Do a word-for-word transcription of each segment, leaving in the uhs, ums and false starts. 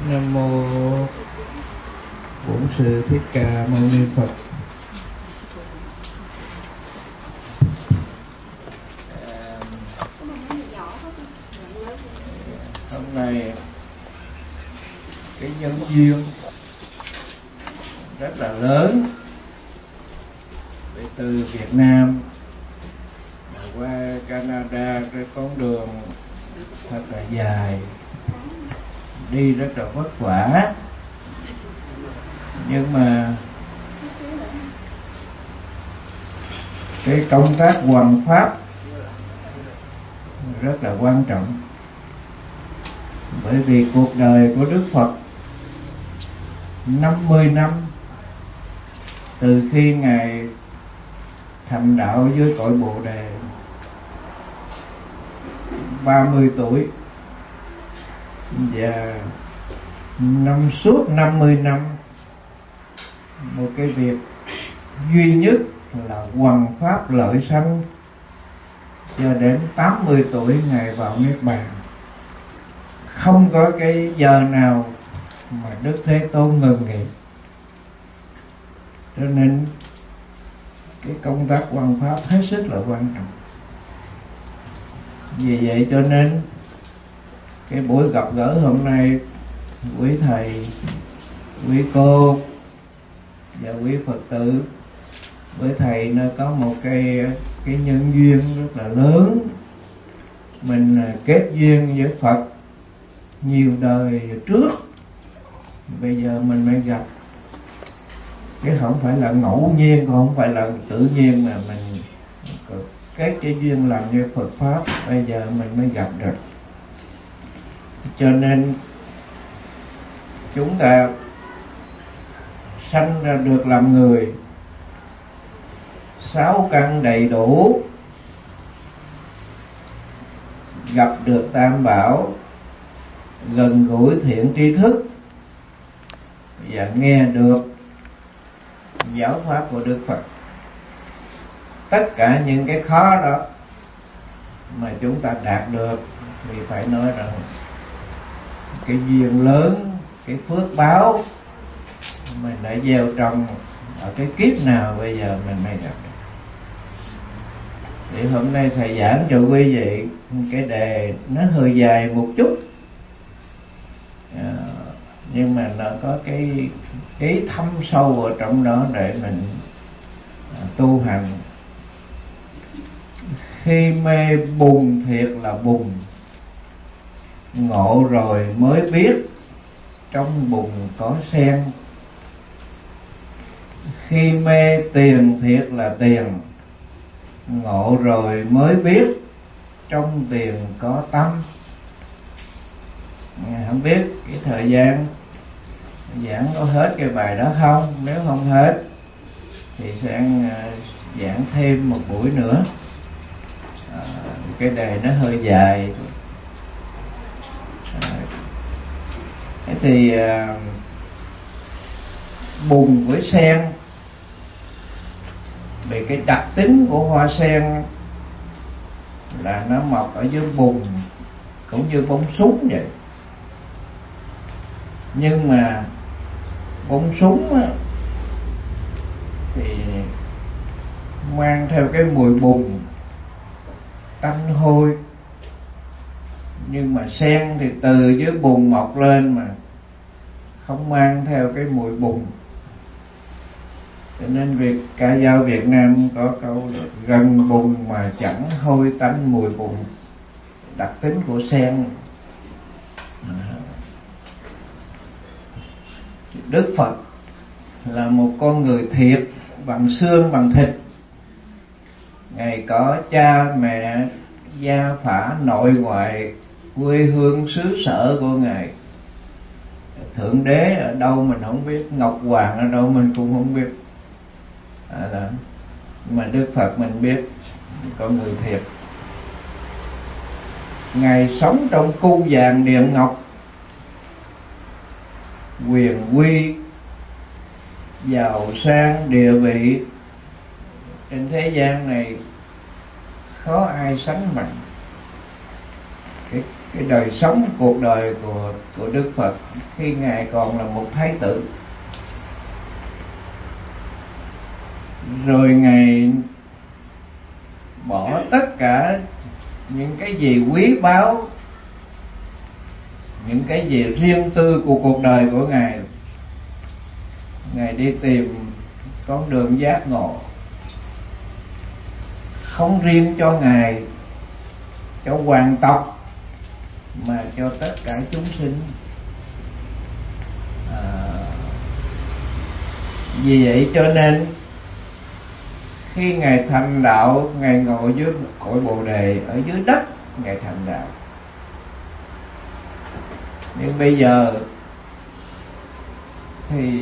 Nam mô Bổn Sư Thích Ca Mâu Ni Phật. Hôm nay cái nhân duyên rất là lớn, để từ Việt Nam qua Canada, cái con đường thật là dài, đi rất là vất vả, nhưng mà cái công tác hoằng pháp rất là quan trọng. Bởi vì cuộc đời của Đức Phật năm mươi năm, từ khi Ngài thành đạo với cội Bồ Đề ba mươi tuổi, và năm suốt năm mươi năm một cái việc duy nhất là hoằng pháp lợi sanh, cho đến tám mươi tuổi Ngài vào Niết Bàn. Không có cái giờ nào mà Đức Thế Tôn ngừng nghỉ. Cho nên cái công tác hoằng pháp hết sức là quan trọng. Vì vậy cho nên cái buổi gặp gỡ hôm nay, quý thầy, quý cô và quý Phật tử, với thầy nó có một cái cái nhân duyên rất là lớn. Mình kết duyên với Phật nhiều đời trước, bây giờ mình mới gặp. Chứ không phải là ngẫu nhiên, không phải là tự nhiên mà mình kết cái duyên làm như Phật Pháp, bây giờ mình mới gặp được. Cho nên chúng ta sanh ra được làm người, sáu căn đầy đủ, gặp được Tam Bảo, gần gũi thiện tri thức và nghe được giáo pháp của Đức Phật. Tất cả những cái khó đó mà chúng ta đạt được thì phải nói rằng cái duyên lớn, cái phước báo mình đã gieo trồng ở cái kiếp nào bây giờ mình mới gặp được. Thì hôm nay thầy giảng cho quý vị cái đề nó hơi dài một chút, à, nhưng mà nó có cái ý thâm sâu ở trong đó để mình à, tu hành. Khi mê bùn thiệt là bùn, ngộ rồi mới biết trong bùn có sen. Khi mê tiền thiệt là tiền, ngộ rồi mới biết trong tiền có tâm. Không biết cái thời gian giảng có hết cái bài đó không? Nếu không hết thì sẽ giảng thêm một buổi nữa. À, cái đề nó hơi dài. À, thế thì à, bùn với sen, vì cái đặc tính của hoa sen là nó mọc ở dưới bùn, cũng như bông súng vậy. Nhưng mà bông súng á, thì mang theo cái mùi bùn tanh hôi, nhưng mà sen thì từ dưới bùn mọc lên mà không mang theo cái mùi bùn. Cho nên việc ca dao Việt Nam có câu là gần bùn mà chẳng hôi tanh mùi bùn, đặc tính của sen. Đức Phật là một con người thiệt, bằng xương bằng thịt. Ngài có cha mẹ, gia phả nội ngoại, quê hương xứ sở của Ngài. Thượng đế ở đâu mình không biết, Ngọc Hoàng ở đâu mình cũng không biết. À, là, mà Đức Phật mình biết, con người thiệt. Ngài sống trong cung vàng điện ngọc, quyền quy, giàu sang, địa vị trên thế gian này khó ai sánh bằng. Cái, cái đời sống cuộc đời của của Đức Phật khi ngài còn là một thái tử. Rồi ngài bỏ tất cả những cái gì quý báu, những cái gì riêng tư của cuộc đời của ngài, ngài đi tìm con đường giác ngộ, không riêng cho ngài, cho hoàng tộc, mà cho tất cả chúng sinh. À, vì vậy cho nên khi ngài thành đạo, ngài ngồi dưới một cội bồ đề ở dưới đất, ngài thành đạo. Nhưng bây giờ thì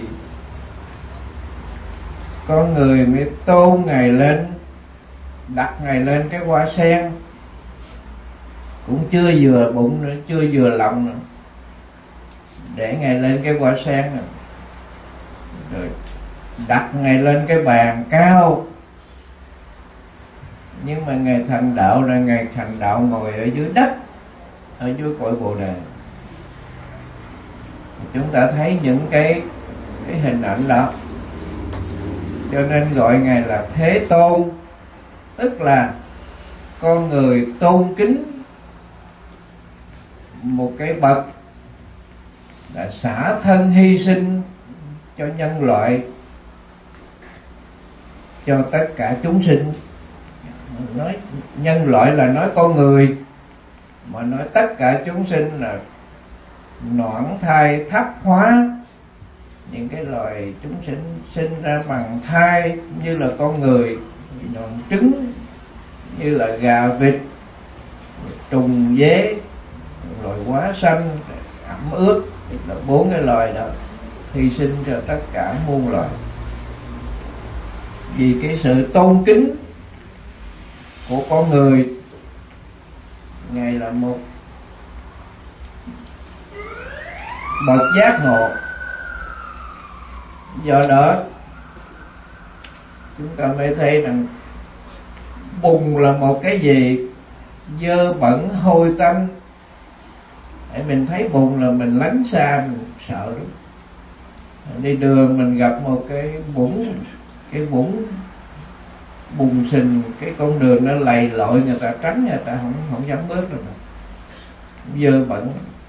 con người mới tôn ngài lên, đặt ngài lên cái hoa sen, cũng chưa vừa bụng nữa, chưa vừa lòng nữa, để ngài lên cái hoa sen nữa. Rồi đặt ngài lên cái bàn cao. Nhưng mà ngài thành đạo là ngài thành đạo ngồi ở dưới đất, ở dưới cội bồ đề. Chúng ta thấy những cái cái hình ảnh đó, cho nên gọi ngài là Thế Tôn, tức là con người tôn kính một cái bậc đã xả thân hy sinh cho nhân loại, cho tất cả chúng sinh. Nói nhân loại là nói con người, mà nói tất cả chúng sinh là noãn thai thấp hóa, những cái loài chúng sinh sinh ra bằng thai như là con người, nhọn trứng như là gà vịt, trùng dế, loài hóa sanh, ẩm ướt, là bốn cái loài đó hy sinh cho tất cả muôn loài. Vì cái sự tôn kính của con người, ngài là một bậc giác ngộ. Do đó chúng ta mới thấy rằng bùn là một cái gì dơ bẩn hôi tanh. Để mình thấy bùn là mình lánh xa, mình sợ lắm. Đi đường mình gặp một cái vũng, cái vũng bùn sình, cái con đường nó lầy lội, người ta tránh, người ta không không dám bước rồi, dơ bẩn.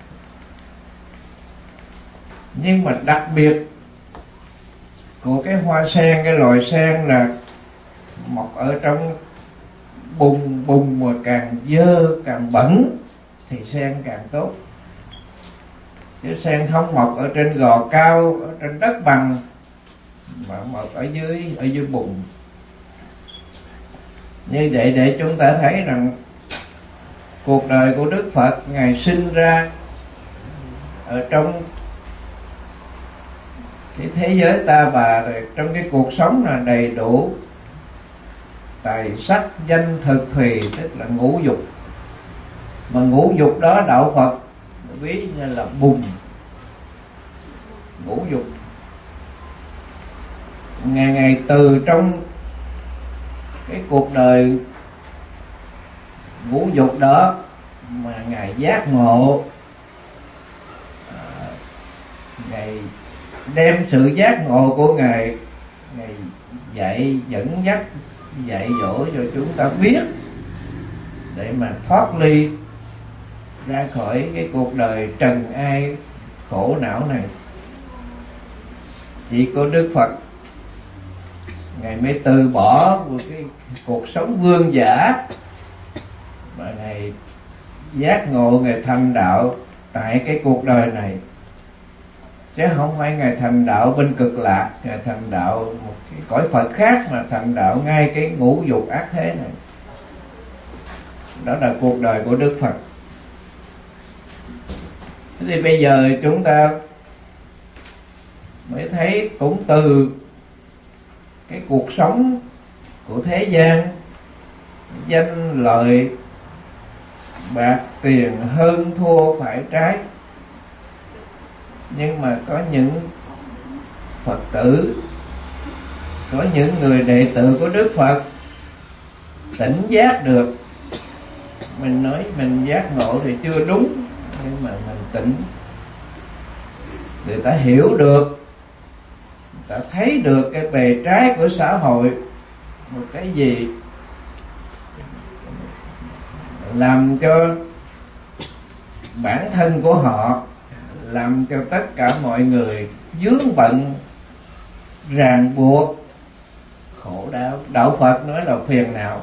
Nhưng mà đặc biệt của cái hoa sen, cái loài sen là mọc ở trong bùn, bùn mà càng dơ càng bẩn thì sen càng tốt. Chứ sen không mọc ở trên gò cao, ở trên đất bằng, mà mọc ở dưới ở dưới bùn. Như vậy để chúng ta thấy rằng cuộc đời của Đức Phật, ngài sinh ra ở trong cái thế giới ta bà, rồi trong cái cuộc sống là đầy đủ tài sắc danh thực thùy, tức là ngũ dục. Mà ngũ dục đó đạo Phật ví như là bùn, ngũ dục. Ngày ngày từ trong cái cuộc đời ngũ dục đó mà ngài giác ngộ, à, ngài đem sự giác ngộ của ngài, ngài dạy dẫn dắt, dạy dỗ cho chúng ta biết để mà thoát ly ra khỏi cái cuộc đời trần ai khổ não này. Chỉ có Đức Phật ngài mới từ bỏ một cái cuộc sống vương giả, mà ngài giác ngộ, ngài thành đạo tại cái cuộc đời này, chứ không phải ngài thành đạo bên cực lạc, ngài thành đạo một cái cõi Phật khác, mà thành đạo ngay cái ngũ dục ác thế này. Đó là cuộc đời của Đức Phật. Thế thì bây giờ chúng ta mới thấy cũng từ cái cuộc sống của thế gian, danh lợi, bạc tiền, hơn thua phải trái, nhưng mà có những Phật tử, có những người đệ tử của Đức Phật tỉnh giác được mình nói mình giác ngộ thì chưa đúng, nhưng mà mình tỉnh, người ta hiểu được, người ta thấy được cái bề trái của xã hội, một cái gì làm cho bản thân của họ, làm cho tất cả mọi người vướng bận, ràng buộc, khổ đau. Đạo Phật nói là phiền não.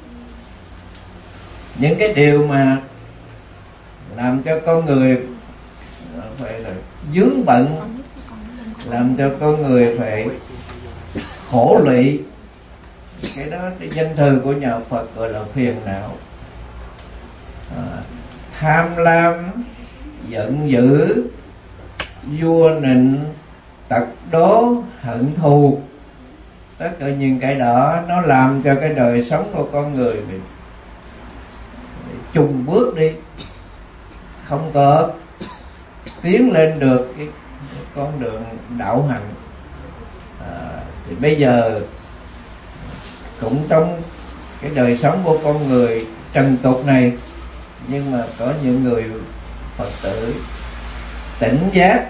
Những cái điều mà làm cho con người phải là vướng bận, làm cho con người phải khổ lụy, cái đó cái danh từ của nhà Phật gọi là phiền não. À, tham lam, giận dữ, vua nịnh, tật đố, hận thù, tất cả những cái đó nó làm cho cái đời sống của con người bị, bị chùng bước đi, không có tiến lên được cái, cái con đường đạo hạnh. À, thì bây giờ cũng trong cái đời sống của con người trần tục này, nhưng mà có những người Phật tử tỉnh giác,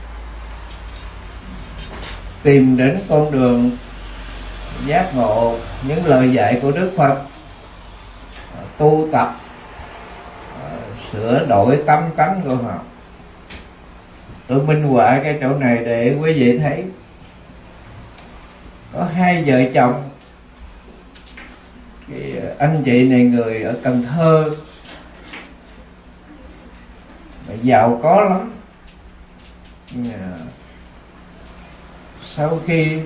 tìm đến con đường giác ngộ, những lời dạy của Đức Phật, tu tập, sửa đổi tâm tánh của họ. Tôi minh họa cái chỗ này để quý vị thấy. Có hai vợ chồng, cái anh chị này người ở Cần Thơ, giàu có lắm. Sau khi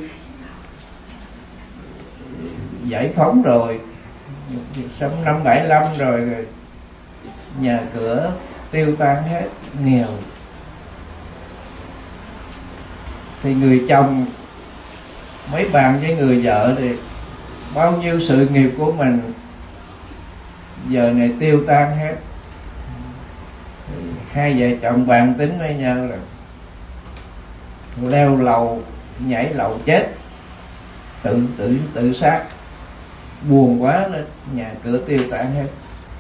giải phóng rồi, sống năm bảy lăm rồi, rồi nhà cửa tiêu tan hết, nghèo. Thì người chồng mới bàn với người vợ thì bao nhiêu sự nghiệp của mình giờ này tiêu tan hết. Thì hai vợ chồng bàn tính với nhau rồi leo lầu, nhảy lầu chết, tự tự tự sát. Buồn quá lên, nhà cửa tiêu tan hết.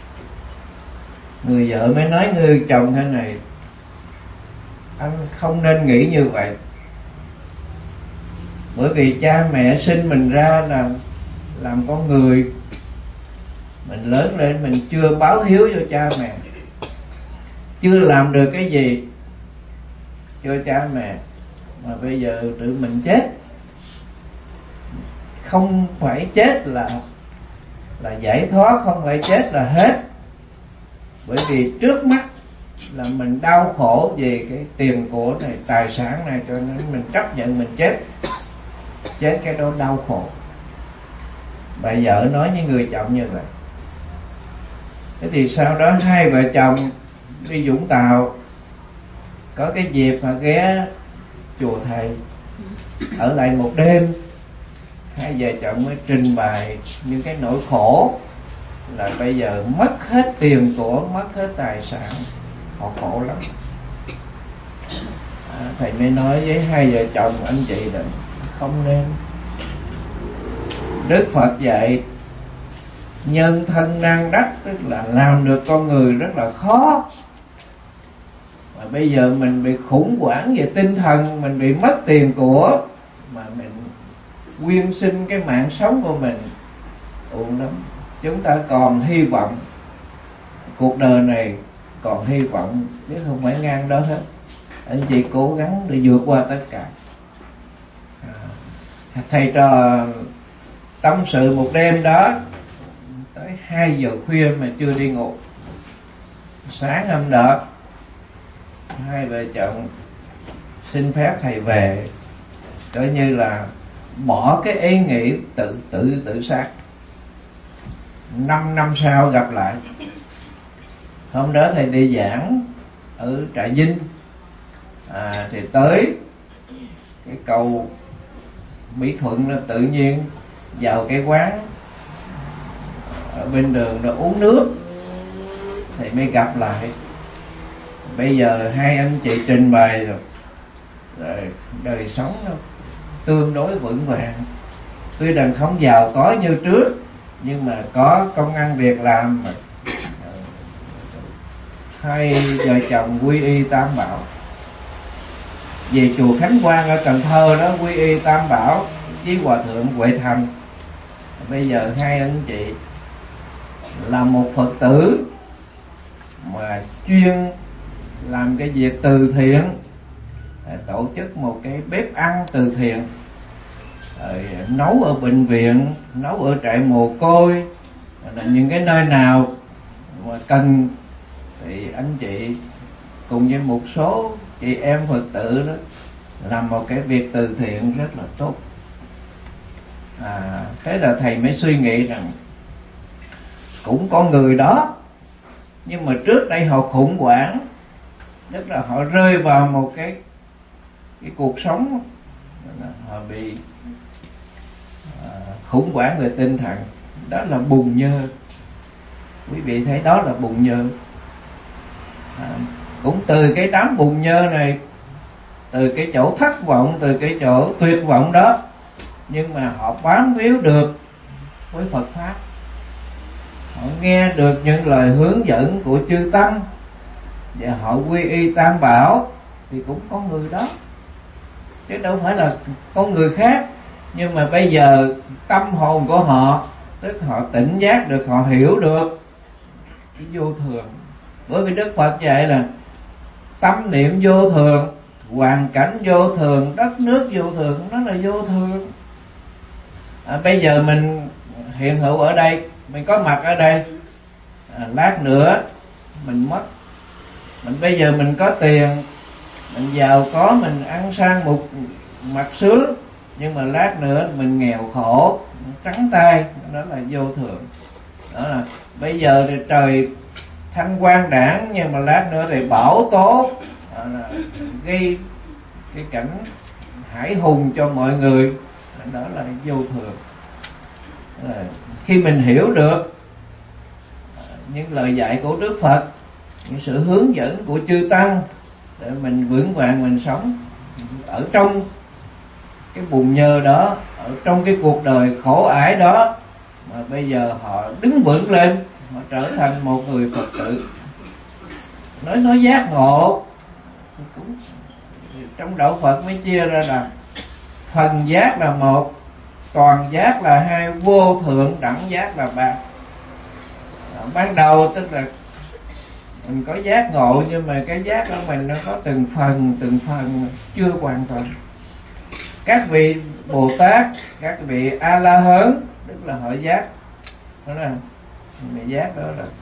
Người vợ mới nói người chồng thế này: anh không nên nghĩ như vậy, bởi vì cha mẹ sinh mình ra là làm con người, mình lớn lên mình chưa báo hiếu cho cha mẹ, chưa làm được cái gì cho cha mẹ, mà bây giờ tự mình chết. Không phải chết là là giải thoát, không phải chết là hết, bởi vì trước mắt là mình đau khổ về cái tiền của này, tài sản này, cho nên mình chấp nhận mình chết. Chết cái đó đau khổ. Bà vợ nói với người chồng như vậy. Thế thì sau đó hai vợ chồng đi Vũng Tàu, có cái dịp mà ghé chùa thầy, ở lại một đêm. Hai vợ chồng mới trình bày những cái nỗi khổ là bây giờ mất hết tiền của, mất hết tài sản, họ khổ lắm. À, thầy mới nói với hai vợ chồng anh chị là không nên. Đức Phật dạy nhân thân nan đắc, tức là làm được con người rất là khó. Mà bây giờ mình bị khủng hoảng về tinh thần, mình bị mất tiền của, mà mình quyên sinh cái mạng sống của mình, uổng lắm. Chúng ta còn hy vọng, cuộc đời này còn hy vọng, chứ không phải ngang đó hết. Anh chị cố gắng để vượt qua tất cả. À, thầy trò tâm sự một đêm đó tới hai giờ khuya mà chưa đi ngủ. Sáng hôm đó hai vợ chồng xin phép thầy về, coi như là bỏ cái ý nghĩ tự tự tự sát. Năm năm sau gặp lại. Hôm đó thầy đi giảng ở Trà Vinh, à, thì tới cái cầu Mỹ Thuận là tự nhiên vào cái quán ở bên đường nó uống nước, thì mới gặp lại. Bây giờ hai anh chị trình bày rồi, rồi đời sống nó tương đối vững vàng. Tuy rằng không giàu có như trước, nhưng mà có công ăn việc làm, mà hai vợ chồng quy y Tam Bảo. Về chùa Khánh Quang ở Cần Thơ đó, quy y Tam Bảo với Hòa thượng Huệ Thành. Bây giờ hai anh chị là một Phật tử mà chuyên làm cái việc từ thiện, tổ chức một cái bếp ăn từ thiện, rồi nấu ở bệnh viện, nấu ở trại mồ côi, là những cái nơi nào mà cần thì anh chị cùng với một số chị em Phật tử đó làm một cái việc từ thiện rất là tốt. À, thế là thầy mới suy nghĩ rằng cũng có người đó, nhưng mà trước đây họ khủng hoảng, tức là họ rơi vào một cái cái cuộc sống, họ bị à, khủng hoảng về tinh thần, đó là bùn nhơ. Quý vị thấy đó là bùn nhơ. À, cũng từ cái đám bùn nhơ này, từ cái chỗ thất vọng, từ cái chỗ tuyệt vọng đó, nhưng mà họ bám víu được với Phật pháp, họ nghe được những lời hướng dẫn của chư tăng và họ quy y Tam Bảo, thì cũng có người đó, chứ đâu phải là có người khác. Nhưng mà bây giờ tâm hồn của họ, tức họ tỉnh giác được, họ hiểu được cái vô thường. Bởi vì Đức Phật dạy là tâm niệm vô thường, hoàn cảnh vô thường, đất nước vô thường, nó là vô thường. À, bây giờ mình hiện hữu ở đây, mình có mặt ở đây, à, lát nữa mình mất. Mình bây giờ mình có tiền, mình giàu có, mình ăn sang một mặt sướng, nhưng mà lát nữa mình nghèo khổ, trắng tay, đó là vô thường. Đó là bây giờ thì trời thanh quang đãng, nhưng mà lát nữa thì bão tố, đó là gây cái cảnh hải hùng cho mọi người, đó là vô thường. À, khi mình hiểu được những lời dạy của Đức Phật, những sự hướng dẫn của chư tăng, để mình vững vàng mình sống ở trong cái bùn nhơ đó, ở trong cái cuộc đời khổ ải đó, mà bây giờ họ đứng vững lên, họ trở thành một người Phật tử. Nói nói giác ngộ cũng trong đạo Phật mới chia ra là phần giác là một, toàn giác là hai, vô thượng đẳng giác là ba. À, ban đầu tức là mình có giác ngộ, nhưng mà cái giác của mình nó có từng phần từng phần, chưa hoàn toàn. Các vị Bồ Tát, các vị A La Hán, tức là họ giác, đó là người giác, đó là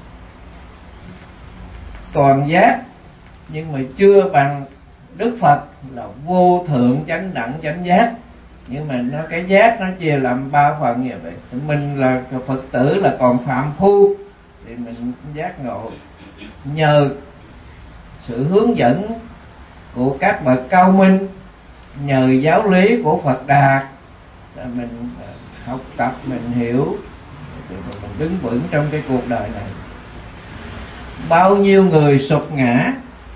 toàn giác, nhưng mà chưa bằng Đức Phật là vô thượng chánh đẳng chánh giác. Nhưng mà nó cái giác nó chia làm ba phần như vậy. Mình là Phật tử, là còn phạm phu, thì mình giác ngộ nhờ sự hướng dẫn của các bậc cao minh, nhờ giáo lý của Phật Đà, là mình học tập, mình hiểu, thì mình đứng vững trong cái cuộc đời này. Bao nhiêu người sụp ngã,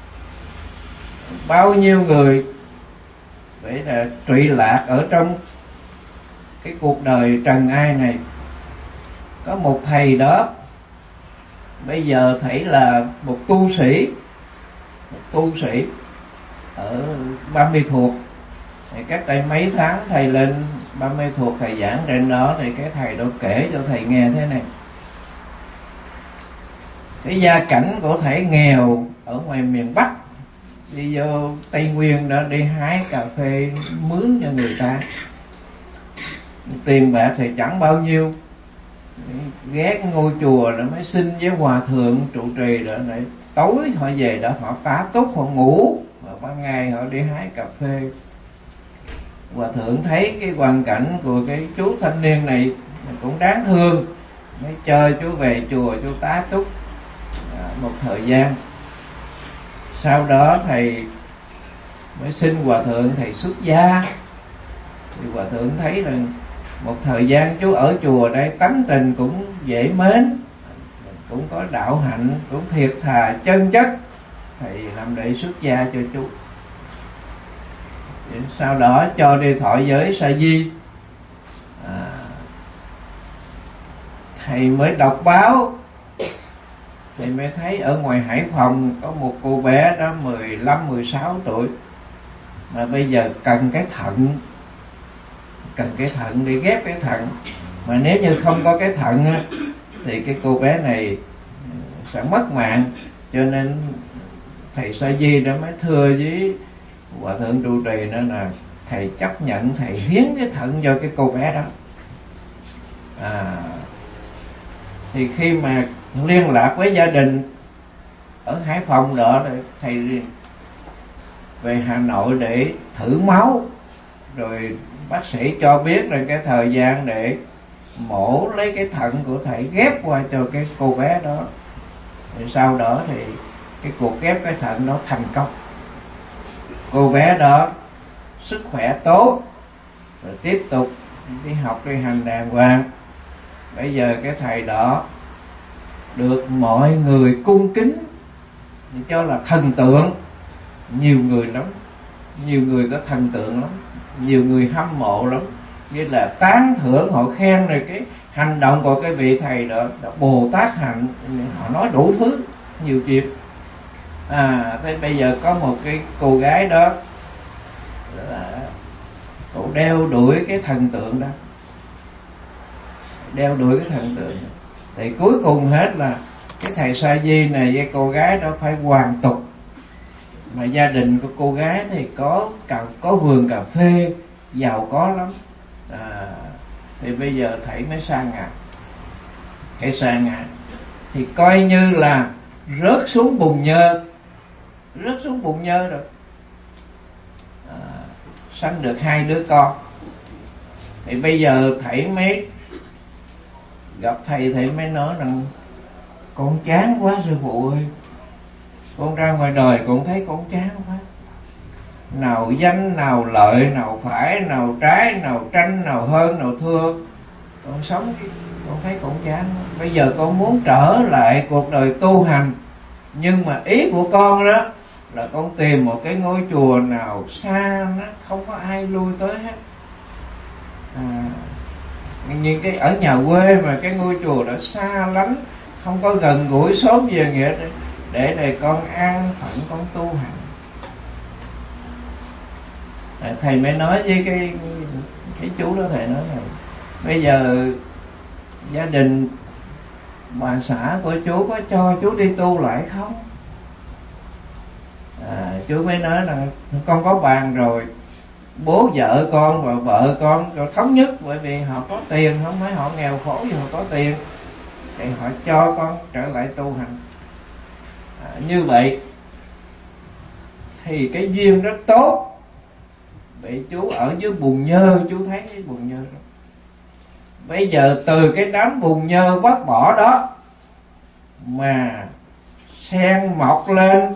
bao nhiêu người vậy là trụy lạc ở trong cái cuộc đời trần ai này. Có một thầy đó, bây giờ thầy là một tu sĩ, một tu sĩ ở Ba My Thuột. Thì cách đây mấy tháng thầy lên Ba My Thuột thầy giảng trên đó, thì cái thầy đó kể cho thầy nghe thế này. Cái gia cảnh của thầy nghèo ở ngoài miền Bắc, đi vô Tây Nguyên đó, đi hái cà phê mướn cho người ta, tiền bạc thì chẳng bao nhiêu, ghé ngôi chùa rồi mới xin với hòa thượng trụ trì đó, để tối họ về đó họ tá túc, họ ngủ, và ban ngày họ đi hái cà phê. Hòa thượng thấy cái hoàn cảnh của cái chú thanh niên này cũng đáng thương, mới cho chú về chùa chú tá túc à, một thời gian. Sau đó thầy mới xin hòa thượng thầy xuất gia. Thì hòa thượng thấy rằng một thời gian chú ở chùa đây tánh tình cũng dễ mến, cũng có đạo hạnh, cũng thiệt thà chân chất, thầy làm đệ xuất gia cho chú. Thì sau đó cho đi thọ giới sa di. à, Thầy mới đọc báo, thì mới thấy ở ngoài Hải Phòng có một cô bé đó mười lăm mười sáu tuổi mà bây giờ cần cái thận, cần cái thận để ghép cái thận, mà nếu như không có cái thận á, thì cái cô bé này sẽ mất mạng. Cho nên thầy Sa Di đã mới thưa với Hòa thượng trụ trì nữa là thầy chấp nhận thầy hiến cái thận cho cái cô bé đó. À, thì khi mà liên lạc với gia đình ở Hải Phòng đó, thầy về Hà Nội để thử máu, rồi bác sĩ cho biết là cái thời gian để mổ lấy cái thận của thầy ghép qua cho cái cô bé đó. Rồi sau đó thì cái cuộc ghép cái thận đó thành công. Cô bé đó sức khỏe tốt, rồi tiếp tục đi học đi hành đàng hoàng. Bây giờ cái thầy đó được mọi người cung kính, cho là thần tượng. Nhiều người lắm, nhiều người có thần tượng lắm, nhiều người hâm mộ lắm, như là tán thưởng, họ khen rồi cái hành động của cái vị thầy đó, đó Bồ Tát hạnh, họ nói đủ thứ, nhiều chuyện. À, thế bây giờ có một cái cô gái đó là cô đeo đuổi cái thần tượng đó, đeo đuổi cái thần tượng đó. Thì cuối cùng hết là cái thầy Sa Di này với cô gái đó phải hoàn tục. Mà gia đình của cô gái thì có cả, có vườn cà phê, giàu có lắm. À, thì bây giờ thầy mới sa ngã. Cái sa ngã thì coi như là rớt xuống bùn nhơ, rớt xuống bùn nhơ rồi. À, sanh được hai đứa con. Thì bây giờ thầy mới gặp thầy, thầy mới nói rằng con chán quá sư phụ ơi, con ra ngoài đời con thấy con chán quá. Nào danh, nào lợi, nào phải, nào trái, nào tranh, nào hơn, nào thua. Con sống con thấy con chán. Bây giờ con muốn trở lại cuộc đời tu hành, nhưng mà ý của con đó là con tìm một cái ngôi chùa nào xa, nó không có ai lui tới hết. À, những cái ở nhà quê mà cái ngôi chùa đó xa lắm, không có gần gũi xóm về nghĩa để, để để con an phận con tu hành. À, thầy mới nói với cái cái chú đó, thầy nói là bây giờ gia đình bà xã của chú có cho chú đi tu lại không? À, chú mới nói là con có bàn rồi, bố vợ con và vợ con rồi thống nhất, bởi vì họ có tiền, không phải họ nghèo khổ gì, họ có tiền thì họ cho con trở lại tu hành. À, như vậy thì cái duyên rất tốt. Vậy chú ở dưới bùn nhơ, chú thấy cái bùn nhơ đó. Bây giờ từ cái đám bùn nhơ vắt bỏ đó mà sen mọc lên,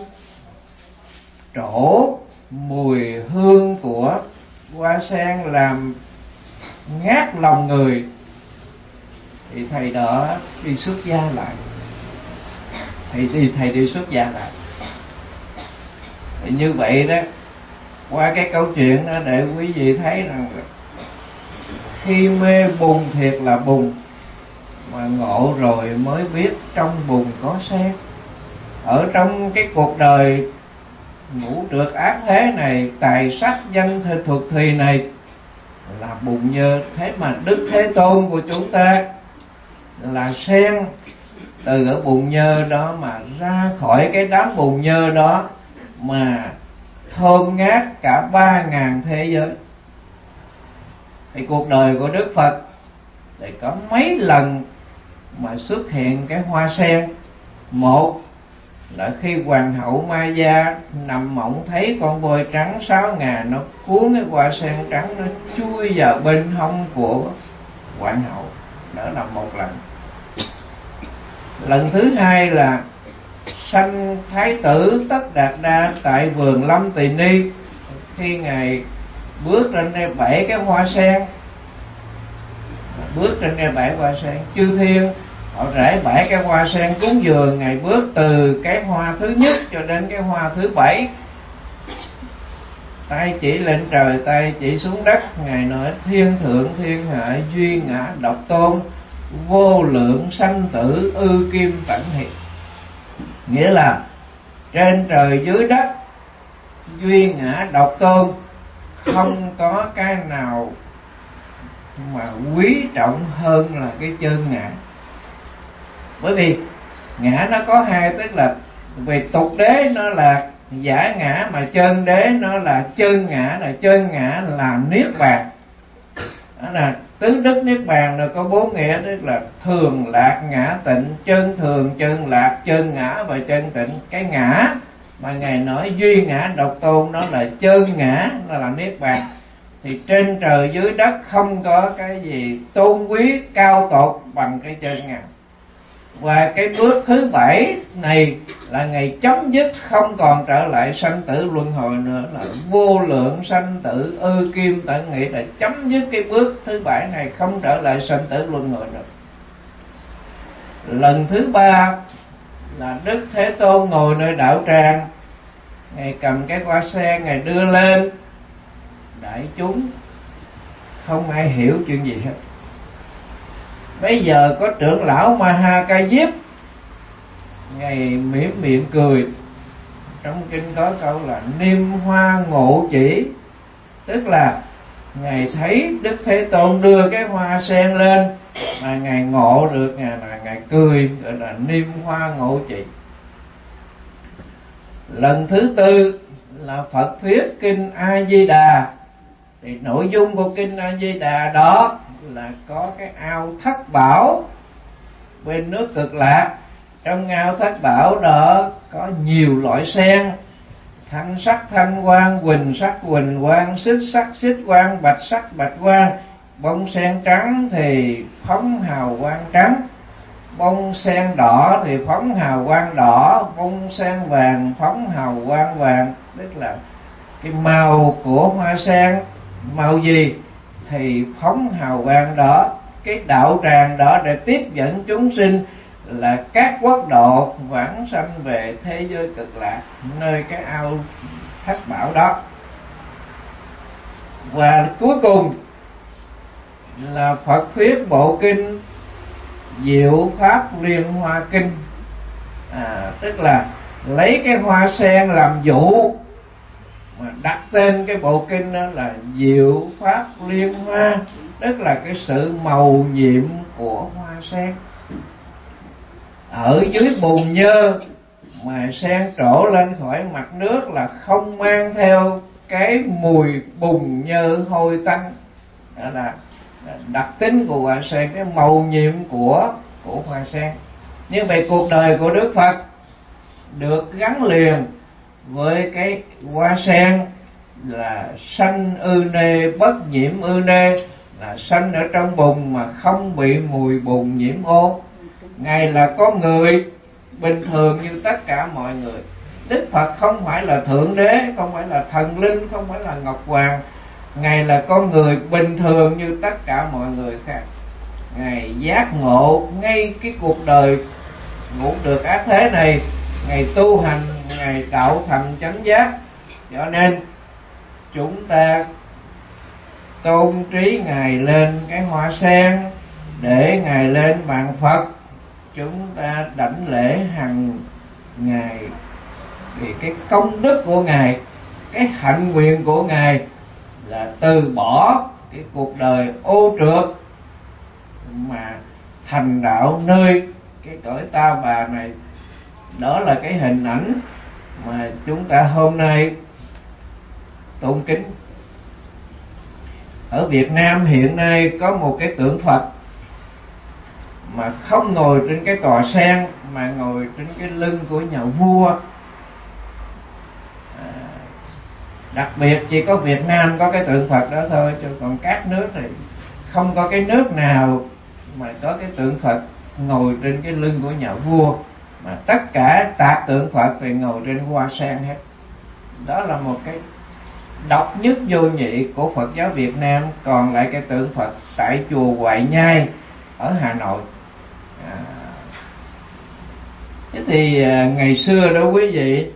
trổ mùi hương của hoa sen làm ngát lòng người, thì thầy đó đi xuất gia lại. Thầy đi thầy đi xuất gia lại. Thì như vậy đó, qua cái câu chuyện đó để quý vị thấy rằng khi mê bùn thiệt là bùn, mà ngộ rồi mới biết trong bùn có sen. Ở trong cái cuộc đời ngũ trượt ác thế này, tài sắc danh thuật thì này là bùn nhơ. Thế mà Đức Thế Tôn của chúng ta là sen từ ở bùn nhơ đó mà ra khỏi cái đám bùn nhơ đó mà thơm ngát cả ba ngàn thế giới. Thì cuộc đời của Đức Phật thì có mấy lần mà xuất hiện cái hoa sen. Một là khi hoàng hậu Maya nằm mộng thấy con voi trắng sáu ngà, nó cuốn cái hoa sen trắng nó chui vào bên hông của hoàng hậu. Đó là một lần. Lần thứ hai là sanh thái tử Tất Đạt Đa tại vườn Lâm Tỳ Ni, khi ngài bước trên đây bảy cái hoa sen, bước trên đây bảy hoa sen, chư thiên họ rải bảy cái hoa sen cúng dường ngài, bước từ cái hoa thứ nhất cho đến cái hoa thứ bảy, tay chỉ lên trời, tay chỉ xuống đất. Ngài nói thiên thượng thiên hạ duy ngã độc tôn, vô lượng sanh tử ư kim tận hiệp. Nghĩa là trên trời dưới đất duy ngã độc tôn, không có cái nào mà quý trọng hơn là cái chân ngã. Bởi vì ngã nó có hai, tức là về tục đế nó là giả ngã, mà chân đế nó là chân ngã. Là chân ngã là niết bàn. Đó là tứ đức niết bàn là có bốn nghĩa, tức là thường lạc ngã tịnh, chân thường, chân lạc, chân ngã và chân tịnh. Cái ngã mà Ngài nói duy ngã độc tôn đó là chân ngã, nó là niết bàn. Thì trên trời dưới đất không có cái gì tôn quý cao tột bằng cái chân ngã. Và cái bước thứ bảy này là Ngài chấm dứt không còn trở lại sanh tử luân hồi nữa, là vô lượng sanh tử ư kim tận nghị, là chấm dứt cái bước thứ bảy này, không trở lại sanh tử luân hồi nữa. Lần thứ ba là Đức Thế Tôn ngồi nơi đạo tràng, Ngài cầm cái hoa sen Ngài đưa lên, đại chúng không ai hiểu chuyện gì hết. Bây giờ có trưởng lão Maha Ca Diếp, Ngài mỉm miệng cười. Trong kinh có câu là niêm hoa ngộ chỉ, tức là Ngài thấy Đức Thế Tôn đưa cái hoa sen lên mà Ngài ngộ được, Ngài là Ngài cười, gọi là niêm hoa ngộ chỉ. Lần thứ tư là Phật thuyết kinh A Di Đà. Thì nội dung của kinh A Di Đà đó là có cái ao thất bảo bên nước Cực Lạc. Trong ao thất bảo đó có nhiều loại sen: thanh sắc thanh quang, huỳnh sắc huỳnh quang, xích sắc xích quang, bạch sắc bạch quang. Bông sen trắng thì phóng hào quang trắng, bông sen đỏ thì phóng hào quang đỏ, bông sen vàng phóng hào quang vàng. Tức là cái màu của hoa sen màu gì thì phóng hào quang đó. Cái đạo tràng đó để tiếp dẫn chúng sinh là các quốc độ vãng sanh về thế giới Cực Lạc, nơi cái ao thất bảo đó. Và cuối cùng là Phật thuyết bộ kinh Diệu Pháp Liên Hoa Kinh, à, tức là lấy cái hoa sen làm dụ mà đặt tên cái bộ kinh đó là Diệu Pháp Liên Hoa, tức là cái sự màu nhiệm của hoa sen. Ở dưới bùn nhơ mà sen trổ lên khỏi mặt nước là không mang theo cái mùi bùn nhơ hôi tanh. Đó là đặc tính của hoa sen, cái màu nhiệm của của hoa sen. Như vậy cuộc đời của Đức Phật được gắn liền với cái hoa sen là sanh ư nê bất nhiễm ư nê, là sanh ở trong bùn mà không bị mùi bùn nhiễm ô. Ngài là con người bình thường như tất cả mọi người. Đức Phật không phải là thượng đế, không phải là thần linh, không phải là Ngọc Hoàng. Ngài là con người bình thường như tất cả mọi người khác. Ngài giác ngộ ngay cái cuộc đời ngủ được ác thế này, Ngài tu hành, Ngài đạo thành chánh giác. Cho nên chúng ta tôn trí Ngài lên cái hoa sen, để Ngài lên bàn Phật. Chúng ta đảnh lễ hằng ngày, vì cái công đức của Ngài, cái hạnh nguyện của Ngài là từ bỏ cái cuộc đời ô trượt mà thành đạo nơi cái cõi ta bà này. Đó là cái hình ảnh mà chúng ta hôm nay tôn kính. Ở Việt Nam hiện nay có một cái tượng Phật mà không ngồi trên cái tòa sen, mà ngồi trên cái lưng của nhà vua. À, đặc biệt chỉ có Việt Nam có cái tượng Phật đó thôi, chứ còn các nước thì không có cái nước nào mà có cái tượng Phật ngồi trên cái lưng của nhà vua, mà tất cả tạc tượng Phật thì ngồi trên hoa sen hết. Đó là một cái độc nhất vô nhị của Phật giáo Việt Nam. Còn lại cái tượng Phật tại chùa Hoài Nhai ở Hà Nội. À, thế thì à, ngày xưa đó quý vị,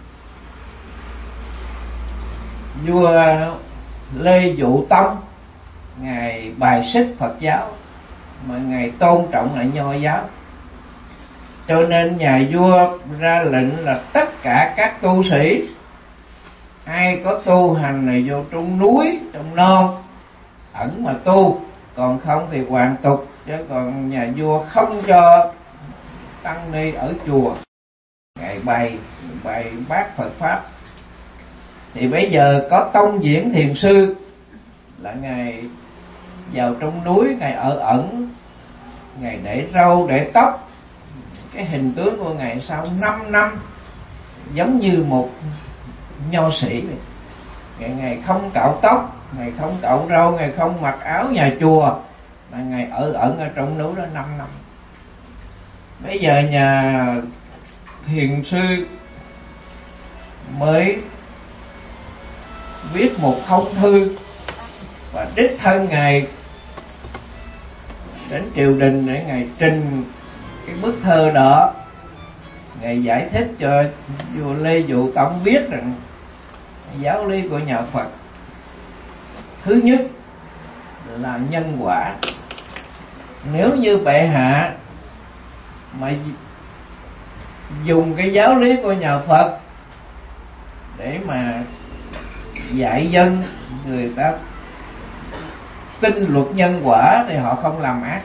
vua Lê Dụ Tông Ngài bài xích Phật giáo, mà Ngài tôn trọng lại Nho giáo. Cho nên nhà vua ra lệnh là tất cả các tu sĩ, ai có tu hành này vô trong núi, trong non ẩn mà tu, còn không thì hoàn tục. Chứ còn nhà vua không cho tăng ni ở chùa, ngài bày bày bác Phật pháp. Thì bây giờ có Tông Diễn Thiền Sư là ngài vào trong núi, ngài ở ẩn, ngài để râu để tóc, cái hình tướng của ngài sau năm năm giống như một nho sĩ vậy. Ngài, ngài không cạo tóc, ngài không cạo râu, ngài không mặc áo nhà chùa, mà ngài ở ẩn ở trong núi đó năm năm. Bây giờ nhà thiền sư mới viết một thông thư và đích thân ngài đến triều đình để ngài trình cái bức thơ đó. Ngài giải thích cho vua Lê Dụ Tông biết rằng giáo lý của nhà Phật thứ nhất là nhân quả. Nếu như bệ hạ mà dùng cái giáo lý của nhà Phật để mà dạy dân, người ta tin luật nhân quả thì họ không làm ác.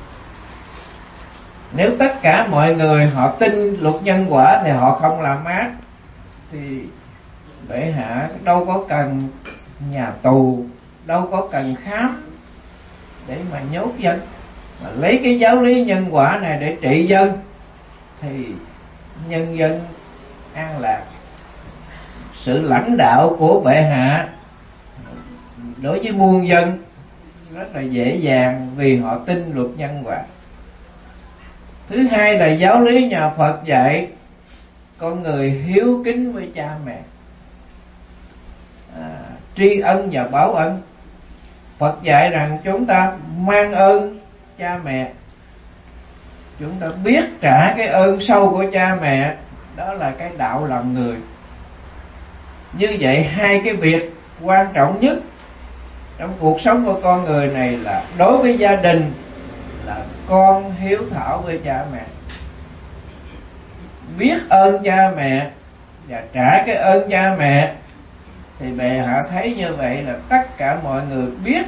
Nếu tất cả mọi người họ tin luật nhân quả thì họ không làm ác, thì bệ hạ đâu có cần nhà tù, đâu có cần khám để mà nhốt dân, mà lấy cái giáo lý nhân quả này để trị dân thì nhân dân an lạc. Sự lãnh đạo của bệ hạ đối với muôn dân rất là dễ dàng vì họ tin luật nhân quả. Thứ hai là giáo lý nhà Phật dạy con người hiếu kính với cha mẹ, à, tri ân và báo ân. Phật dạy rằng chúng ta mang ơn cha mẹ, chúng ta biết trả cái ơn sâu của cha mẹ, đó là cái đạo làm người. Như vậy hai cái việc quan trọng nhất trong cuộc sống của con người này là đối với gia đình là con hiếu thảo với cha mẹ, biết ơn cha mẹ và trả cái ơn cha mẹ. Thì bệ hạ thấy như vậy là tất cả mọi người biết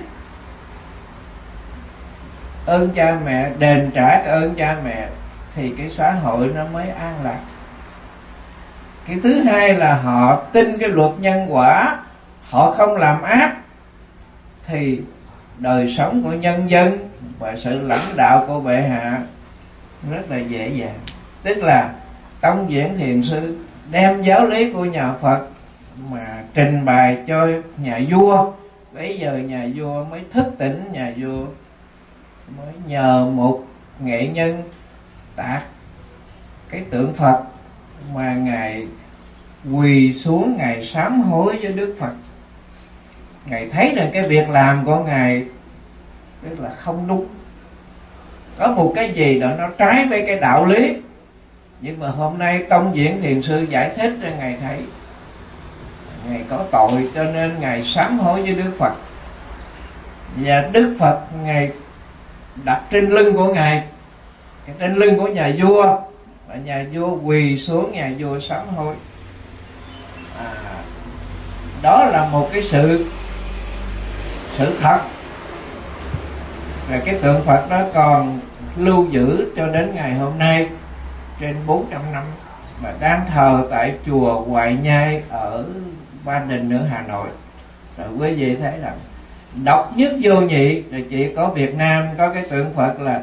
ơn cha mẹ, đền trả cái ơn cha mẹ, thì cái xã hội nó mới an lạc. Cái thứ hai là họ tin cái luật nhân quả, họ không làm ác, thì đời sống của nhân dân và sự lãnh đạo của bệ hạ rất là dễ dàng. Tức là Tông Diễn Thiền Sư đem giáo lý của nhà Phật mà trình bày cho nhà vua. Bây giờ nhà vua mới thức tỉnh, nhà vua mới nhờ một nghệ nhân tạc cái tượng Phật mà ngài quỳ xuống, ngài sám hối với Đức Phật. Ngài thấy rằng cái việc làm của ngài tức là không đúng, có một cái gì đó nó trái với cái đạo lý. Nhưng mà hôm nay Tông Diễn Thiền Sư giải thích cho ngài thấy ngài có tội, cho nên ngài sám hối với Đức Phật. Và Đức Phật ngài đặt trên lưng của ngài, cái trên lưng của nhà vua, và nhà vua quỳ xuống, nhà vua sám hối. À, đó là một cái sự sự thật. Và cái tượng Phật đó còn lưu giữ cho đến ngày hôm nay trên bốn trăm năm, và đang thờ tại chùa Hoài Nhai ở Ba Đình ở Hà Nội. Rồi quý vị thấy rằng độc nhất vô nhị là chỉ có Việt Nam có cái tượng Phật là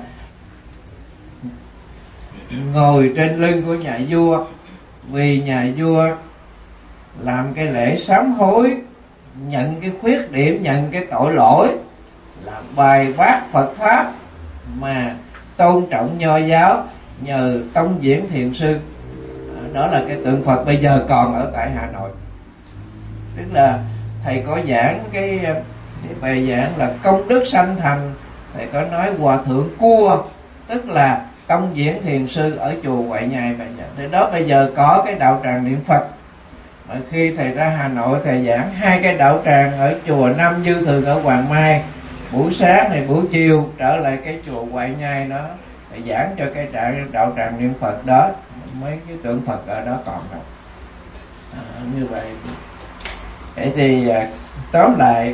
ngồi trên lưng của nhà vua, vì nhà vua làm cái lễ sám hối, nhận cái khuyết điểm, nhận cái tội lỗi, là bài bác Phật pháp mà tôn trọng nho giáo, nhờ Tông Diễn Thiền Sư. Đó là cái tượng Phật bây giờ còn ở tại Hà Nội. Tức là thầy có giảng cái, cái bài giảng là công đức sanh thành, thầy có nói hòa thượng Cua, tức là Tông Diễn Thiền Sư ở chùa Hoài Nhai. Thì đó bây giờ có cái đạo tràng niệm Phật. Mà khi thầy ra Hà Nội thầy giảng hai cái đạo tràng ở chùa Nam Dư Thường ở Hoàng Mai, buổi sáng này buổi chiều trở lại cái chùa Hoài Nhai đó phải giảng cho cái đạo tràng niệm Phật đó, mấy cái tượng Phật ở đó còn đâu. À, như vậy. Vậy thì tóm lại,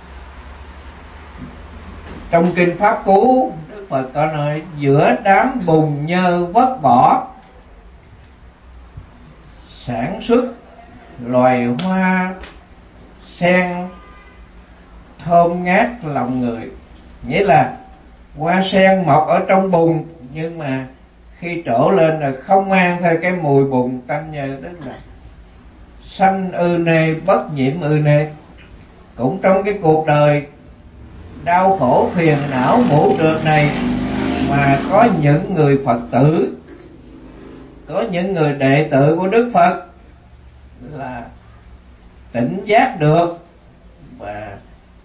trong kinh Pháp Cú, Đức Phật có nói giữa đám bùn nhơ vất bỏ sản xuất loài hoa sen thơm ngát lòng người. Nghĩa là hoa sen mọc ở trong bùn, nhưng mà khi trổ lên là không mang theo cái mùi bùn tanh nhơ, tức là sanh ư nê bất nhiễm ư nê. Cũng trong cái cuộc đời đau khổ phiền não muộn trượt này mà có những người Phật tử, có những người đệ tử của Đức Phật là tỉnh giác được và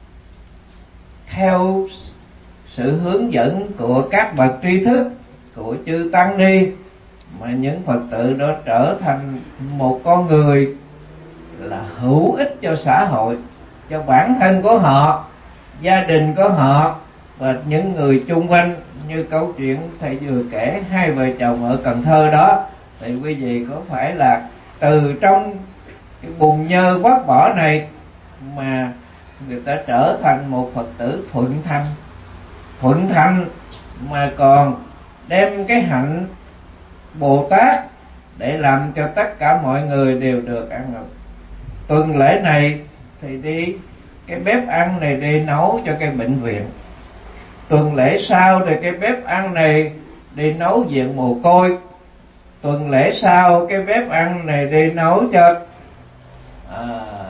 theo sự hướng dẫn của các bậc tri thức, của chư tăng ni, mà những Phật tử đó trở thành một con người là hữu ích cho xã hội, cho bản thân của họ, gia đình của họ và những người chung quanh. Như câu chuyện thầy vừa kể hai vợ chồng ở Cần Thơ đó, thì quý vị có phải là từ trong cái bùn nhơ vất bỏ này mà người ta trở thành một Phật tử thuận thành, thuận thành mà còn đem cái hạnh Bồ Tát để làm cho tất cả mọi người đều được ăn được. Tuần lễ này thì đi cái bếp ăn này đi nấu cho cái bệnh viện, tuần lễ sau thì cái bếp ăn này đi nấu viện mồ côi, tuần lễ sau cái bếp ăn này đi nấu cho à,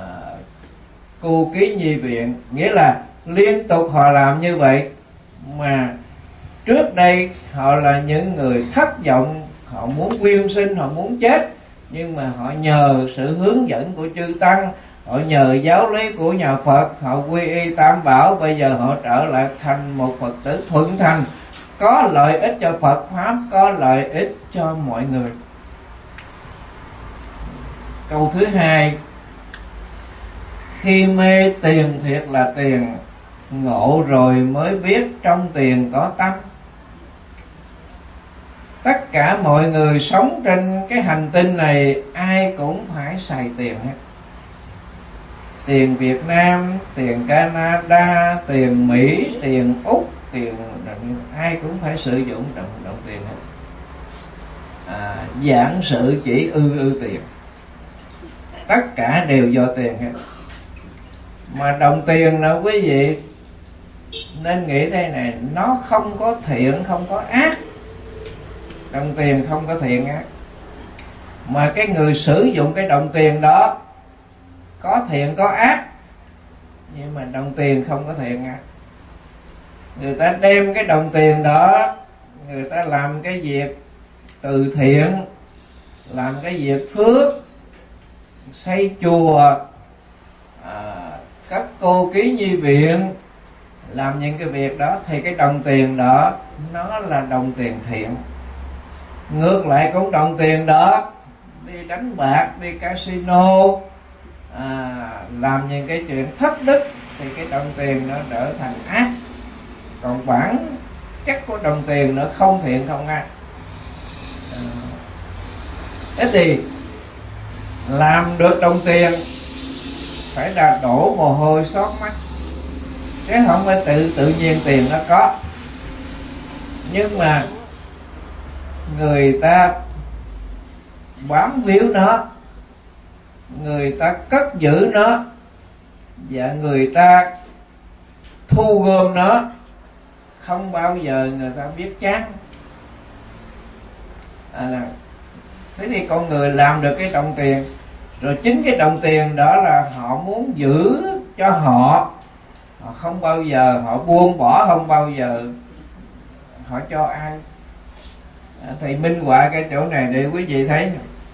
cô ký nhi viện. Nghĩa là liên tục họ làm như vậy, mà trước đây họ là những người thất vọng, họ muốn quyên sinh, họ muốn chết, nhưng mà họ nhờ sự hướng dẫn của chư tăng, họ nhờ giáo lý của nhà Phật, họ quy y tam bảo, bây giờ họ trở lại thành một Phật tử thuận thành, có lợi ích cho Phật pháp, có lợi ích cho mọi người. Câu thứ hai, khi mê tiền thiệt là tiền, ngộ rồi mới biết trong tiền có tâm. Tất cả mọi người sống trên cái hành tinh này ai cũng phải xài tiền hết. Tiền Việt Nam, tiền Canada, tiền Mỹ, tiền Úc, tiền ai cũng phải sử dụng đồng, đồng tiền hết. À, giảng sự chỉ ư ư tiền, tất cả đều do tiền hết. Mà đồng tiền nào quý vị nên nghĩ thế này, nó không có thiện không có ác. Đồng tiền không có thiện ác, mà cái người sử dụng cái đồng tiền đó có thiện có ác, nhưng mà đồng tiền không có thiện ác. Người ta đem cái đồng tiền đó, người ta làm cái việc từ thiện, làm cái việc phước, xây chùa, à, cất cô ký nhi viện, làm những cái việc đó, thì cái đồng tiền đó nó là đồng tiền thiện. Ngược lại cũng đồng tiền đó đi đánh bạc, đi casino, à, làm những cái chuyện thất đức, thì cái đồng tiền nó trở thành ác. Còn bản chất của đồng tiền nó không thiện không ác. À, thế thì làm được đồng tiền phải là đổ mồ hôi xót mắt, chứ không phải tự tự nhiên tiền nó có. Nhưng mà người ta bám víu nó, người ta cất giữ nó, và người ta thu gom nó, không bao giờ người ta biết chán. À, thế thì con người làm được cái đồng tiền, rồi chính cái đồng tiền đó là họ muốn giữ cho họ, họ không bao giờ họ buông bỏ, không bao giờ họ cho ai. À, thầy minh họa cái chỗ này để quý vị thấy.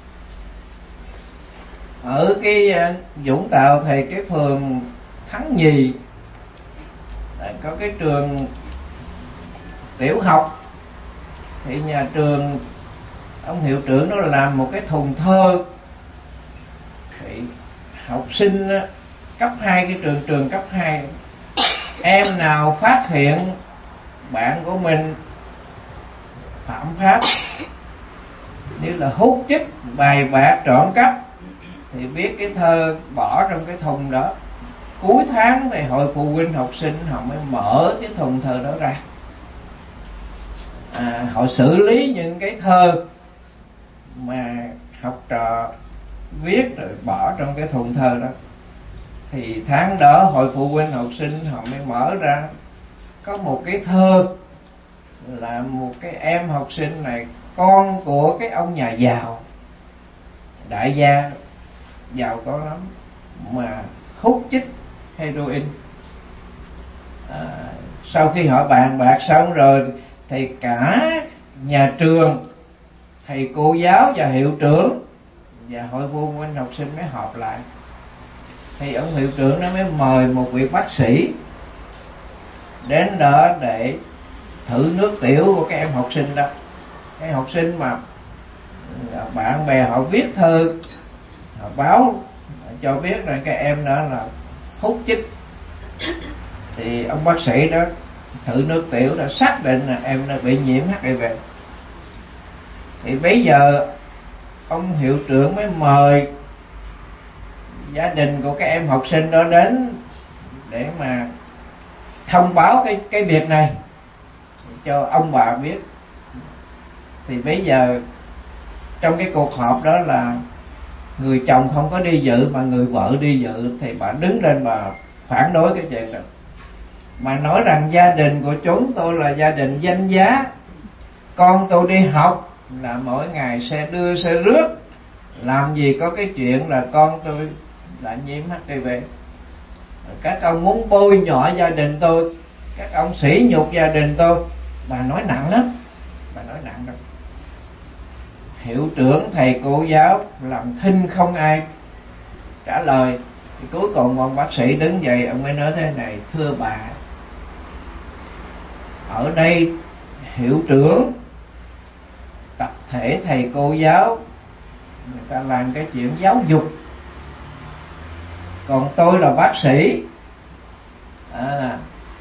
Ở cái Vũng Tàu thì cái phường Thắng Nhì có cái trường tiểu học, thì nhà trường ông hiệu trưởng nó làm một cái thùng thơ, thì học sinh cấp hai, cái trường trường cấp hai, em nào phát hiện bạn của mình phạm pháp, như là hút chích, bài bạc, trộm cắp, thì biết cái thơ bỏ trong cái thùng đó. Cuối tháng thì hội phụ huynh học sinh họ mới mở cái thùng thơ đó ra, à, họ xử lý những cái thơ mà học trò viết rồi bỏ trong cái thùng thơ đó. Thì tháng đó hội phụ huynh học sinh họ mới mở ra, có một cái thơ là một cái em học sinh này, con của cái ông nhà giàu, đại gia giàu có lắm, mà hút chích heroin. À, sau khi họ bàn bạc xong rồi thì cả nhà trường, thầy cô giáo và hiệu trưởng và hội phụ huynh học sinh mới họp lại. Thì ông hiệu trưởng nó mới mời một vị bác sĩ đến đó để thử nước tiểu của các em học sinh đó. Cái học sinh mà bạn bè họ viết thư, họ báo cho biết rằng các em đó là hút chích, thì ông bác sĩ đó thử nước tiểu đã xác định là em đã bị nhiễm hát i vê. Thì bây giờ ông hiệu trưởng mới mời gia đình của các em học sinh đó đến để mà thông báo cái cái việc này cho ông bà biết. Thì bây giờ trong cái cuộc họp đó là người chồng không có đi dự mà người vợ đi dự, thì bà đứng lên bà phản đối cái chuyện đó, mà nói rằng gia đình của chúng tôi là gia đình danh giá, con tôi đi học là mỗi ngày xe đưa xe rước, làm gì có cái chuyện là con tôi là nhiễm hát i vê. Các ông muốn bôi nhọ gia đình tôi, các ông sỉ nhục gia đình tôi. Bà nói nặng lắm, bà nói nặng lắm. Hiệu trưởng, thầy cô giáo làm thinh không ai trả lời. Thì cuối cùng ông bác sĩ đứng dậy, ông mới nói thế này: thưa bà, ở đây hiệu trưởng, tập thể thầy cô giáo người ta làm cái chuyện giáo dục, còn tôi là bác sĩ, à,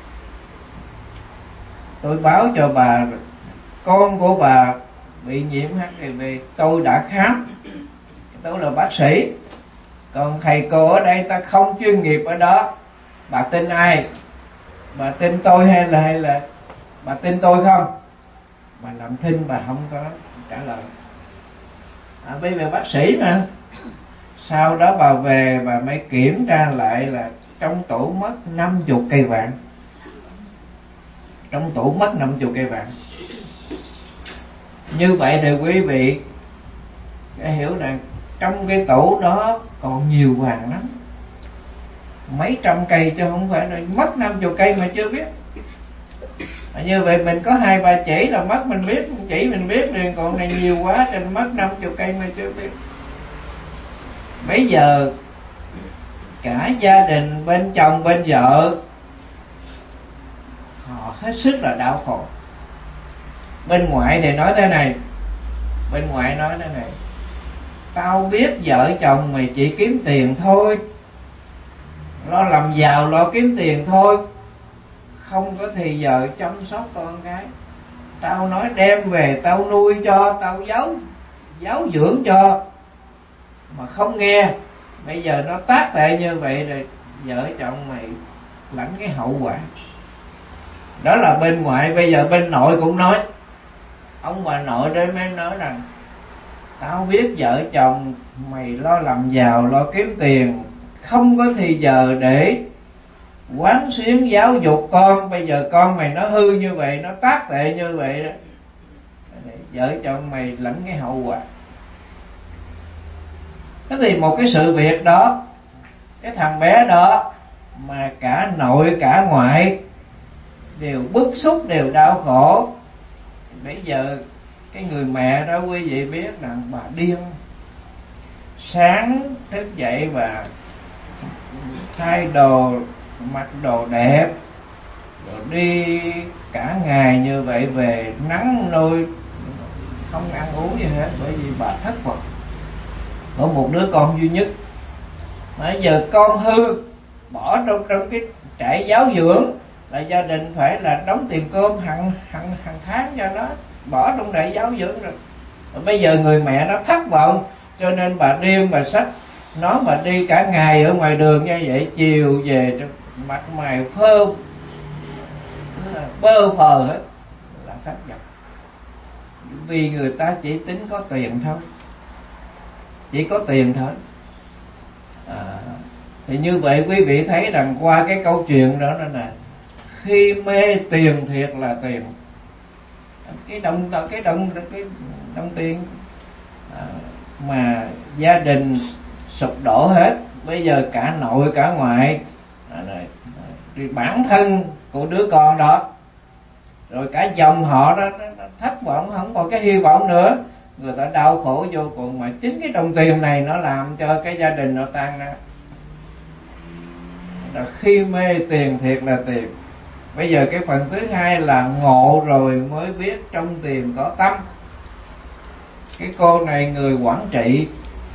tôi báo cho bà con của bà bị nhiễm hát i vê, tôi đã khám, tôi là bác sĩ. Còn thầy cô ở đây ta không chuyên nghiệp ở đó, bà tin ai? Bà tin tôi hay là hay là bà tin tôi không? Bà làm thinh, bà không có trả lời. À, bây giờ bác sĩ mà. Sau đó bà về bà mới kiểm tra lại là trong tủ mất năm mươi cây vàng. Trong tủ mất năm mươi cây vàng. Như vậy thì quý vị phải hiểu rằng trong cái tủ đó còn nhiều vàng lắm, mấy trăm cây chứ không phải là mất năm mươi cây mà chưa biết. Như vậy mình có hai ba chỉ là mất mình biết, chỉ mình biết liền, còn này nhiều quá cho nên mất năm mươi cây mà chưa biết. Bây giờ cả gia đình, bên chồng bên vợ họ hết sức là đau khổ. Bên ngoại thì nói thế này, bên ngoại nói thế này: tao biết vợ chồng mày chỉ kiếm tiền thôi, lo làm giàu lo kiếm tiền thôi, không có thì giờ chăm sóc con cái. Tao nói đem về tao nuôi cho, tao giáo giáo dưỡng cho mà không nghe. Bây giờ nó tác tệ như vậy rồi, vợ chồng mày lãnh cái hậu quả. Đó là bên ngoại. Bây giờ bên nội cũng nói, ông bà nội đến mới nói rằng tao biết vợ chồng mày lo làm giàu lo kiếm tiền, không có thì giờ để quán xuyến giáo dục con. Bây giờ con mày nó hư như vậy, nó tác tệ như vậy đó, vợ chồng mày lãnh cái hậu quả. Thế thì một cái sự việc đó, cái thằng bé đó mà cả nội cả ngoại đều bức xúc, đều đau khổ. Bây giờ cái người mẹ đó quý vị biết rằng bà điên. Sáng thức dậy và thay đồ, mặc đồ đẹp, rồi đi cả ngày như vậy, về nắng nôi, không ăn uống gì hết, bởi vì bà thất vọng. Có một đứa con duy nhất, bây giờ con hư, bỏ trong trong cái trại giáo dưỡng, là gia đình phải là đóng tiền cơm hàng hàng hàng tháng cho nó, bỏ trong đại giáo dưỡng rồi. Bây giờ người mẹ nó thất vọng, cho nên bà điên bà sách nó mà đi cả ngày ở ngoài đường như vậy, chiều về mặt mày phơ bơ phờ hết là thất vọng. Vì người ta chỉ tính có tiền thôi, chỉ có tiền thôi. À, thì như vậy quý vị thấy rằng qua cái câu chuyện đó nè, khi mê tiền thiệt là tiền, cái đồng cái đồng cái đồng tiền à, mà gia đình sụp đổ hết. Bây giờ cả nội cả ngoại à, rồi bản thân của đứa con đó, rồi cả dòng họ đó, đó, đó thất vọng, không còn cái hy vọng nữa, người ta đau khổ vô cùng. Mà chính cái đồng tiền này nó làm cho cái gia đình nó tan ra. Là khi mê tiền thiệt là tiền. Bây giờ cái phần thứ hai là ngộ rồi mới biết trong tiền có tâm. Cái cô này người Quảng Trị,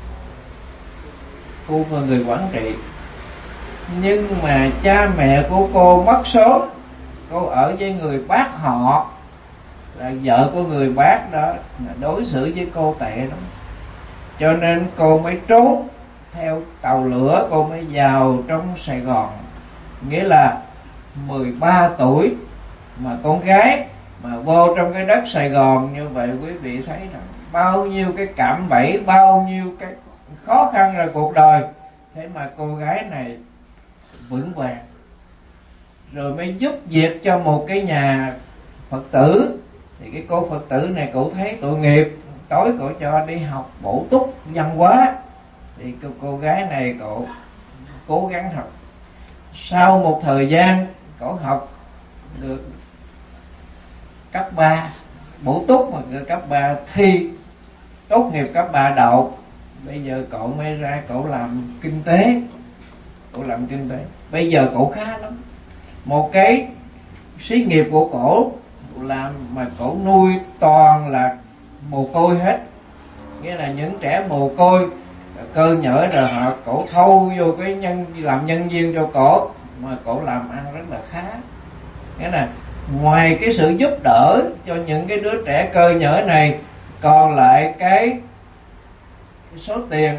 cô là người Quảng Trị, nhưng mà cha mẹ của cô mất sớm. Cô ở với người bác họ, là vợ của người bác đó, đối xử với cô tệ lắm, cho nên cô mới trốn theo tàu lửa, cô mới vào trong Sài Gòn. Nghĩa là mười ba tuổi mà con gái mà vô trong cái đất Sài Gòn như vậy, quý vị thấy rằng bao nhiêu cái cạm bẫy, bao nhiêu cái khó khăn ra cuộc đời. Thế mà cô gái này vững vàng, rồi mới giúp việc cho một cái nhà Phật tử. Thì cái cô Phật tử này cổ thấy tội nghiệp, tối cổ cho đi học bổ túc văn hóa. Thì cô, cô gái này cổ cố gắng học. Sau một thời gian cổ học được cấp ba bổ túc, mà được cấp ba thi tốt nghiệp cấp ba đậu. Bây giờ cậu mới ra cậu làm kinh tế, cậu làm kinh tế. Bây giờ cậu khá lắm. Một cái xí nghiệp của cổ làm mà cổ nuôi toàn là mồ côi hết. Nghĩa là những trẻ mồ côi cơ nhở, rồi họ cổ thâu vô cái nhân làm nhân viên cho cổ, mà cổ làm ăn rất là khá. Nghĩa là ngoài cái sự giúp đỡ cho những cái đứa trẻ cơ nhở này, còn lại cái, cái số tiền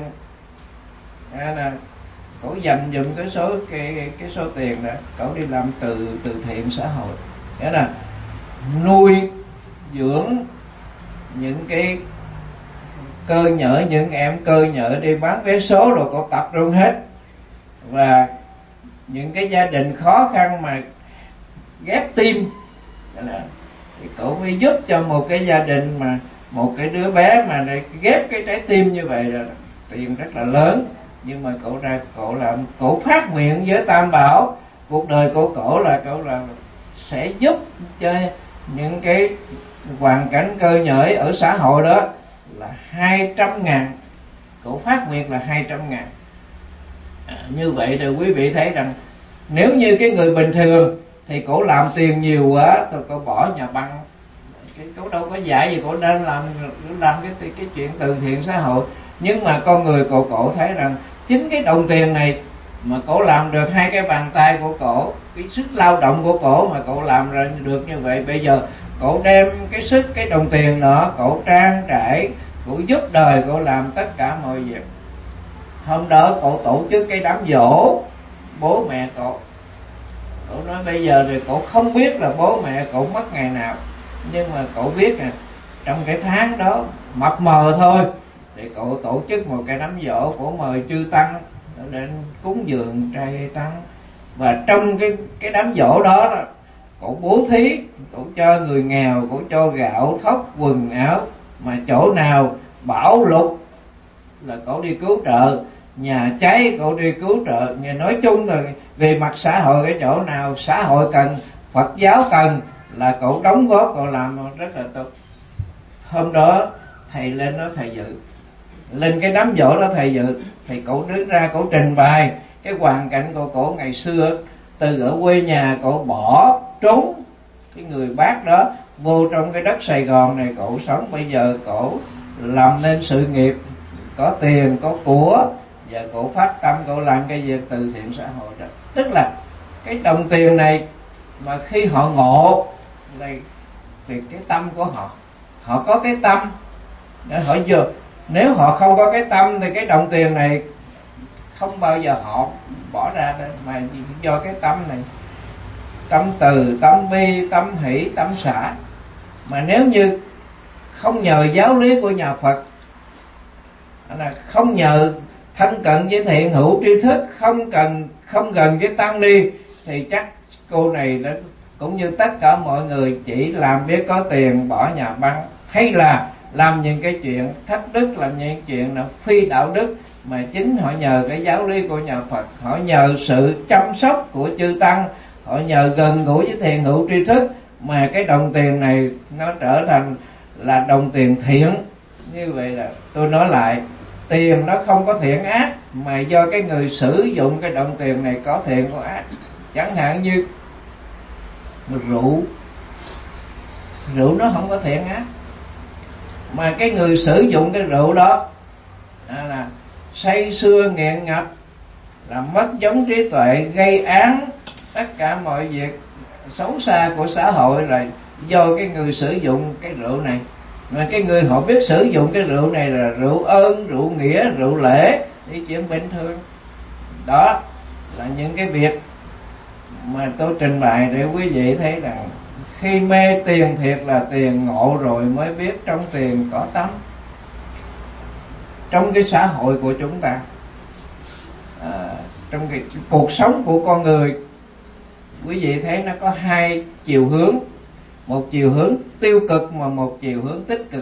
là cổ dành dụm cái số cái cái số tiền đó, cổ đi làm từ từ thiện xã hội. Nghĩa là nuôi dưỡng những cái cơ nhở, những em cơ nhở đi bán vé số rồi cổ tập trung hết. Và những cái gia đình khó khăn mà ghép tim là thì cổ mới giúp cho một cái gia đình mà một cái đứa bé mà ghép cái trái tim như vậy là tiền rất là lớn. Nhưng mà cổ ra cổ làm, cổ phát nguyện với Tam Bảo, cuộc đời của cổ là cổ là sẽ giúp cho những cái hoàn cảnh cơ nhởi ở xã hội đó là hai trăm ngàn. Cổ phát nguyện là hai trăm ngàn. À, như vậy thì quý vị thấy rằng nếu như cái người bình thường thì cổ làm tiền nhiều quá rồi cổ bỏ nhà băng, cổ đâu có dạy gì, cổ nên làm làm cái cái chuyện từ thiện xã hội. Nhưng mà con người cổ cổ thấy rằng chính cái đồng tiền này mà cổ làm được hai cái bàn tay của cổ, cái sức lao động của cổ mà cổ làm ra được như vậy. Bây giờ cổ đem cái sức, cái đồng tiền đó cổ trang trải, cổ giúp đời, cổ làm tất cả mọi việc. Hôm đó cổ tổ chức cái đám giỗ bố mẹ cổ. Cổ nói bây giờ thì cổ không biết là bố mẹ cổ mất ngày nào, nhưng mà cổ biết nè, trong cái tháng đó mập mờ thôi thì cổ tổ chức một cái đám giỗ, cổ mời chư tăng đến cúng dường trai tăng. Và trong cái cái đám giỗ đó, đó cổ bố thí, cổ cho người nghèo, cổ cho gạo thóc quần áo. Mà chỗ nào bão lụt là cổ đi cứu trợ, nhà cháy cổ đi cứu trợ. Nghe nói chung là về mặt xã hội, cái chỗ nào xã hội cần, Phật giáo cần là cổ đóng góp, cổ làm rất là tốt. Hôm đó thầy lên đó thầy dự, lên cái đám giỗ đó thầy dự, thì cổ đứng ra cổ trình bày cái hoàn cảnh của cổ ngày xưa, từ ở quê nhà cổ bỏ trốn cái người bác đó vô trong cái đất Sài Gòn này cổ sống. Bây giờ cổ làm nên sự nghiệp, có tiền có của, và cổ phát tâm cổ làm cái việc từ thiện xã hội đó. Tức là cái đồng tiền này mà khi họ ngộ này thì cái tâm của họ họ có cái tâm để họ vừa. Nếu họ không có cái tâm thì cái đồng tiền này không bao giờ họ bỏ ra đâu, mà do cái tâm này, tâm từ, tâm bi, tâm hỷ, tâm xả. Mà nếu như không nhờ giáo lý của nhà Phật, là không nhờ thân cận với thiện hữu tri thức, không cần không gần với tăng ni, thì chắc cô này đó cũng như tất cả mọi người chỉ làm biết có tiền bỏ nhà băng, hay là làm những cái chuyện thất đức, làm những chuyện là phi đạo đức. Mà chính họ nhờ cái giáo lý của nhà Phật, họ nhờ sự chăm sóc của chư tăng, họ nhờ gần gũi với thiện hữu tri thức, mà cái đồng tiền này nó trở thành là đồng tiền thiện. Như vậy là tôi nói lại, tiền nó không có thiện ác, mà do cái người sử dụng cái đồng tiền này có thiện có ác. Chẳng hạn như rượu, rượu nó không có thiện ác, mà cái người sử dụng cái rượu đó à, là say sưa nghiện ngập, làm mất giống trí tuệ, gây án, tất cả mọi việc xấu xa của xã hội là do cái người sử dụng cái rượu này. Mà cái người họ biết sử dụng cái rượu này là rượu ơn, rượu nghĩa, rượu lễ, đi chuyện bình thường. Đó là những cái việc mà tôi trình bày để quý vị thấy rằng khi mê tiền thiệt là tiền, ngộ rồi mới biết trong tiền có tâm. Trong cái xã hội của chúng ta, à, trong cái cuộc sống của con người, quý vị thấy nó có hai chiều hướng, một chiều hướng tiêu cực và một chiều hướng tích cực.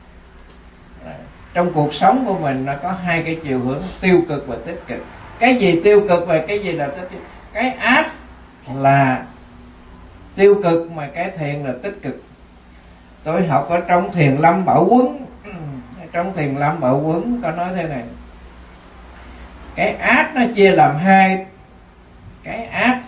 À, trong cuộc sống của mình nó có hai cái chiều hướng tiêu cực và tích cực. Cái gì tiêu cực và cái gì là tích cực? Cái ác là tiêu cực, mà cái thiện là tích cực. Tôi học ở trong Thiền Lâm Bảo Quấn, trong Thiền Lâm Bảo Quấn có nói thế này: cái ác nó chia làm hai, cái ác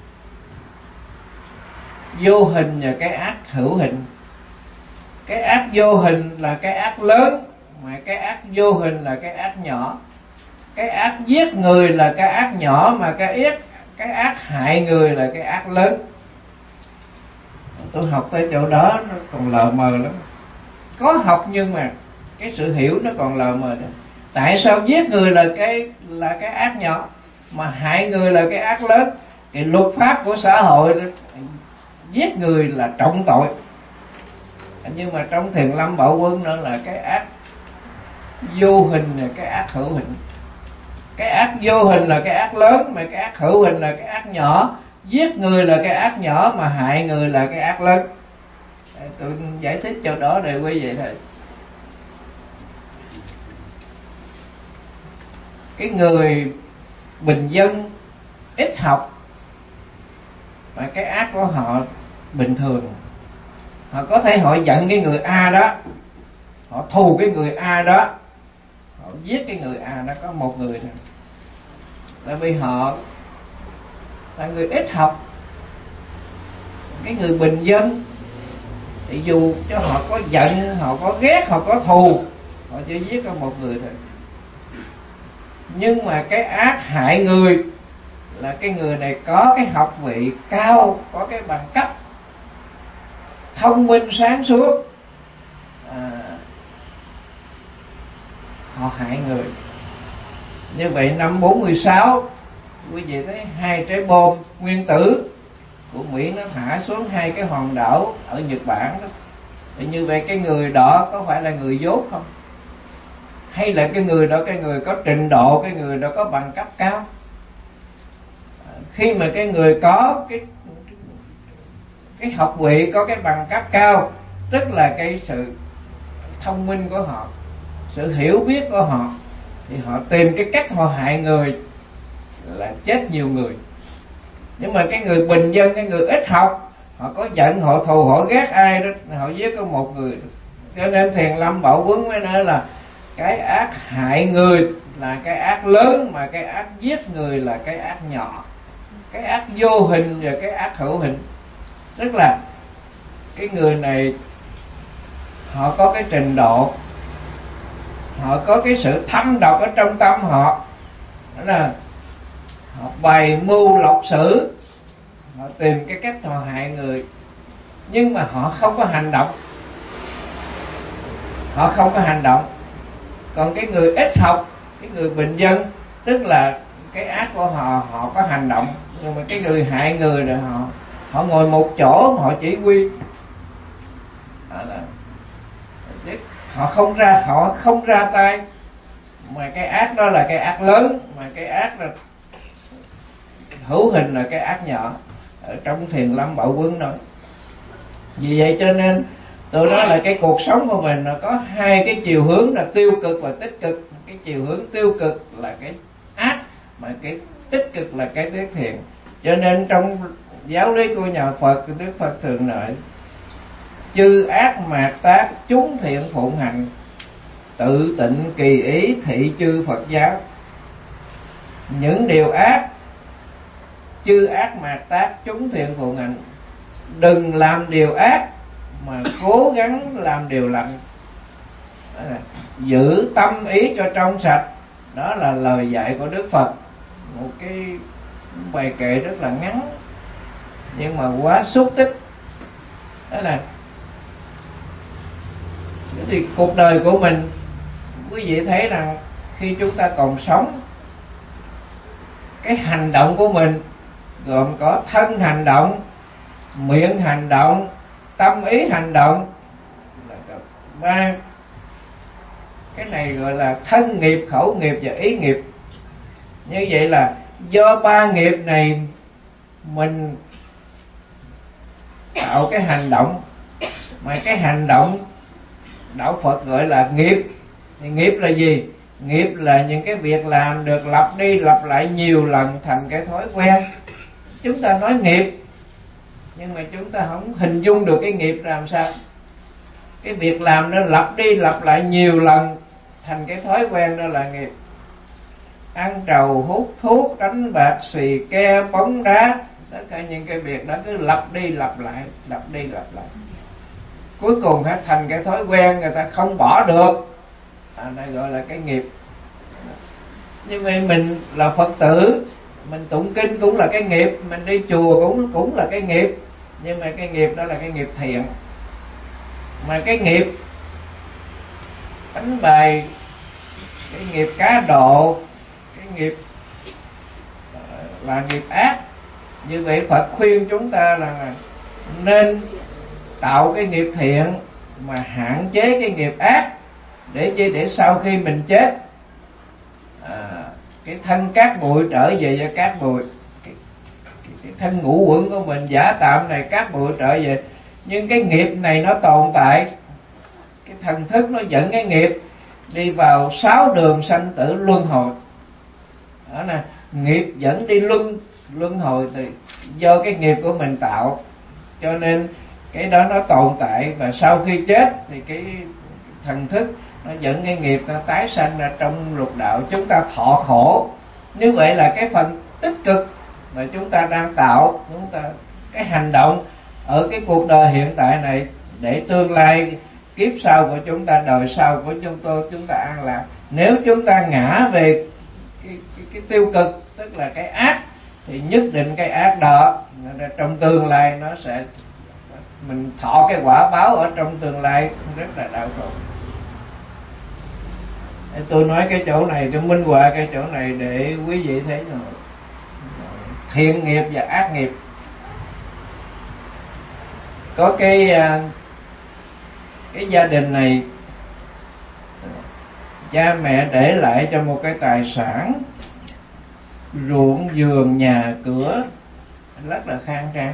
vô hình và cái ác hữu hình. Cái ác vô hình là cái ác lớn, mà cái ác vô hình là cái ác nhỏ. Cái ác giết người là cái ác nhỏ, mà cái ác cái ác hại người là cái ác lớn. Tôi học tới chỗ đó nó còn lờ mờ lắm. Có học nhưng mà cái sự hiểu nó còn lờ mờ đó. Tại sao giết người là cái là cái ác nhỏ, mà hại người là cái ác lớn? Cái luật pháp của xã hội đó, giết người là trọng tội. Nhưng mà trong Thiền Lâm Bảo Quân nó là cái ác vô hình là cái ác hữu hình. Cái ác vô hình là cái ác lớn, mà cái ác hữu hình là cái ác nhỏ. Giết người là cái ác nhỏ, mà hại người là cái ác lớn. Tôi giải thích cho đó để quý vị thấy. Cái người bình dân ít học, mà cái ác của họ bình thường. Họ có thể họ giận cái người A đó, họ thù cái người A đó, họ giết cái người A đó, có một người thôi. Tại vì họ là người ít học. Cái người bình dân thì dù cho họ có giận, họ có ghét, họ có thù, họ chỉ giết có một người thôi. Nhưng mà cái ác hại người là cái người này có cái học vị cao, có cái bằng cấp, thông minh sáng suốt, à, họ hại người. Như vậy năm bốn mươi sáu, quý vị thấy hai trái bom nguyên tử của Mỹ nó thả xuống hai cái hòn đảo ở Nhật Bản đó. Thì như vậy cái người đó có phải là người dốt không? Hay là cái người đó, cái người có trình độ, cái người đó có bằng cấp cao? Khi mà cái người có cái cái học vị, có cái bằng cấp cao, tức là cái sự thông minh của họ, sự hiểu biết của họ, thì họ tìm cái cách họ hại người là chết nhiều người. Nhưng mà cái người bình dân, cái người ít học, họ có giận, họ thù, họ ghét ai đó, họ giết có một người. Cho nên Thiền Lâm Bảo Quấn mới nói là cái ác hại người là cái ác lớn, mà cái ác giết người là cái ác nhỏ. Cái ác vô hình và cái ác hữu hình. Tức là cái người này họ có cái trình độ, họ có cái sự thâm độc ở trong tâm họ, đó là họ bày mưu lọc xử, họ tìm cái cách họ hại người, nhưng mà họ không có hành động. họ không có hành động. Còn cái người ít học, cái người bình dân, tức là cái ác của họ họ có hành động, nhưng mà cái người hại người rồi họ họ ngồi một chỗ họ chỉ huy, họ không ra họ không ra tay. Mà cái ác đó là cái ác lớn, mà cái ác là hữu hình là cái ác nhỏ. Ở trong Thiền Lâm Bảo Quân nói. Vì vậy cho nên tôi nói là cái cuộc sống của mình nó có hai cái chiều hướng là tiêu cực và tích cực. Cái chiều hướng tiêu cực là cái ác, mà cái tích cực là cái đức thiện. Cho nên trong giáo lý của nhà Phật, Đức Phật thường nói: chư ác mạt tác, chúng thiện phụng hành, tự tịnh kỳ ý thị chư Phật giáo. Những điều ác, chư ác mạt tác, chúng thiện phụng hành. Đừng làm điều ác mà cố gắng làm điều lành. Giữ tâm ý cho trong sạch. Đó là lời dạy của Đức Phật. Một cái bài kệ rất là ngắn nhưng mà quá xúc tích. Đó là thì cuộc đời của mình, quý vị thấy rằng khi chúng ta còn sống, cái hành động của mình gồm có thân hành động, miệng hành động, tâm ý hành động. Ba cái này gọi là thân nghiệp, khẩu nghiệp và ý nghiệp. Như vậy là do ba nghiệp này mình tạo cái hành động, mà cái hành động đạo Phật gọi là nghiệp. Thì nghiệp là gì? Nghiệp là những cái việc làm được lặp đi lặp lại nhiều lần thành cái thói quen. Chúng ta nói nghiệp, nhưng mà chúng ta không hình dung được cái nghiệp làm sao. Cái việc làm nó lặp đi lặp lại nhiều lần thành cái thói quen, đó là nghiệp. Ăn trầu, hút thuốc, đánh bạc, xì ke, bóng đá, tất cả những cái việc đó cứ lặp đi lặp lại, lặp đi lặp lại, cuối cùng phải thành cái thói quen, người ta không bỏ được. À, đây gọi là cái nghiệp. Nhưng mà mình là Phật tử, mình tụng kinh cũng là cái nghiệp, mình đi chùa cũng cũng là cái nghiệp. Nhưng mà cái nghiệp đó là cái nghiệp thiện. Mà cái nghiệp đánh bài, cái nghiệp cá độ, cái nghiệp là nghiệp ác. Như vậy Phật khuyên chúng ta là nên tạo cái nghiệp thiện mà hạn chế cái nghiệp ác, để chi? Để sau khi mình chết, à, cái thân cát bụi trở về cho cát bụi, cái, cái, cái thân ngũ uẩn của mình giả tạm này cát bụi trở về, nhưng cái nghiệp này nó tồn tại. Cái thần thức nó dẫn cái nghiệp đi vào sáu đường sanh tử luân hồi. Đó nè, nghiệp dẫn đi luân luân hồi thì do cái nghiệp của mình tạo, cho nên cái đó nó tồn tại. Và sau khi chết thì cái thần thức nó dẫn cái nghiệp nó tái sanh ra trong lục đạo, chúng ta thọ khổ. Như vậy là cái phần tích cực mà chúng ta đang tạo, chúng ta cái hành động ở cái cuộc đời hiện tại này, để tương lai kiếp sau của chúng ta, đời sau của chúng tôi, chúng ta an lạc. Nếu chúng ta ngã về cái, cái, cái tiêu cực, tức là cái ác, thì nhất định cái ác đó trong tương lai nó sẽ, mình thọ cái quả báo ở trong tương lai rất là đau khổ. Tôi nói cái chỗ này, tôi minh họa cái chỗ này để quý vị thấy rồi. Thiện nghiệp và ác nghiệp. Có cái cái gia đình này, cha mẹ để lại cho một cái tài sản ruộng vườn nhà cửa rất là khang trang.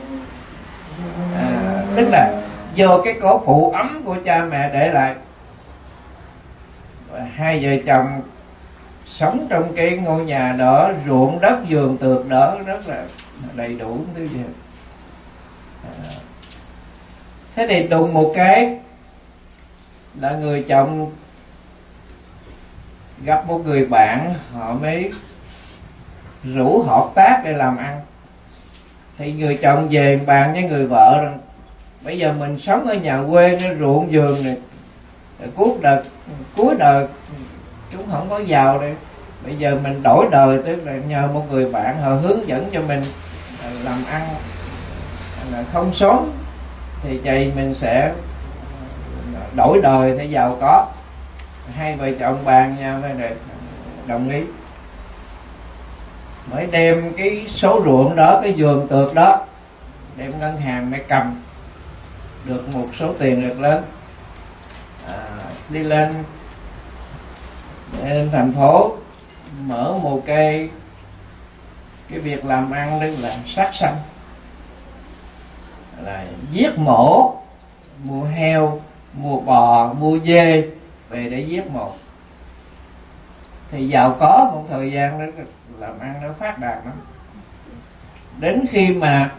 À, tức là do cái cổ phụ ấm của cha mẹ để lại, và hai vợ chồng sống trong cái ngôi nhà đó, ruộng đất vườn tược đó rất là đầy đủ thứ gì. À, thế thì đùng một cái là người chồng gặp một người bạn, họ mới rủ hợp tác để làm ăn. Thì người chồng về bàn với người vợ rằng bây giờ mình sống ở nhà quê, nó ruộng vườn này, cuối đời cuối đời chúng không có giàu đây, bây giờ mình đổi đời, tức là nhờ một người bạn họ hướng dẫn cho mình làm ăn là không sớm, thì vậy mình sẽ đổi đời thì giàu có. Hai vợ chồng bàn nhau mới được đồng ý, mới đem cái số ruộng đó, cái vườn tược đó, đem ngân hàng mới cầm được một số tiền được lớn, à, đi lên lên thành phố mở một cái cái việc làm ăn, tức là sát sanh, là giết mổ, mua heo, mua bò, mua dê về để giết mổ. Thì giàu có một thời gian đó, làm ăn nó phát đạt lắm. Đến khi mà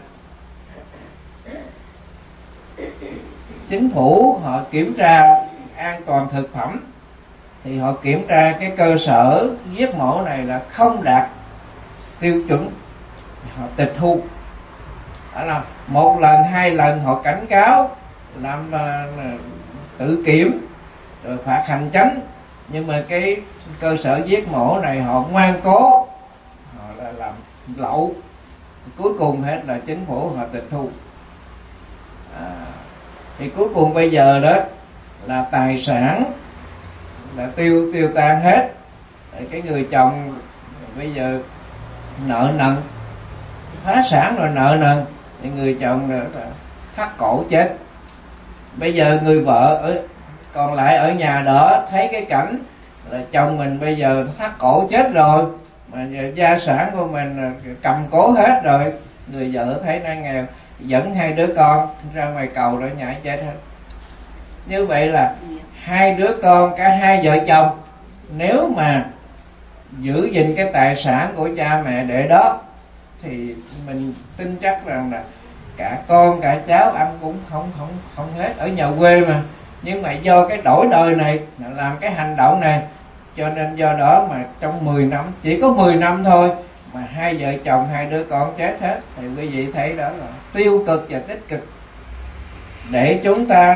chính phủ họ kiểm tra an toàn thực phẩm thì họ kiểm tra cái cơ sở giết mổ này là không đạt tiêu chuẩn, họ tịch thu. Đó là một lần hai lần họ cảnh cáo, làm uh, tự kiểm rồi phạt hành chánh, nhưng mà cái cơ sở giết mổ này họ ngoan cố, họ là làm lậu, cuối cùng hết là chính phủ họ tịch thu. À, thì cuối cùng bây giờ đó là tài sản là tiêu tiêu tan hết. Cái người chồng bây giờ nợ nần, phá sản rồi nợ nần, thì người chồng là thắt cổ chết. Bây giờ người vợ ở còn lại ở nhà đó thấy cái cảnh là chồng mình bây giờ thắt cổ chết rồi, mà gia sản của mình cầm cố hết rồi, người vợ thấy đang nghèo dẫn hai đứa con ra ngoài cầu rồi nhảy chết hết. Như vậy là hai đứa con, cả hai vợ chồng, nếu mà giữ gìn cái tài sản của cha mẹ để đó thì mình tin chắc rằng là cả con cả cháu ăn cũng không không không hết ở nhà quê mà. Nhưng mà do cái đổi đời này, làm cái hành động này, cho nên do đó mà trong mười năm, chỉ có mười năm thôi mà hai vợ chồng hai đứa con chết hết. Thì quý vị thấy đó là tiêu cực và tích cực. Để chúng ta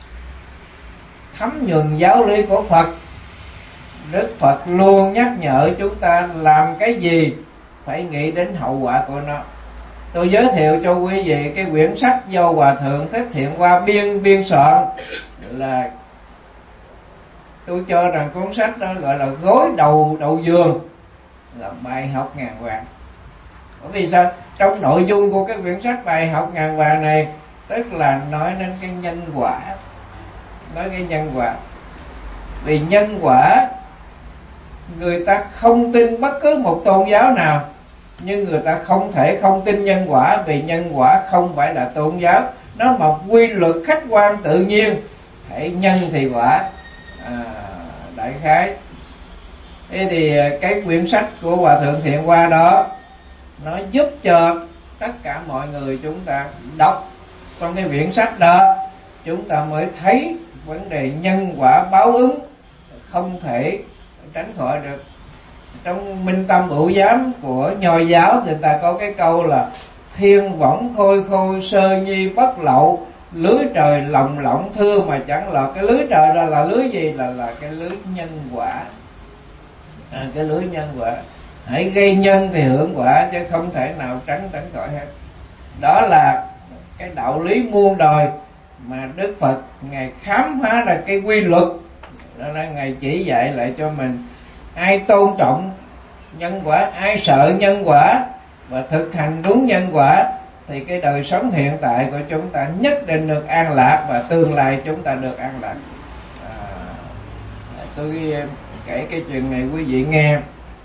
thấm nhuần giáo lý của Phật, Đức Phật luôn nhắc nhở chúng ta làm cái gì phải nghĩ đến hậu quả của nó. Tôi giới thiệu cho quý vị cái quyển sách do Hòa Thượng Thích Thiện Hoa biên biên soạn, là tôi cho rằng cuốn sách đó gọi là gối đầu đầu giường, là bài học ngàn vàng. Bởi vì sao? Trong nội dung của cái quyển sách bài học ngàn vàng này, tức là nói đến cái nhân quả, nói cái nhân quả. Vì nhân quả, người ta không tin bất cứ một tôn giáo nào, nhưng người ta không thể không tin nhân quả, vì nhân quả không phải là tôn giáo, nó một quy luật khách quan tự nhiên, hãy nhân thì quả. À, đại khái thế thì cái quyển sách của Hòa Thượng Thiện Hoa đó, nó giúp cho tất cả mọi người chúng ta đọc trong cái quyển sách đó, chúng ta mới thấy vấn đề nhân quả báo ứng không thể tránh khỏi được. Trong Minh Tâm Ữu Giám của Nho giáo, người ta có cái câu là thiên võng khôi khôi sơ nhi bất lậu, lưới trời lồng lộng thưa mà chẳng lọt. Cái lưới trời đó là lưới gì? Là là cái lưới nhân quả. À, cái lưới nhân quả, hãy gây nhân thì hưởng quả, chứ không thể nào tránh tránh khỏi hết. Đó là cái đạo lý muôn đời mà Đức Phật Ngài khám phá ra cái quy luật. Đó là Ngài chỉ dạy lại cho mình. Ai tôn trọng nhân quả, ai sợ nhân quả và thực hành đúng nhân quả, thì cái đời sống hiện tại của chúng ta nhất định được an lạc, và tương lai chúng ta được an lạc. À, tôi kể cái chuyện này quý vị nghe.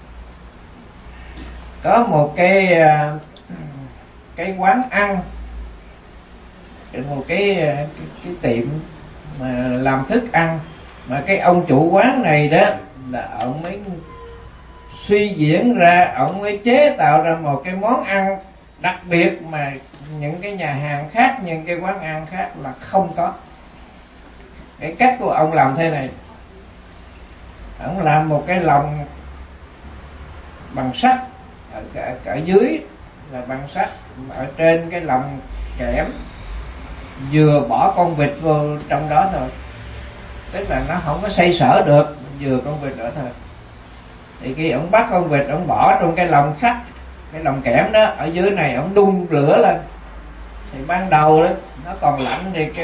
Có một cái cái quán ăn, một cái cái, cái tiệm mà làm thức ăn, mà cái ông chủ quán này đó là ông mới suy diễn ra, ông mới chế tạo ra một cái món ăn đặc biệt mà những cái nhà hàng khác, những cái quán ăn khác là không có. Cái cách của ông làm thế này: ông làm một cái lồng bằng sắt, ở, ở, ở dưới là bằng sắt, ở trên cái lồng kẽm, vừa bỏ con vịt vô trong đó thôi, tức là nó không có xoay sở được, vừa con vịt ở thôi. Thì khi ông bắt con vịt, ông bỏ trong cái lồng sắt, cái lồng kẽm đó, ở dưới này ông đun lửa lên. Thì ban đầu đó nó còn lạnh thì cái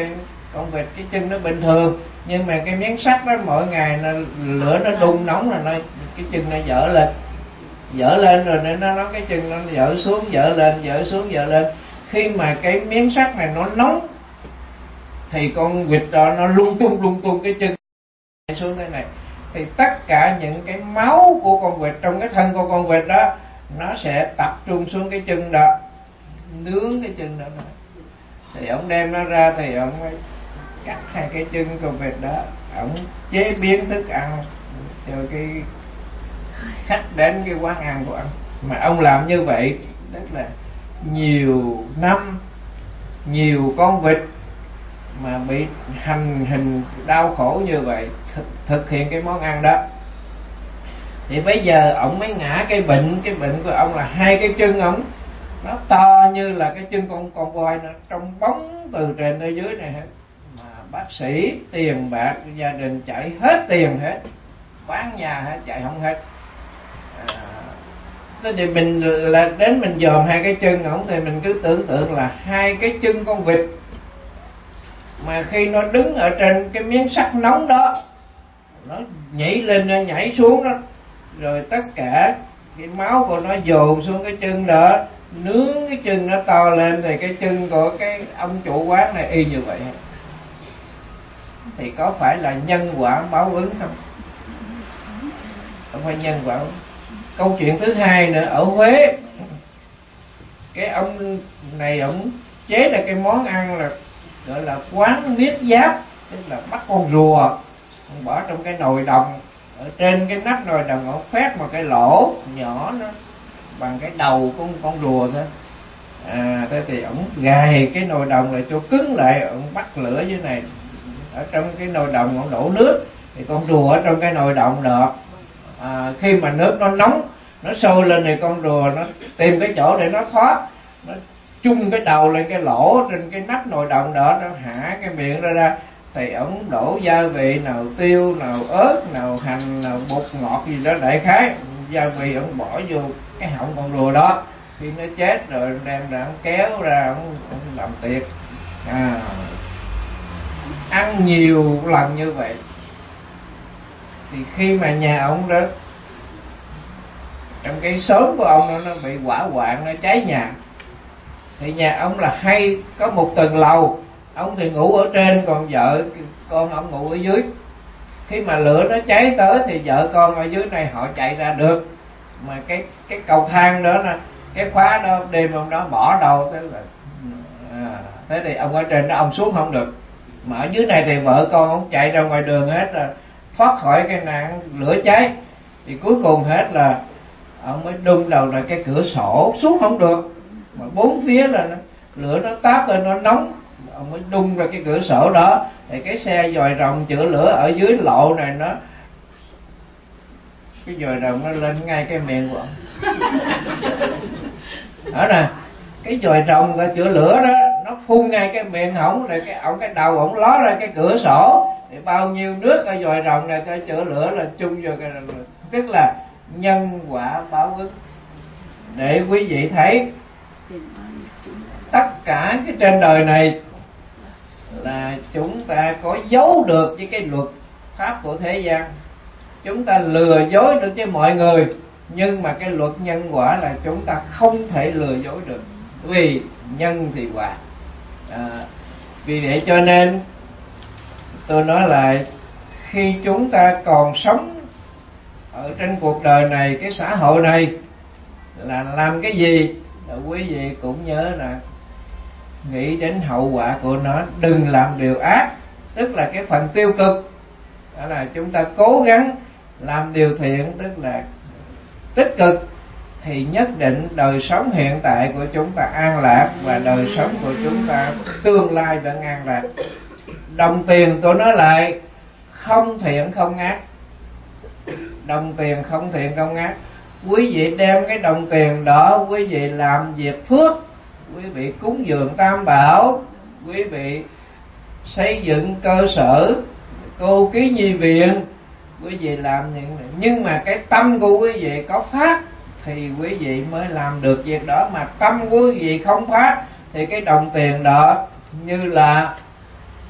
Con vịt cái chân nó bình thường, nhưng mà cái miếng sắt đó mỗi ngày nó lửa nó đun nóng là nó cái chân nó dở lên, dở lên rồi nên nó nó cái chân nó dở xuống dở lên dở xuống dở lên. Khi mà cái miếng sắt này nó nóng thì con vịt đó nó lung tung lung tung cái chân xuống thế này, thì tất cả những cái máu của con vịt trong cái thân của con vịt đó nó sẽ tập trung xuống cái chân đó, nướng cái chân đó. Thì ông đem nó ra thì ông cắt hai cái chân con vịt đó, ông chế biến thức ăn cho cái khách đến cái quán ăn của ông. Mà ông làm như vậy rất là nhiều năm, nhiều con vịt mà bị hành hình đau khổ như vậy thực, thực hiện cái món ăn đó. Thì bây giờ ông mới ngã cái bệnh, cái bệnh của ông là hai cái chân ông nó to như là cái chân con con voi, nó trong bóng từ trên tới dưới này hết. Mà bác sĩ tiền bạc gia đình chạy hết tiền hết, bán nhà hết, chạy không hết. À, thế thì mình là đến mình dòm hai cái chân ổng thì mình cứ tưởng tượng là hai cái chân con vịt mà khi nó đứng ở trên cái miếng sắt nóng đó, nó nhảy lên nó nhảy xuống đó, rồi tất cả cái máu của nó dồn xuống cái chân đó, nướng cái chân nó to lên, thì cái chân của cái ông chủ quán này y như vậy. Thì có phải là nhân quả báo ứng không? Không phải nhân quả. Câu chuyện thứ hai nữa, ở Huế, cái ông này ông chế ra cái món ăn là gọi là quán miết giáp, tức là bắt con rùa, ông bỏ trong cái nồi đồng, ở trên cái nắp nồi đồng ông khoét một cái lỗ nhỏ nó bằng cái đầu của con rùa thôi. À, thế thì ông gài cái nồi đồng lại cho cứng lại, ông bắt lửa dưới này, ở trong cái nồi đồng ông đổ nước, thì con rùa ở trong cái nồi đồng được. À, khi mà nước nó nóng, nó sôi lên thì con rùa nó tìm cái chỗ để nó thoát, nó chung cái đầu lên cái lỗ trên cái nắp nồi đồng đó, nó hả cái miệng ra ra. Thì ổng đổ gia vị nào tiêu, nào ớt, nào hành, nào bột ngọt gì đó đại khái, gia vị ổng bỏ vô cái họng con rùa đó. Khi nó chết rồi đem ra ổng kéo ra, ổng làm tiệc. À, ăn nhiều lần như vậy thì khi mà nhà ông đó, trong cái xóm của ông nó, nó bị hỏa hoạn, nó cháy nhà, thì nhà ông là hay có một tầng lầu, ông thì ngủ ở trên, còn vợ con ông ngủ ở dưới. Khi mà lửa nó cháy tới thì vợ con ở dưới này họ chạy ra được, mà cái cái cầu thang đó nè, cái khóa đó đêm hôm đó bỏ đâu, thế là à, thế thì ông ở trên đó ông xuống không được, mà ở dưới này thì vợ con ông chạy ra ngoài đường hết rồi, thoát khỏi cái nạn lửa cháy. Thì cuối cùng hết là ông mới đung đầu là cái cửa sổ, xuống không được, mà bốn phía là nó, lửa nó táp lên, nó nóng, ông mới đung ra cái cửa sổ đó. Thì cái xe dòi rồng chữa lửa ở dưới lộ này, nó cái dòi rồng nó lên ngay cái miệng của ông. Đó nè, cái dòi rồng và chữa lửa đó nó phun ngay cái miệng ổng, rồi cái ổng cái đầu ổng ló ra cái cửa sổ, thì bao nhiêu nước ở dòi rồng này cho chữa lửa là chung vô cái. Tức là nhân quả báo ứng. Để quý vị thấy tất cả cái trên đời này là chúng ta có giấu được với cái luật pháp của thế gian, chúng ta lừa dối được với mọi người, nhưng mà cái luật nhân quả là chúng ta không thể lừa dối được, vì nhân thì quả. À, vì vậy cho nên tôi nói là khi chúng ta còn sống ở trên cuộc đời này, cái xã hội này, là làm cái gì là quý vị cũng nhớ là nghĩ đến hậu quả của nó, đừng làm điều ác, tức là cái phần tiêu cực. Đó là chúng ta cố gắng làm điều thiện, tức là tích cực, thì nhất định đời sống hiện tại của chúng ta an lạc, và đời sống của chúng ta tương lai vẫn an lạc. Đồng tiền tôi nói lại, không thiện không ác, đồng tiền không thiện không ác. Quý vị đem cái đồng tiền đó, quý vị làm việc phước, quý vị cúng dường tam bảo, quý vị xây dựng cơ sở cô ký nhi viện, quý vị làm những, nhưng mà cái tâm của quý vị có phát thì quý vị mới làm được việc đó. Mà tâm của quý vị không phát thì cái đồng tiền đó như là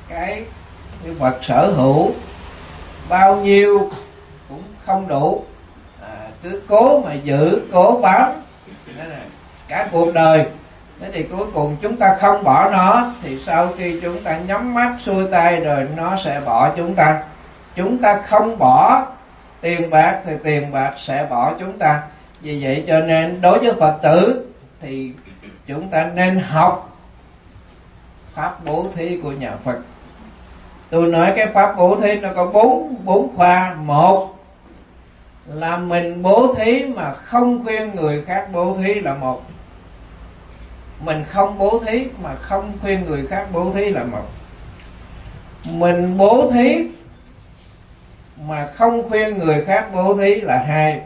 cái, cái vật sở hữu bao nhiêu cũng không đủ, à, cứ cố mà giữ, cố bám cả cuộc đời. Thế thì cuối cùng chúng ta không bỏ nó, thì sau khi chúng ta nhắm mắt xuôi tay rồi nó sẽ bỏ chúng ta. Chúng ta không bỏ tiền bạc thì tiền bạc sẽ bỏ chúng ta. Vì vậy cho nên đối với Phật tử thì chúng ta nên học pháp bố thí của nhà Phật. Tôi nói cái pháp bố thí nó có bốn bốn khoa. Một là mình bố thí mà không khuyên người khác bố thí là một. Mình không bố thí mà không khuyên người khác bố thí là một. Mình bố thí mà không khuyên người khác bố thí là hai.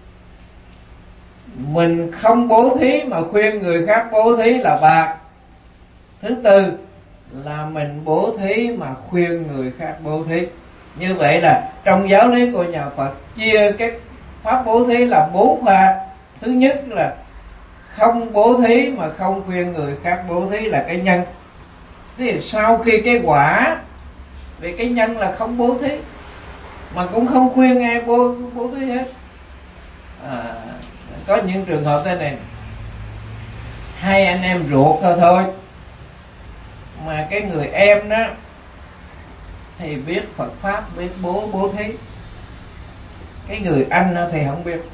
Mình không bố thí mà khuyên người khác bố thí là ba. Thứ tư là mình bố thí mà khuyên người khác bố thí. Như vậy là trong giáo lý của nhà Phật chia cái pháp bố thí là bốn khoa. Thứ nhất là không bố thí mà không khuyên người khác bố thí là cái nhân. Thế thì sau khi cái quả, vì cái nhân là không bố thí mà cũng không khuyên ai bố, bố thí hết. À, có những trường hợp thế này, hai anh em ruột thôi thôi mà cái người em đó thì biết Phật pháp, biết bố bố thí, cái người anh đó thì không biết.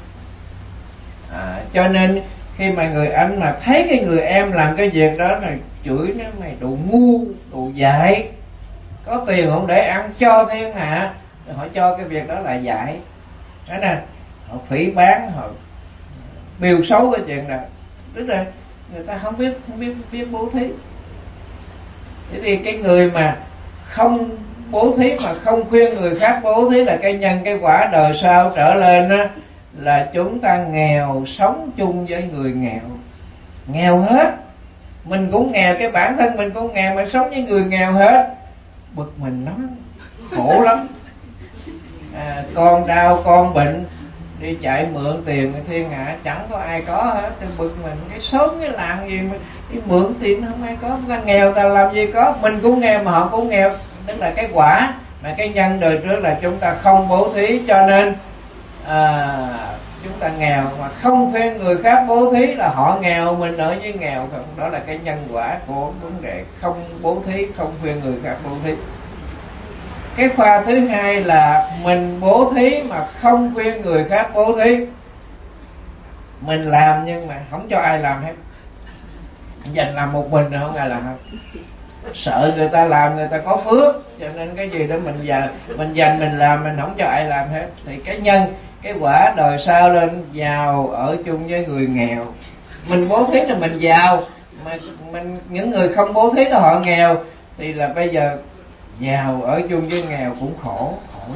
À, cho nên khi mà người anh mà thấy cái người em làm cái việc đó là chửi nó, mày đồ ngu, đồ dại, có tiền không để ăn cho thiên hạ, họ cho cái việc đó là dại. Đó nè, họ phỉ báng, họ bêu xấu cái chuyện đó. Tức là người ta không biết không biết biết bố thí. Thế thì cái người mà không bố thí mà không khuyên người khác bố thí là cái nhân cái quả đời sau trở lên á, là chúng ta nghèo, sống chung với người nghèo, nghèo hết. Mình cũng nghèo, cái bản thân mình cũng nghèo mà sống với người nghèo hết, bực mình lắm, khổ lắm. À, con đau, con bệnh, đi chạy mượn tiền thiên hạ chẳng có ai có hết, thì bực mình. Cái sớm cái làm gì mà đi mượn tiền không ai có, ta nghèo ta làm gì có. Mình cũng nghèo mà họ cũng nghèo. Tức là cái quả, mà cái nhân đời trước là chúng ta không bố thí, cho nên à, chúng ta nghèo. Mà không khuyên người khác bố thí là họ nghèo, mình ở với nghèo không. Đó là cái nhân quả của vấn đề không bố thí, không khuyên người khác bố thí. Cái khoa thứ hai là mình bố thí mà không khuyên người khác bố thí. Mình làm nhưng mà không cho ai làm hết, dành làm một mình rồi không ai làm hết. Sợ người ta làm người ta có phước, cho nên cái gì đó mình dành mình dành mình làm, mình không cho ai làm hết. Thì cái nhân cái quả đời sau lên giàu ở chung với người nghèo. Mình bố thí là mình giàu, mà mình những người không bố thí là họ nghèo, thì là bây giờ giàu ở chung với nghèo cũng khổ, khổ.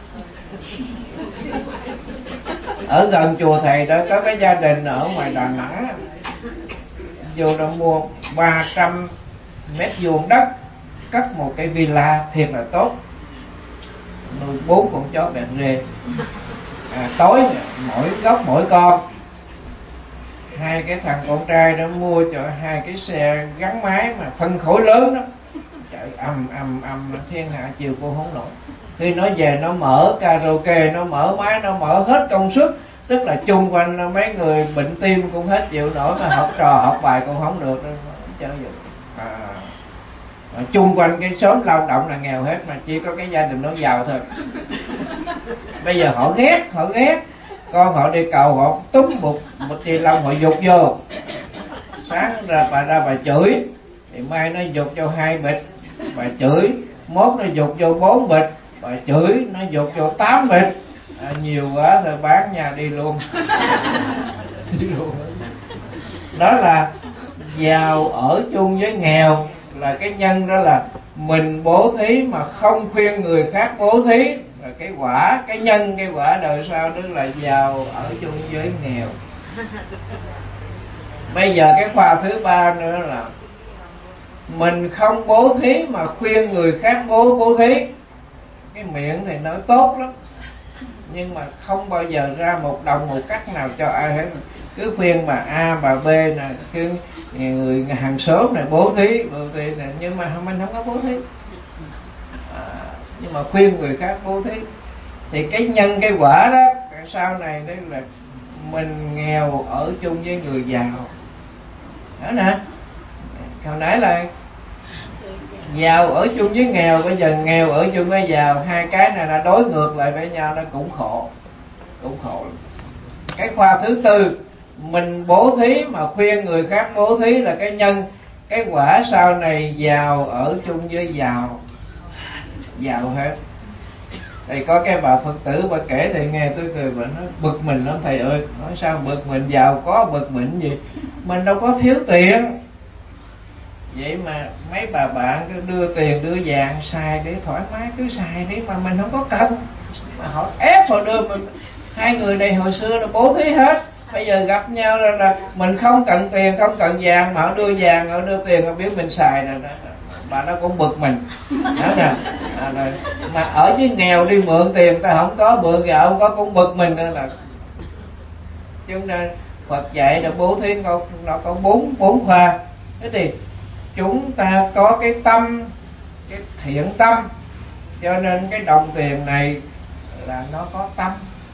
Ở gần chùa thầy đó có cái gia đình ở ngoài Đà Nẵng, vô đó mua ba trăm mét vuông đất, cất một cái villa thiệt là tốt, nuôi bốn con chó bẹn rê. À, tối mỗi góc mỗi con. Hai cái thằng con trai đó mua cho hai cái xe gắn máy mà phân khối lớn đó, trời ầm ầm ầm thiên hạ chiều cô không nổi. Khi nó về nó mở karaoke, nó mở máy, nó mở hết công suất. Tức là chung quanh mấy người bệnh tim cũng hết chịu nổi, mà học trò học bài cũng không được. Chơi gì à, à, chung quanh cái xóm lao động là nghèo hết, mà chỉ có cái gia đình nó giàu thôi. Bây giờ họ ghét, họ ghét con họ đi cầu, họ túm một một chi lông họ dục vô. Sáng ra bà ra bà chửi, thì mai nó dục cho hai bịch, bà chửi. Mốt nó dục vô bốn bịch, bà chửi. Nó dục vô tám bịch. À, nhiều quá rồi bán nhà đi luôn. Đi luôn. Đó là giàu ở chung với nghèo, là cái nhân đó là mình bố thí mà không khuyên người khác bố thí, là cái quả, cái nhân cái quả đời sau đó là giàu ở chung với nghèo. Bây giờ cái khoa thứ ba nữa là mình không bố thí mà khuyên người khác bố bố thí. Cái miệng thì nói tốt lắm, nhưng mà không bao giờ ra một đồng một cắt nào cho ai hết. Cứ khuyên bà A bà B nè, khuyên người hàng xóm này bố thí bố thí nè, nhưng mà mình không có bố thí. nhưng mà khuyên người khác bố thí. Thì cái nhân cái quả đó sau này đây là mình nghèo ở chung với người giàu đó nè. Hồi nãy là giàu ở chung với nghèo, bây giờ nghèo ở chung với giàu, hai cái này là đối ngược lại với nhau, nó cũng khổ, cũng khổ. Cái khoa thứ tư, mình bố thí mà khuyên người khác bố thí là cái nhân, cái quả sau này giàu ở chung với giàu, giàu hết. Thì có cái bà Phật tử bà kể thì nghe tôi cười, bà nói bực mình lắm thầy ơi. Nói sao bực mình, giàu có bực mình gì, mình đâu có thiếu tiền. Vậy mà mấy bà bạn cứ đưa tiền đưa vàng xài để thoải mái, cứ xài đi mà mình không có cần. Mà họ ép họ đưa mình. Hai người này hồi xưa là bố thí hết, bây giờ gặp nhau là, là mình không cần tiền, không cần vàng, mà họ đưa vàng, họ đưa tiền, họ biết mình xài rồi đó. Bà nó cũng bực mình đó nè. À, rồi. Mà ở dưới nghèo đi mượn tiền ta không có, mượn gạo không có cũng bực mình nữa là. Chúng nên Phật dạy là bố thí nó, nó có bốn bốn khoa. Thế thì chúng ta có cái tâm, cái thiện tâm, cho nên cái đồng tiền này là nó có tâm.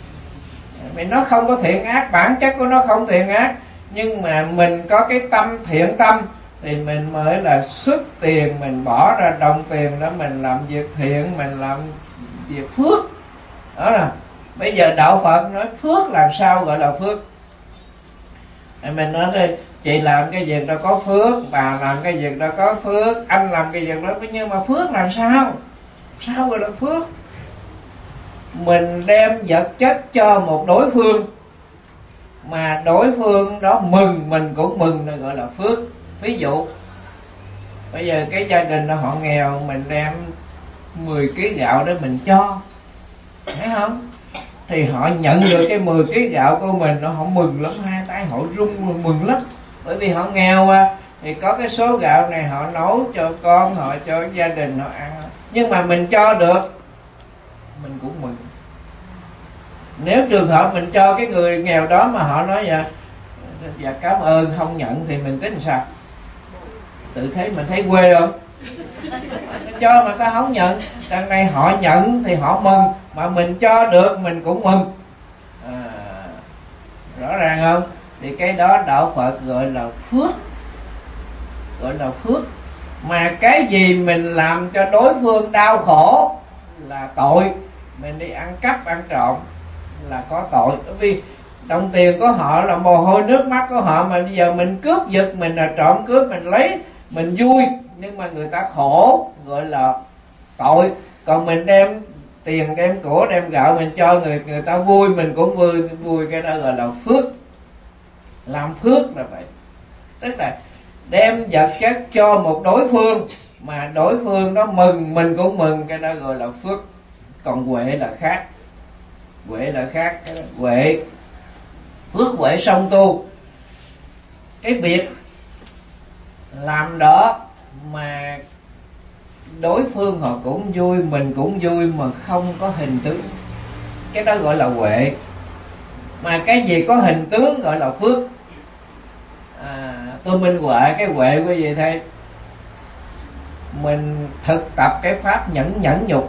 Vì nó không có thiện ác, bản chất của nó không thiện ác, nhưng mà mình có cái tâm thiện tâm thì mình mới là xuất tiền, mình bỏ ra đồng tiền đó mình làm việc thiện, mình làm việc phước đó nè. Bây giờ đạo Phật nói phước làm sao gọi là phước. Mình nói đây, chị làm cái việc đó có phước, bà làm cái việc đó có phước, anh làm cái việc đó, nhưng mà phước làm sao? Sao gọi là phước? Mình đem vật chất cho một đối phương mà đối phương đó mừng, mình cũng mừng, là gọi là phước. Ví dụ bây giờ cái gia đình đó họ nghèo, mình đem mười ký gạo để mình cho, thấy không? Thì họ nhận được cái mười ký gạo của mình, nó họ mừng lắm, hai tay họ rung mừng lắm. Bởi vì họ nghèo mà, thì có cái số gạo này họ nấu cho con họ, cho gia đình họ ăn. Nhưng mà mình cho được, mình cũng mừng. Nếu trường hợp mình cho cái người nghèo đó mà họ nói dạ, dạ cảm ơn, không nhận thì mình tính sao? Tự thấy mình thấy quê không? Cho mà ta không nhận, đằng này họ nhận thì họ mừng, mà mình cho được mình cũng mừng. À, rõ ràng không? Thì cái đó đạo Phật gọi là phước, gọi là phước. Mà cái gì mình làm cho đối phương đau khổ là tội. Mình đi ăn cắp ăn trộm là có tội. Bởi vì đồng tiền của họ là mồ hôi nước mắt của họ, mà bây giờ mình cướp giật, mình là trộm cướp, mình lấy, mình vui, nhưng mà người ta khổ, gọi là tội. Còn mình đem tiền, đem của, đem gạo mình cho người người ta vui, mình cũng vui, vui cái đó gọi là phước. Làm phước là vậy. Tức là đem vật chất cho một đối phương mà đối phương đó mừng, mình cũng mừng, cái đó gọi là phước. Còn huệ là khác. Huệ là khác. Huệ, phước huệ song tu. Cái việc làm đó mà đối phương họ cũng vui, mình cũng vui, mà không có hình tướng, cái đó gọi là huệ. Mà cái gì có hình tướng gọi là phước. À, tôi minh họa cái huệ của gì thầy? Mình thực tập cái pháp nhẫn nhẫn nhục.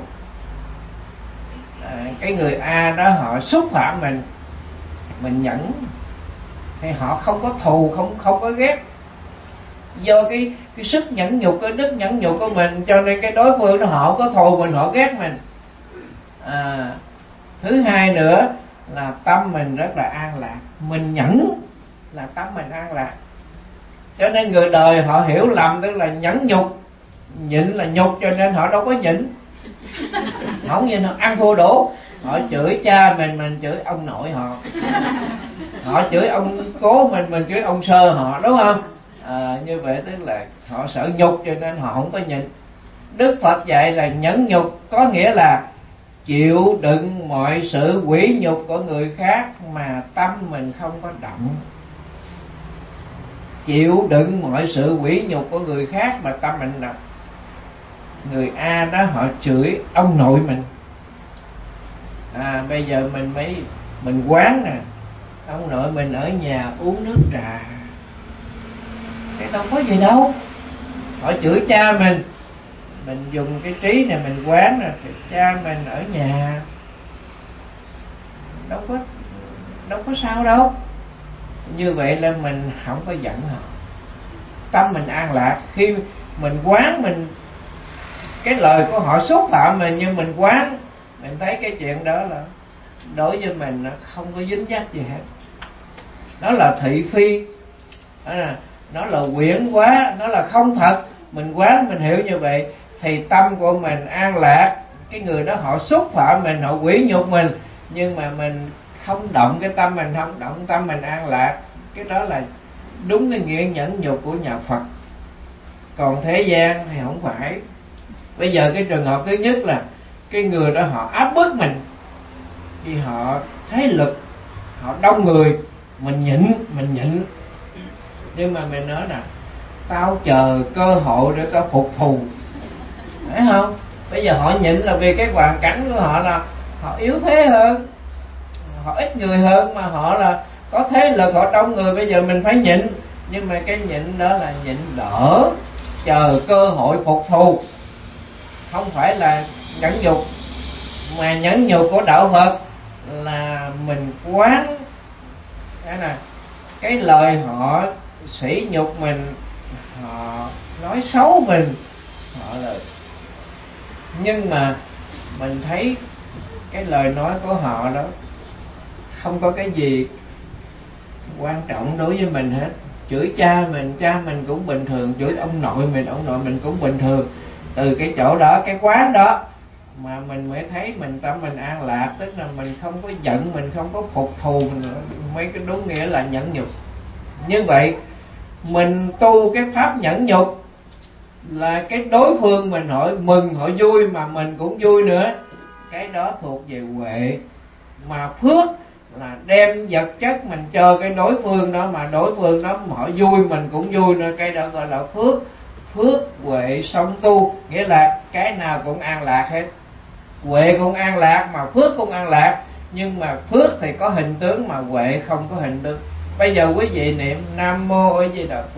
À, cái người A đó họ xúc phạm mình, mình nhẫn, thì họ không có thù, không không có ghét. Do cái cái sức nhẫn nhục, cái đức nhẫn nhục của mình, cho nên cái đối phương đó họ có thù mình, họ ghét mình. À, thứ hai nữa là tâm mình rất là an lạc. Mình nhẫn là tâm mình an lạc. Cho nên người đời họ hiểu lầm, tức là nhẫn nhục, nhịn là nhục, cho nên họ đâu có nhịn. Không nhịn, họ ăn thua đủ. Họ chửi cha mình, mình chửi ông nội họ. Họ chửi ông cố mình, mình chửi ông sơ họ, đúng không? À, như vậy tức là họ sợ nhục, cho nên họ không có nhịn. Đức Phật dạy là nhẫn nhục có nghĩa là chịu đựng mọi sự quỷ nhục của người khác mà tâm mình không có động. Chịu đựng mọi sự quỷ nhục của người khác mà tâm mình động. Người A đó họ chửi ông nội mình, à bây giờ mình mới mình quán nè, ông nội mình ở nhà uống nước trà, cái đâu có gì đâu. Họ chửi cha mình, mình dùng cái trí này mình quán rồi thì cha mình ở nhà đâu có đâu có sao đâu. Như vậy là mình không có giận họ, tâm mình an lạc. Khi mình quán, mình cái lời của họ xúc phạm mình, nhưng mình quán, mình thấy cái chuyện đó là đối với mình nó không có dính dắt gì hết. Nó là thị phi, nó là, nó là quyển quá, nó là không thật. Mình quán, mình hiểu như vậy thì tâm của mình an lạc. Cái người đó họ xúc phạm mình, họ quỷ nhục mình, nhưng mà mình không động cái tâm mình, không động tâm mình an lạc. Cái đó là đúng cái nghĩa nhẫn nhục của nhà Phật. Còn thế gian thì không phải. Bây giờ cái trường hợp thứ nhất là cái người đó họ áp bức mình, vì họ thế lực, họ đông người, mình nhịn, mình nhịn. Nhưng mà mình nói là tao chờ cơ hội để tao phục thù, phải không? Bây giờ họ nhịn là vì cái hoàn cảnh của họ là họ yếu thế hơn, họ ít người hơn, mà họ là có thế lực, họ đông người. Bây giờ mình phải nhịn, nhưng mà cái nhịn đó là nhịn đỡ, chờ cơ hội phục thù, không phải là nhẫn nhục. Mà nhẫn nhục của đạo Phật là mình quán cái là cái lời họ sỉ nhục mình, họ nói xấu mình, họ là, nhưng mà mình thấy cái lời nói của họ đó không có cái gì quan trọng đối với mình hết. Chửi cha mình, cha mình cũng bình thường. Chửi ông nội mình, ông nội mình cũng bình thường. Từ cái chỗ đó, cái quán đó mà mình mới thấy mình tâm mình an lạc. Tức là mình không có giận, mình không có phục thù mình nữa. Mấy cái đúng nghĩa là nhẫn nhục. Như vậy mình tu cái pháp nhẫn nhục là cái đối phương mình họ mừng, họ vui mà mình cũng vui nữa. Cái đó thuộc về huệ. Mà phước là đem vật chất mình cho cái đối phương đó, mà đối phương đó họ vui mình cũng vui nữa. Cái đó gọi là phước. Phước huệ song tu, nghĩa là cái nào cũng an lạc hết. Huệ cũng an lạc mà phước cũng an lạc. Nhưng mà phước thì có hình tướng mà huệ không có hình tướng. Bây giờ quý vị niệm Nam Mô A Di Đà Phật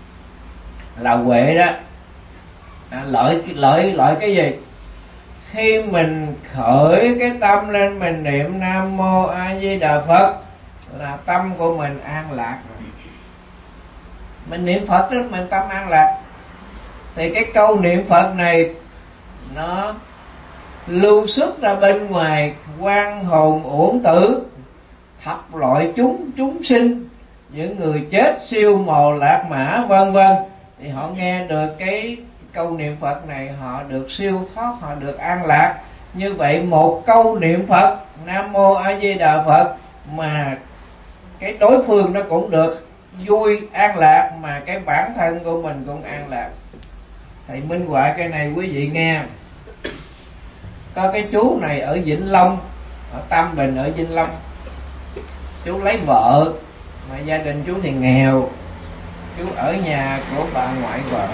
là huệ đó. À, lợi lợi lợi cái gì? Khi mình khởi cái tâm lên mình niệm Nam Mô A Di Đà Phật là tâm của mình an lạc rồi. Mình niệm Phật đó mình tâm an lạc. Thì cái câu niệm Phật này nó lưu xuất ra bên ngoài oan hồn uổng tử, thập loại chúng chúng sinh, những người chết, siêu mồ lạc mã vân vân, thì họ nghe được cái câu niệm Phật này, họ được siêu thoát, họ được an lạc. Như vậy một câu niệm Phật Nam Mô A Di Đà Phật mà cái đối phương nó cũng được vui an lạc, mà cái bản thân của mình cũng an lạc. Thầy minh họa cái này quý vị nghe. Có cái chú này ở Vĩnh Long, ở Tam Bình ở Vĩnh Long. Chú lấy vợ mà gia đình chú thì nghèo. Chú ở nhà của bà ngoại vợ.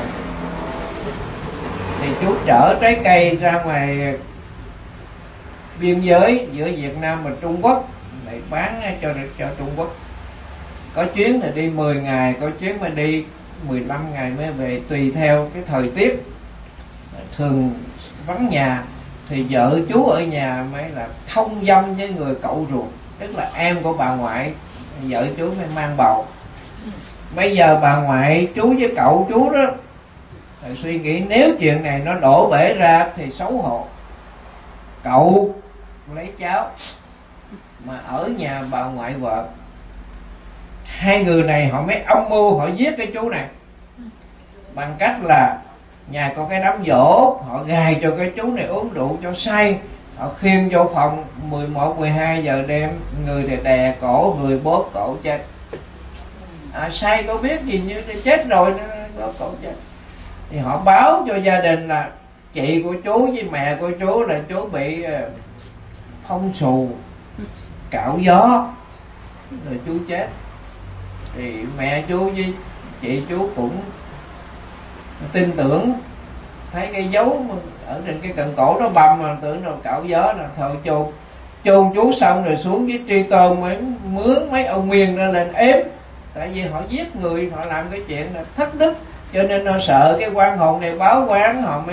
Thì chú chở trái cây ra ngoài biên giới giữa Việt Nam và Trung Quốc để bán cho cho Trung Quốc. Có chuyến thì đi mười ngày, có chuyến mà đi mười lăm ngày mới về, tùy theo cái thời tiết. Thường vắng nhà thì vợ chú ở nhà mới là thông dâm với người cậu ruột, tức là em của bà ngoại, vợ chú mới mang bầu. Bây giờ bà ngoại chú với cậu chú đó thì suy nghĩ nếu chuyện này nó đổ bể ra thì xấu hổ. Cậu lấy cháu mà ở nhà bà ngoại vợ. Hai người này họ mới âm mưu họ giết cái chú này bằng cách là nhà có cái đám giỗ, họ gài cho cái chú này uống rượu cho say, họ khiêng vô phòng mười một, mười hai giờ đêm, người thì đè cổ, người bóp cổ chết. À, say có biết gì như chết rồi nó bóp cổ chết. Thì họ báo cho gia đình là chị của chú với mẹ của chú là chú bị phong xù, cạo gió, rồi chú chết. Thì mẹ chú với chị chú cũng tin tưởng, thấy cái dấu ở trên cái cần cổ nó bầm mà tưởng đâu cạo gió, là thôi chôn chôn chú xong rồi xuống với tri tôn mới mướn mấy ông Nguyên ra lên ếm. Tại vì họ giết người, họ làm cái chuyện là thất đức, cho nên họ sợ cái quan hồn này báo quán, họ mới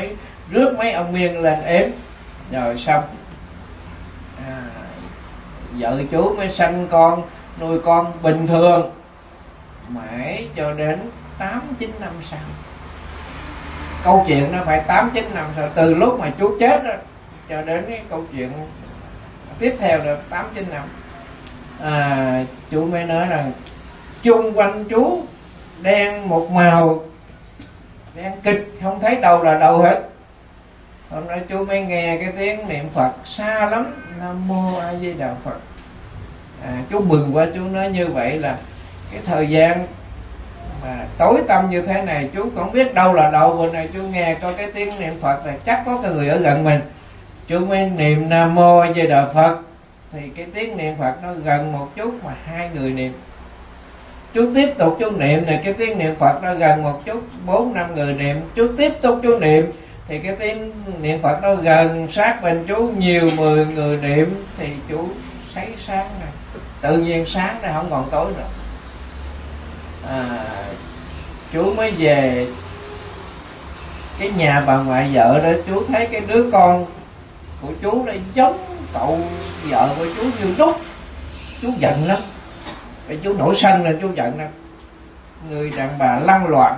rước mấy ông Miên lên ếm, rồi xong à, vợ chú mới sanh con, nuôi con bình thường mãi cho đến tám chín năm sau. Câu chuyện nó phải tám chín năm sau, từ lúc mà chú chết đó cho đến cái câu chuyện tiếp theo được tám chín năm. À, chú mới nói rằng chung quanh chú đen một màu, đen kịch, không thấy đâu là đâu hết. Hôm nay chú mới nghe cái tiếng niệm Phật xa lắm, Nam Mô A Di Đà Phật. À, chú mừng quá, chú nói như vậy là cái thời gian mà tối tăm như thế này chú cũng biết đâu là đâu. Bữa nay chú nghe có cái tiếng niệm Phật là chắc có cái người ở gần mình, chú mới niệm Nam Mô A Di Đà Phật. Thì cái tiếng niệm Phật nó gần một chút mà hai người niệm. Chú tiếp tục chú niệm thì cái tiếng niệm Phật nó gần một chút, bốn năm người niệm. Chú tiếp tục chú niệm thì cái tiếng niệm Phật nó gần sát bên chú, nhiều mười người niệm. Thì chú thấy sáng này, tự nhiên sáng này, không còn tối nữa. À, chú mới về cái nhà bà ngoại vợ đó, chú thấy cái đứa con của chú nó giống cậu vợ của chú như đúc. Chú giận lắm, vì chú nổi sân lên, chú giận lắm. Người đàn bà lăng loạn,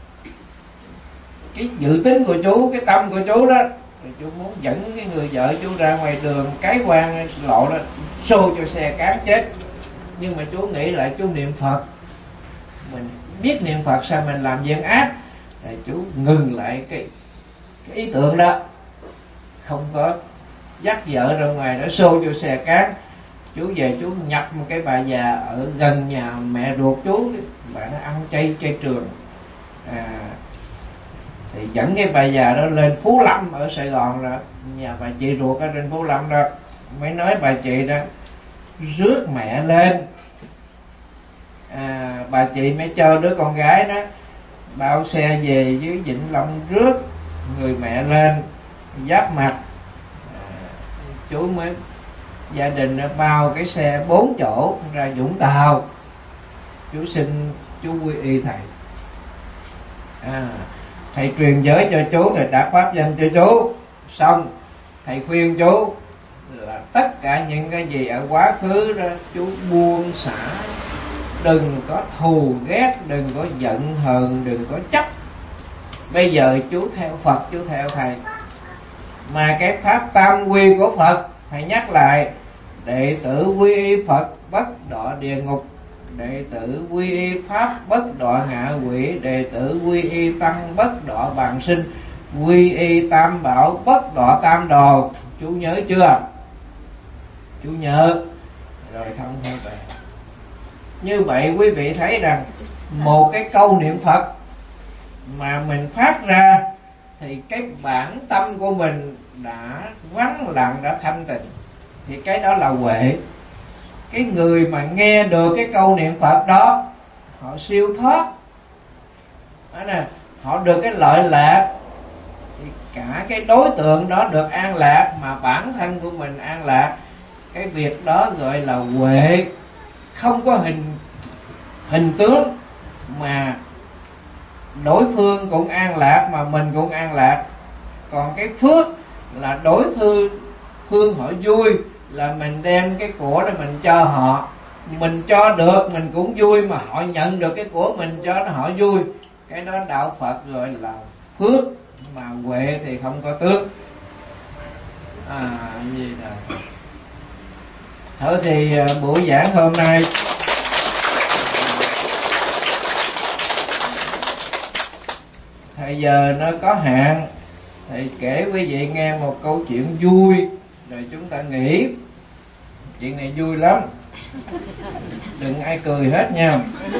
cái dự tính của chú, cái tâm của chú đó, thì chú muốn dẫn cái người vợ chú ra ngoài đường cái quan lộ đó, xô cho xe cán chết. Nhưng mà chú nghĩ lại, chú niệm Phật, mình biết niệm Phật sao mình làm việc ác. Thì chú ngừng lại cái, cái ý tưởng đó, không có dắt vợ ra ngoài để xô cho xe cán. Chú về chú nhập một cái bà già ở gần nhà mẹ ruột chú, bà nó ăn chay chay trường. À, thì dẫn cái bà già đó lên Phú Lâm ở Sài Gòn, là nhà bà chị ruột ở trên Phú Lâm đó. Mới nói bà chị đó rước mẹ lên. À, bà chị mới cho đứa con gái đó bao xe về dưới Vĩnh Long rước người mẹ lên Giáp Mặt. À, chú mới gia đình đã bao cái xe bốn chỗ ra Vũng Tàu. Chú xin chú quy y thầy. À, thầy truyền giới cho chú, thầy đặt pháp danh cho chú. Xong thầy khuyên chú là tất cả những cái gì ở quá khứ đó chú buông xả, đừng có thù ghét, đừng có giận hờn, đừng có chấp. Bây giờ chú theo Phật, chú theo thầy. Mà cái pháp tam quy của Phật thầy nhắc lại: đệ tử quy y Phật bất đọa địa ngục, đệ tử quy y pháp bất đọa ngạ quỷ, đệ tử quy y tăng bất đọa bàn sinh, quy y tam bảo bất đọa tam đồ. Chú nhớ chưa? Chú nhớ rồi, thông theo về. Như vậy quý vị thấy rằng một cái câu niệm Phật mà mình phát ra thì cái bản tâm của mình đã vắng lặng, đã thanh tịnh, thì cái đó là huệ. Cái người mà nghe được cái câu niệm Phật đó, họ siêu thoát, đó nè, họ được cái lợi lạc, thì cả cái đối tượng đó được an lạc, mà bản thân của mình an lạc. Cái việc đó gọi là huệ. Không có hình hình tướng, mà đối phương cũng an lạc mà mình cũng an lạc. Còn cái phước là đối phương phương họ vui, là mình đem cái của đó mình cho họ, mình cho được mình cũng vui, mà họ nhận được cái của mình cho nó họ vui. Cái đó đạo Phật gọi là phước, mà huệ thì không có tướng. À gì đó. Thôi thì buổi giảng hôm nay thời giờ nó có hạn, thầy kể quý vị nghe một câu chuyện vui rồi chúng ta nghỉ. Chuyện này vui lắm, đừng ai cười hết nha.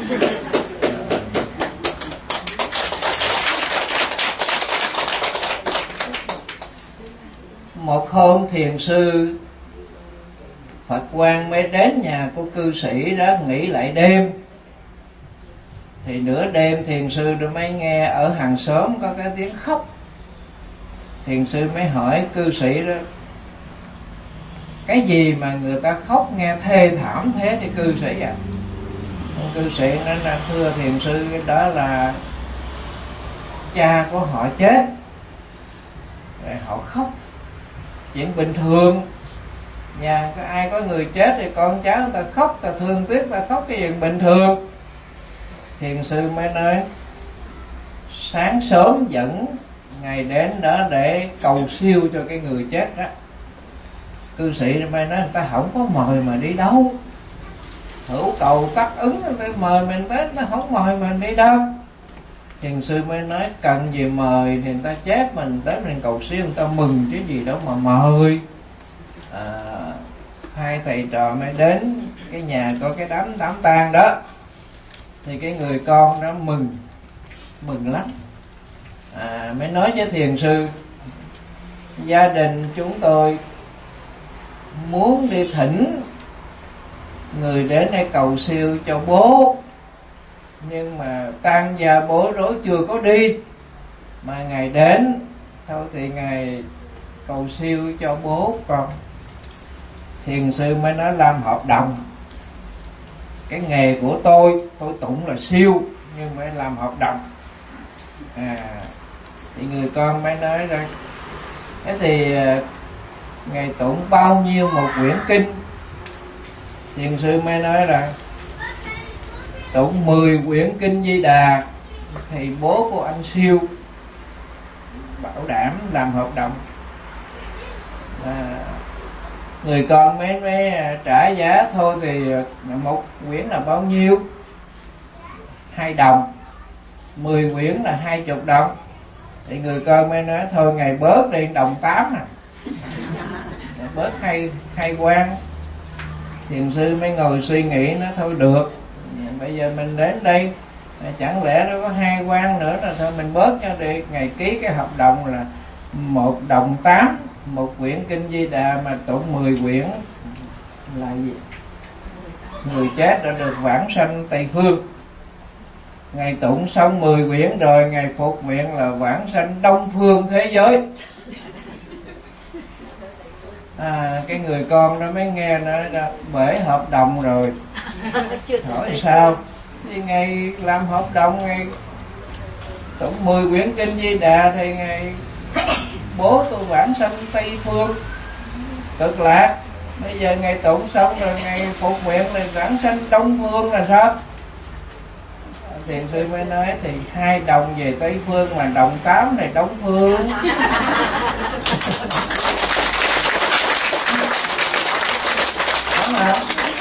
Một hôm thiền sư Phật Quang mới đến nhà của cư sĩ đó nghỉ lại đêm. Thì nửa đêm thiền sư rồi mới nghe ở hàng xóm có cái tiếng khóc. Thiền sư mới hỏi cư sĩ đó: cái gì mà người ta khóc nghe thê thảm thế thì cư sĩ ạ? À? Cư sĩ nói là: thưa thiền sư, đó là cha của họ chết. rồi họ khóc, chuyện bình thường. Nhà có ai có người chết thì con cháu người ta khóc, ta thương tiếc, ta khóc cái chuyện bình thường. Thiền sư mới nói sáng sớm dẫn ngày đến đó để cầu siêu cho cái người chết đó. Cư sĩ mới nói người ta không có mời mà đi đâu, hữu cầu tất ứng, người ta mời mình tới, người ta không mời mình đi đâu. Thiền sư mới nói cần gì mời thì người ta chết mình tới mình cầu siêu, người ta mừng chứ gì đâu mà mời. À, hai thầy trò mới đến cái nhà có cái đám đám tang đó, thì cái người con đó mừng mừng lắm. À, mới nói với thiền sư gia đình chúng tôi muốn đi thỉnh người đến đây cầu siêu cho bố, nhưng mà tang gia bối rối chưa có đi, mà ngài đến thôi thì ngài cầu siêu cho bố con. Thiền sư mới nói làm hợp đồng, cái nghề của tôi tôi tụng là siêu nhưng phải làm hợp đồng. À, thì người con mới nói rằng thế thì ngài tụng bao nhiêu một quyển kinh? Thiền sư mới nói rằng tụng mười quyển kinh Di Đà thì bố của anh siêu, bảo đảm làm hợp đồng. À, người con mới mới trả giá thôi thì một quyển là bao nhiêu? Hai đồng. Mười quyển là hai chục đồng. Thì người con mới nói thôi ngày bớt đi đồng tám à, bớt hai hai quan. Thiền sư mới ngồi suy nghĩ, nó thôi được, bây giờ mình đến đây chẳng lẽ nó có hai quan nữa, là thôi mình bớt cho đi. Ngày ký cái hợp đồng là một đồng tám, một quyển kinh Di Đà mà tụng mười quyển là gì? Người chết đã được vãng sanh Tây Phương. Ngày tụng xong mười quyển rồi, ngày phục nguyện là vãng sanh Đông Phương thế giới. À, cái người con nó mới nghe nói là bể hợp đồng rồi. Hỏi sao? Thì ngày làm hợp đồng, ngày tụng mười quyển kinh Di Đà thì ngày bố tôi vãng sanh Tây Phương Cực Lạc. Bây giờ ngày tụng xong rồi ngày phục nguyện thì vãng sanh Đông Phương là sao? Thiền sư mới nói thì hai đồng về Tây Phương mà đồng tám này Đông Phương. Đúng không?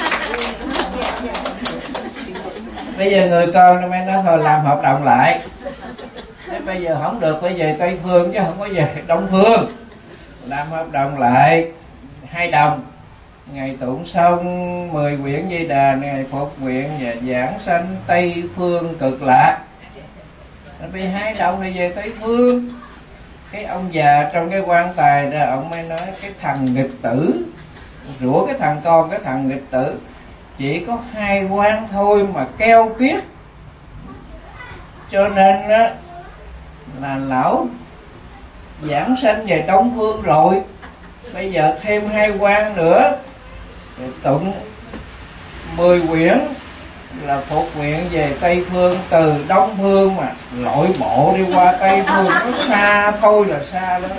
Bây giờ người con nó mới nói thôi làm hợp đồng lại. Thế bây giờ không được phải về Tây Phương chứ không có về Đông Phương. Làm hợp đồng lại hai đồng. Ngày tụng xong mười quyển Di Đà, ngày phục nguyện và giảng sanh Tây Phương Cực Lạc. Vì hai đồng thì về Tây Phương. Cái ông già trong cái quan tài đó, ông mới nói cái thằng nghịch tử, rủa cái thằng con, cái thằng nghịch tử chỉ có hai quan thôi mà keo kiết, cho nên á là lão giảng sanh về Đông Phương rồi, bây giờ thêm hai quan nữa tụng mười quyển là phục nguyện về Tây Phương. Từ Đông Phương mà lội bộ đi qua Tây Phương nó xa thôi là xa lắm.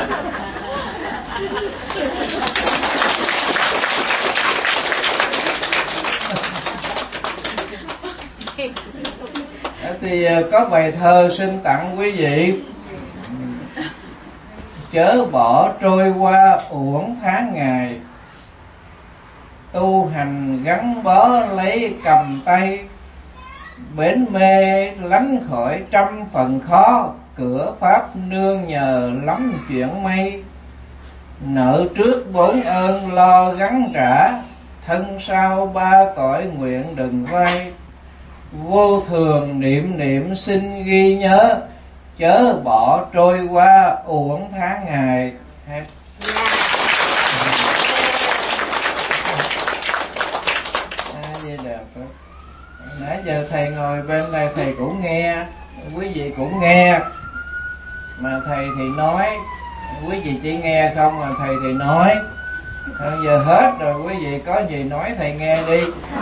Thì có bài thơ xin tặng quý vị: chớ bỏ trôi qua uổng tháng ngày, tu hành gắn bó lấy cầm tay, bến mê lánh khỏi trăm phần khó, cửa pháp nương nhờ lắm chuyện may. Nợ trước bốn ơn lo gắn trả, thân sau ba cõi nguyện đừng vay. Vô thường niệm niệm xin ghi nhớ, chớ bỏ trôi qua uổng tháng ngày. Hết. Nãy giờ thầy ngồi bên đây thầy cũng nghe, quý vị cũng nghe, mà thầy thì nói, quý vị chỉ nghe không mà thầy thì nói. Bây giờ hết rồi, quý vị có gì nói thầy nghe đi.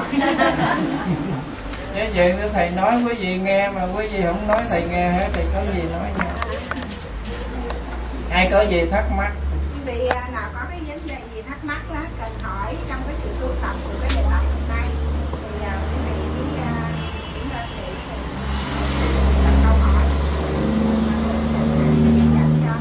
Chứ vậy nếu thầy nói quý vị nghe mà quý vị không nói thầy nghe hết thì có gì nói nha. Ai có gì thắc mắc? Quý vị nào có cái vấn đề gì thắc mắc đó cần hỏi trong cái sự tu tập của cái đề tài hôm nay thì quý vị chỉ chuyển lên để đặt câu hỏi dành cho.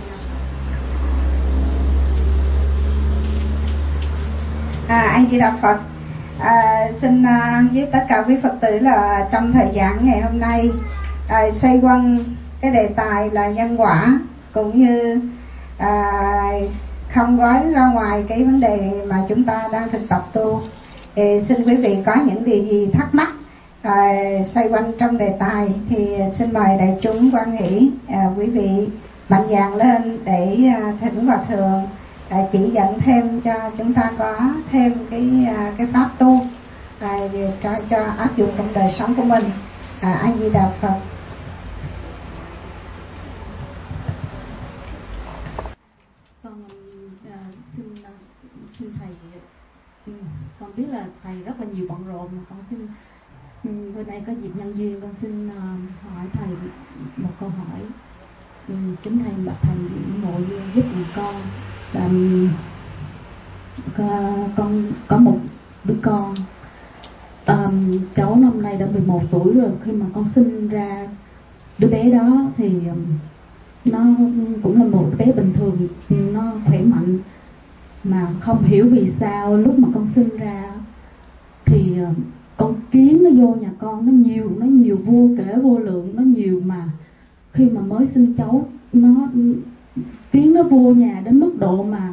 À, anh Di Đà Phật. À, xin uh, với tất cả quý Phật tử là trong thời gian ngày hôm nay à, xoay quanh cái đề tài là nhân quả, cũng như à, không gói ra ngoài cái vấn đề mà chúng ta đang thực tập tu. Thì xin quý vị có những điều gì thắc mắc à, xoay quanh trong đề tài thì xin mời đại chúng quan hỷ à, quý vị mạnh dạn lên để à, thỉnh Hòa Thượng à, chỉ dẫn thêm cho chúng ta có thêm cái à, cái pháp tu à, cho cho áp dụng trong đời sống của mình. À, anh Di Đà Phật. Con uh, xin uh, xin thầy, um, con biết là thầy rất là nhiều bận rộn, mà con xin um, bữa nay có dịp nhân duyên, con xin uh, hỏi thầy một câu hỏi. Um, kính thầy bạch thầy ngộ duyên giúp giùm con là um, con có một đứa con, um, cháu năm nay đã mười một tuổi rồi. Khi mà con sinh ra đứa bé đó thì um, nó cũng là một bé bình thường, nó khỏe mạnh, mà không hiểu vì sao lúc mà con sinh ra thì con kiến nó vô nhà con nó nhiều, nó nhiều vô kể vô lượng, nó nhiều mà khi mà mới sinh cháu nó kiến nó vô nhà đến mức độ mà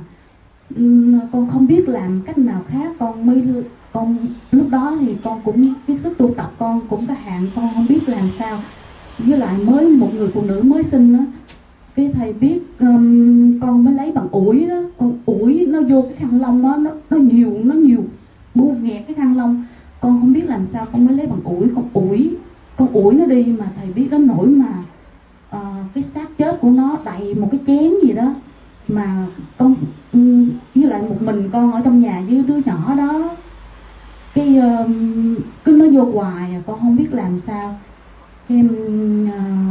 con không biết làm cách nào khác. Con mới con lúc đó thì con cũng cái sức tu tập con cũng có hạn, con không biết làm sao. Với lại mới một người phụ nữ mới sinh đó, cái thầy biết um, con mới lấy bằng ủi đó, con ủi nó vô cái khăn lông đó, nó nó nhiều nó nhiều bu nghẹt cái khăn lông, con không biết làm sao, con mới lấy bằng ủi, con ủi con ủi nó đi. Mà thầy biết đến nỗi mà uh, cái xác chết của nó đầy một cái chén gì đó, mà con um, với lại một mình con ở trong nhà với đứa nhỏ đó, cái uh, cứ nó vô hoài à, con không biết làm sao. Cái em uh,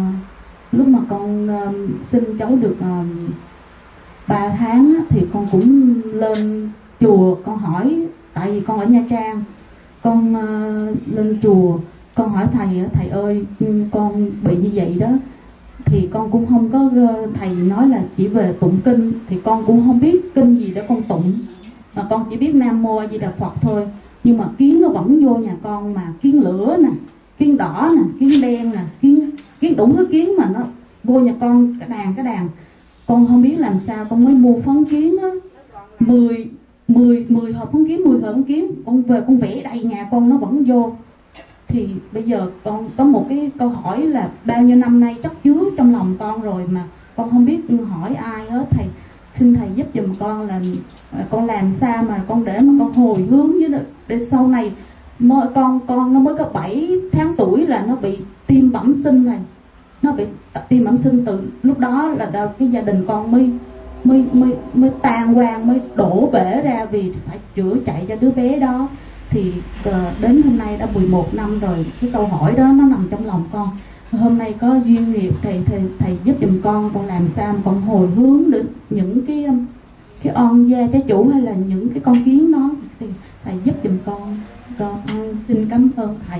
lúc mà con uh, sinh cháu được ba uh, tháng á, thì con cũng lên chùa con hỏi, tại vì con ở Nha Trang, con uh, lên chùa con hỏi thầy, thầy ơi con bị như vậy đó. Thì con cũng không có, thầy nói là chỉ về tụng kinh, thì con cũng không biết kinh gì để con tụng, mà con chỉ biết Nam Mô A Di Đà Phật thôi. Nhưng mà kiến nó vẫn vô nhà con, mà kiến lửa nè, kiến đỏ nè, kiến đen nè, kiến kiến đủ thứ kiến mà nó vô nhà con cả đàn cả đàn. Con không biết làm sao, con mới mua phấn kiến á, mười mười mười hộp phấn kiến, mười hộp phấn kiến, con về con vẽ đầy nhà con nó vẫn vô. Thì bây giờ con có một cái câu hỏi là bao nhiêu năm nay chắc chứa trong lòng con rồi mà con không biết hỏi ai hết. Thầy xin thầy giúp giùm con là con làm sao mà con để mà con hồi hướng với để sau này mới con con nó mới có bảy tháng tuổi là nó bị tim bẩm sinh này, nó bị tim bẩm sinh. Từ lúc đó là đâu cái gia đình con mới mới mới mới tan hoang, mới đổ bể ra vì phải chữa chạy cho đứa bé đó. Thì uh, đến hôm nay đã mười một năm rồi, cái câu hỏi đó nó nằm trong lòng con. Hôm nay có duyên nghiệp thầy thầy thầy giúp giùm con con làm sao con hồi hướng đến những cái cái on gia trái chủ hay là những cái con kiến đó, thì thầy giúp giùm con. Con xin cảm ơn thầy.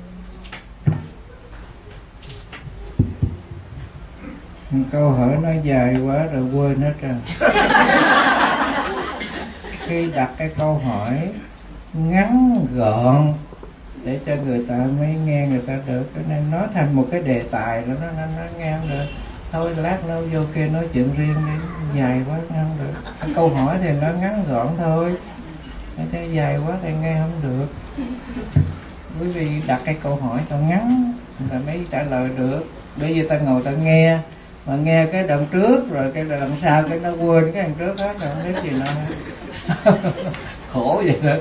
Câu hỏi nó dài quá rồi quên hết rồi. Khi đặt cái câu hỏi ngắn gọn để cho người ta mới nghe người ta được, cho nên nói thành một cái đề tài đó, nó nó, nó nghe không được. Thôi lát nó vô kia nói chuyện riêng đi, dài quá nghe không được. Cái câu hỏi thì nó ngắn gọn thôi, cái dài quá thì nghe không được. Quý vị đặt cái câu hỏi cho ngắn là mới trả lời được. Bây giờ ta ngồi ta nghe, mà nghe cái đoạn trước rồi cái đoạn sau cái nó quên cái đoạn trước hết rồi, không biết gì nữa. Khổ vậy đó.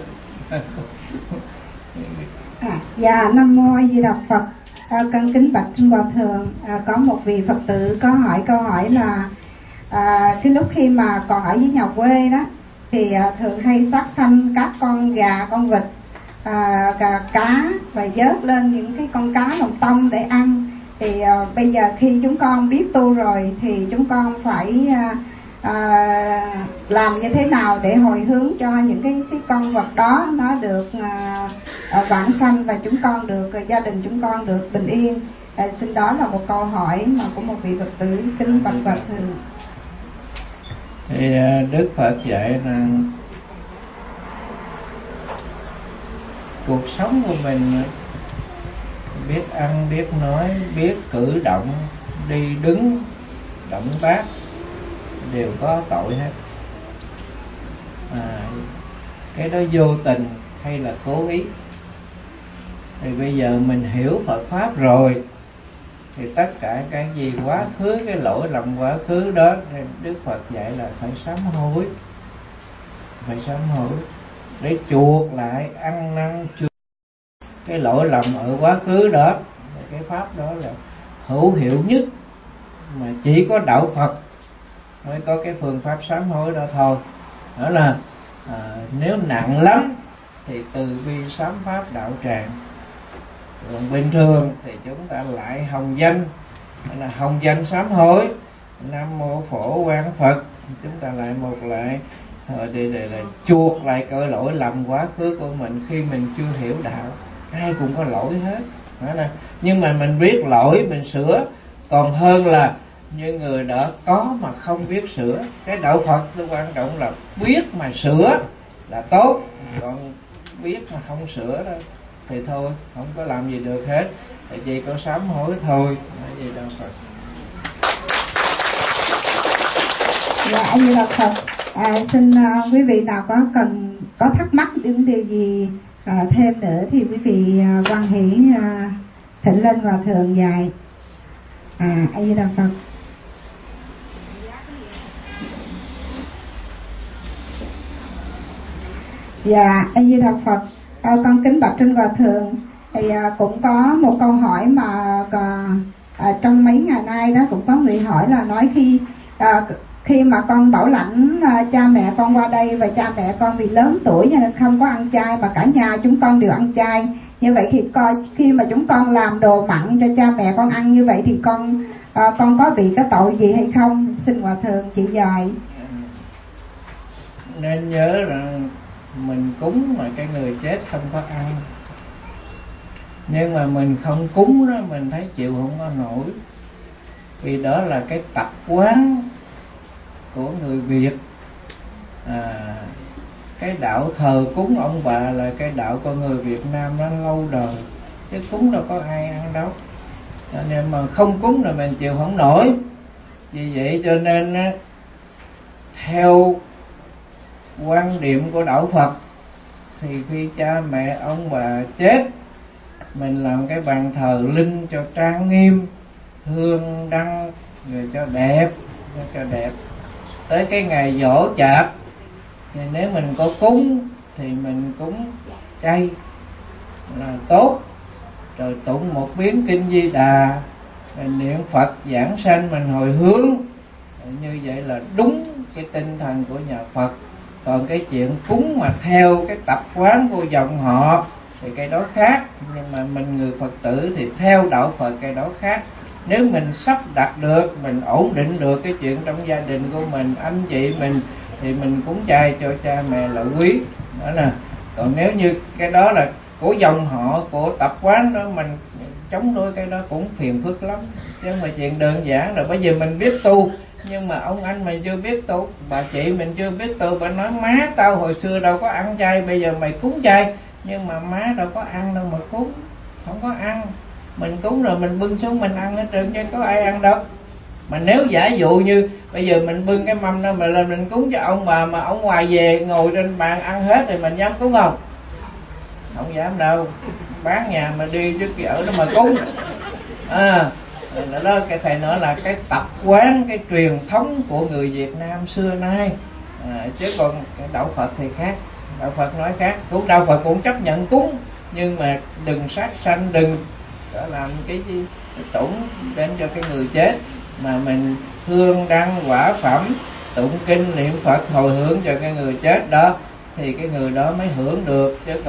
À, dạ Nam Mô A Di Đà Phật. À, con kính bạch Trung Hòa Thượng, à, có một vị Phật tử có hỏi câu hỏi là à, cái lúc khi mà còn ở với nhà quê đó thì à, thường hay sát sanh các con gà, con vịt, à, cá và vớt lên những cái con cá lồng tông để ăn. Thì thì à, bây giờ khi chúng con biết tu rồi thì chúng con phải à, à, làm như thế nào để hồi hướng cho những cái cái con vật đó nó được à, à, vãng sanh và chúng con được à, gia đình chúng con được bình yên. À, xin đó là một câu hỏi mà của một vị Phật tử kính bạch Phật. Thì Đức Phật dạy là cuộc sống của mình biết ăn, biết nói, biết cử động, đi đứng, động tác đều có tội hết. À, cái đó vô tình hay là cố ý. Thì bây giờ mình hiểu Phật Pháp rồi thì tất cả cái gì quá khứ, cái lỗi lầm quá khứ đó thì Đức Phật dạy là phải sám hối. Phải sám hối để chuộc lại, ăn năn chuộc cái lỗi lầm ở quá khứ đó. Cái pháp đó là hữu hiệu nhất, mà chỉ có đạo Phật mới có cái phương pháp sám hối đó thôi. Đó là à, nếu nặng lắm thì từ bi sám pháp đạo tràng. Còn bình thường thì chúng ta lại hồng danh, là hồng danh sám hối, Nam Mô Phổ Quang Phật, chúng ta lại một lại để, để, để chuộc lại cái lỗi lầm quá khứ của mình khi mình chưa hiểu đạo. Ai cũng có lỗi hết. Đó là, nhưng mà mình biết lỗi mình sửa còn hơn là như người đó có mà không biết sửa. Cái đạo Phật nó quan trọng là biết mà sửa là tốt, còn biết mà không sửa đó thì thôi, không có làm gì được hết, thì chỉ có sám hối thôi. Nói gì đạo Phật. Dạ, anh như đạo Phật. À, xin uh, quý vị nào có cần có thắc mắc những điều gì uh, thêm nữa thì quý vị uh, quan hỷ uh, thỉnh lên Hòa Thượng dạy. À, anh như đạo Phật. Dạ, anh như đạo Phật. À, con kính bạch trên Hòa Thượng, thì à, cũng có một câu hỏi mà à, à, trong mấy ngày nay đó cũng có người hỏi là nói khi à, khi mà con bảo lãnh à, cha mẹ con qua đây và cha mẹ con vì lớn tuổi cho nên không có ăn chay mà cả nhà chúng con đều ăn chay, như vậy thì coi khi mà chúng con làm đồ mặn cho cha mẹ con ăn như vậy thì con à, con có bị cái tội gì hay không? Xin Hòa Thượng chỉ dạy. Nên nhớ rằng mình cúng mà cái người chết không có ăn, nhưng mà mình không cúng đó mình thấy chịu không có nổi, vì đó là cái tập quán của người Việt. À, cái đạo thờ cúng ông bà là cái đạo của người Việt Nam nó lâu đời, chứ cúng đâu có ai ăn đâu, cho nên mà không cúng là mình chịu không nổi. Vì vậy cho nên theo quan điểm của đạo Phật thì khi cha mẹ ông bà chết, mình làm cái bàn thờ linh cho trang nghiêm, hương đăng rồi cho đẹp, cho, cho đẹp. Tới cái ngày giỗ chạp thì nếu mình có cúng thì mình cúng chay là tốt, rồi tụng một biến kinh Di Đà, rồi niệm Phật giảng sanh mình hồi hướng, như vậy là đúng cái tinh thần của nhà Phật. Còn cái chuyện cúng mà theo cái tập quán của dòng họ thì cái đó khác, nhưng mà mình người Phật tử thì theo đạo Phật cái đó khác. Nếu mình sắp đặt được, mình ổn định được cái chuyện trong gia đình của mình, anh chị mình, thì mình cúng chay cho cha mẹ là quý, đó nè. Còn nếu như cái đó là của dòng họ, của tập quán đó, mình chống đối cái đó cũng phiền phức lắm, chứ không phải chuyện đơn giản. Rồi bây giờ mình biết tu, nhưng mà ông anh mình chưa biết tu, bà chị mình chưa biết tu, bà nói má tao hồi xưa đâu có ăn chay, bây giờ mày cúng chay. Nhưng mà má đâu có ăn đâu mà cúng, không có ăn. Mình cúng rồi mình bưng xuống mình ăn hết trơn chứ có ai ăn đâu. Mà nếu giả dụ như bây giờ mình bưng cái mâm đó mà lên mình cúng cho ông bà, mà ông ngoài về ngồi trên bàn ăn hết thì mình dám cúng không? Không dám đâu. Bán nhà mà đi trước kia ở đó mà cúng. À, đó cái thầy nói là cái tập quán, cái truyền thống của người Việt Nam xưa nay. À, chứ còn cái đạo Phật thì khác. Đạo Phật nói khác. Cũng đạo Phật cũng chấp nhận cúng, nhưng mà đừng sát sanh, đừng có làm cái gì tổn đến cho cái người chết, mà mình hương đăng quả phẩm, tụng kinh niệm Phật hồi hướng cho cái người chết đó, thì cái người đó mới hưởng được. Chứ còn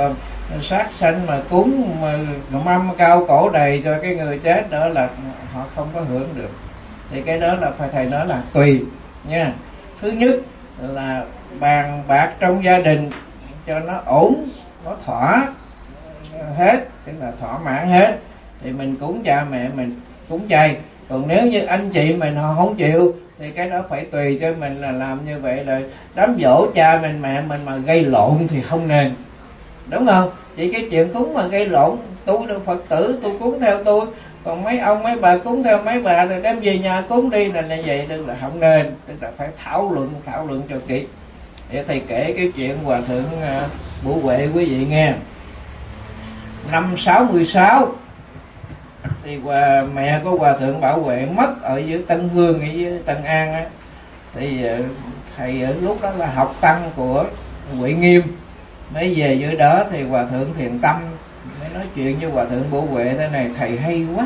sát sanh mà cúng mà mâm cao cổ đầy cho cái người chết đó là họ không có hưởng được. Thì cái đó là phải thầy nói là tùy nha. Thứ nhất là bàn bạc trong gia đình cho nó ổn, nó thỏa hết, tức là thỏa mãn hết thì mình cúng cha mẹ mình cúng chay. Còn nếu như anh chị mình họ không chịu thì cái đó phải tùy cho mình là làm như vậy. Rồi đám dỗ cha mình mẹ mình mà gây lộn thì không nên, đúng không? Chỉ cái chuyện cúng mà gây lộn, tôi là Phật tử tôi cúng theo tôi, còn mấy ông mấy bà cúng theo mấy bà rồi đem về nhà cúng đi, là như vậy tức là không nên. Tức là phải thảo luận thảo luận cho kỹ. Để thầy kể cái chuyện Hòa thượng uh, Bủ Huệ quý vị nghe. Năm sáu mươi sáu thì hòa, mẹ của Hòa thượng Bảo Huệ mất ở dưới Tân Hương, ở dưới Tân An á. Thì uh, thầy ở lúc đó là học tăng của Huệ Nghiêm, mới về dưới đó thì Hòa thượng Thiền Tâm mới nói chuyện với Hòa thượng Bủ Huệ thế này: thầy hay quá,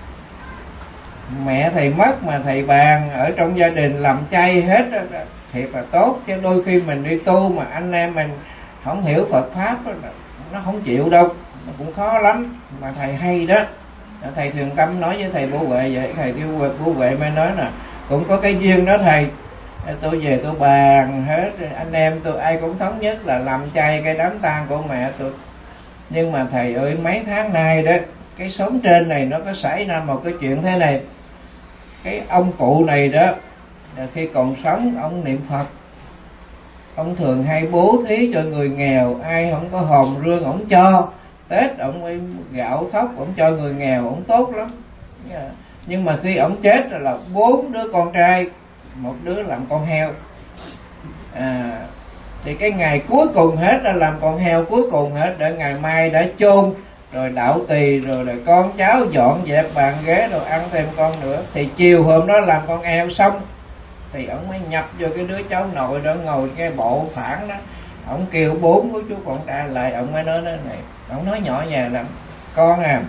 mẹ thầy mất mà thầy bàn ở trong gia đình làm chay hết, thiệt là tốt. Chứ đôi khi mình đi tu mà anh em mình không hiểu Phật pháp nó không chịu đâu, nó cũng khó lắm. Mà thầy hay đó. Thầy Thiền Tâm nói với thầy Bủ Huệ vậy, thầy kêu Bủ Huệ mới nói là cũng có cái duyên đó thầy, tôi về tôi bàn hết, anh em tôi ai cũng thống nhất là làm chay cái đám tang của mẹ tôi. Nhưng mà thầy ơi, mấy tháng nay đó, cái sống trên này nó có xảy ra một cái chuyện thế này. Cái ông cụ này đó, khi còn sống ông niệm Phật, ông thường hay bố thí cho người nghèo, ai không có hòm rương ông cho. Tết ông ấy gạo thóc ông cho người nghèo, ông tốt lắm. Nhưng mà khi ông chết rồi là bốn đứa con trai, một đứa làm con heo. À, thì cái ngày cuối cùng hết là làm con heo cuối cùng hết, để ngày mai đã chôn rồi đạo tỳ rồi rồi con cháu dọn dẹp bàn ghế rồi ăn thêm con nữa. Thì chiều hôm đó làm con heo xong thì ông mới nhập vô cái đứa cháu nội đó ngồi cái bộ phản đó. Ông kêu bốn của chú con trai lại, ông mới nói thế này, ông nói nhỏ nhẹ lắm: con à,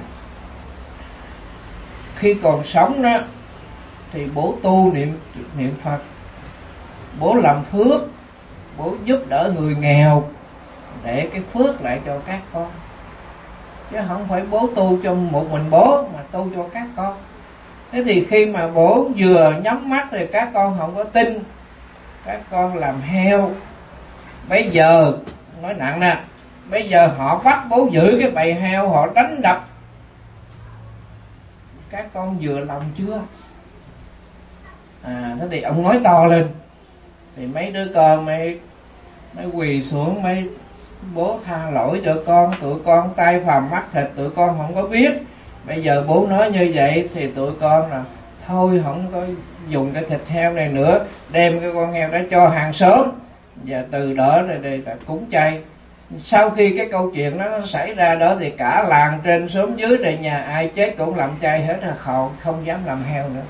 khi còn sống đó thì bố tu niệm niệm Phật, bố làm phước, bố giúp đỡ người nghèo để cái phước lại cho các con, chứ không phải bố tu cho một mình bố mà tu cho các con. Thế thì khi mà bố vừa nhắm mắt thì các con không có tin, các con làm heo. Bây giờ nói nặng nè, bây giờ họ bắt bố giữ cái bầy heo, họ đánh đập, các con vừa lòng chưa? À, thế thì ông nói to lên thì mấy đứa con mới mới quỳ xuống, mấy bố tha lỗi cho con, tụi con tay phàm mắt thịt, tụi con không có biết. Bây giờ bố nói như vậy thì tụi con là thôi không có dùng cái thịt heo này nữa, đem cái con heo đó cho hàng xóm, và từ đó rồi đây là cúng chay. Sau khi cái câu chuyện đó nó xảy ra đó thì cả làng trên xóm dưới đây nhà ai chết cũng làm chay hết, là không không dám làm heo nữa.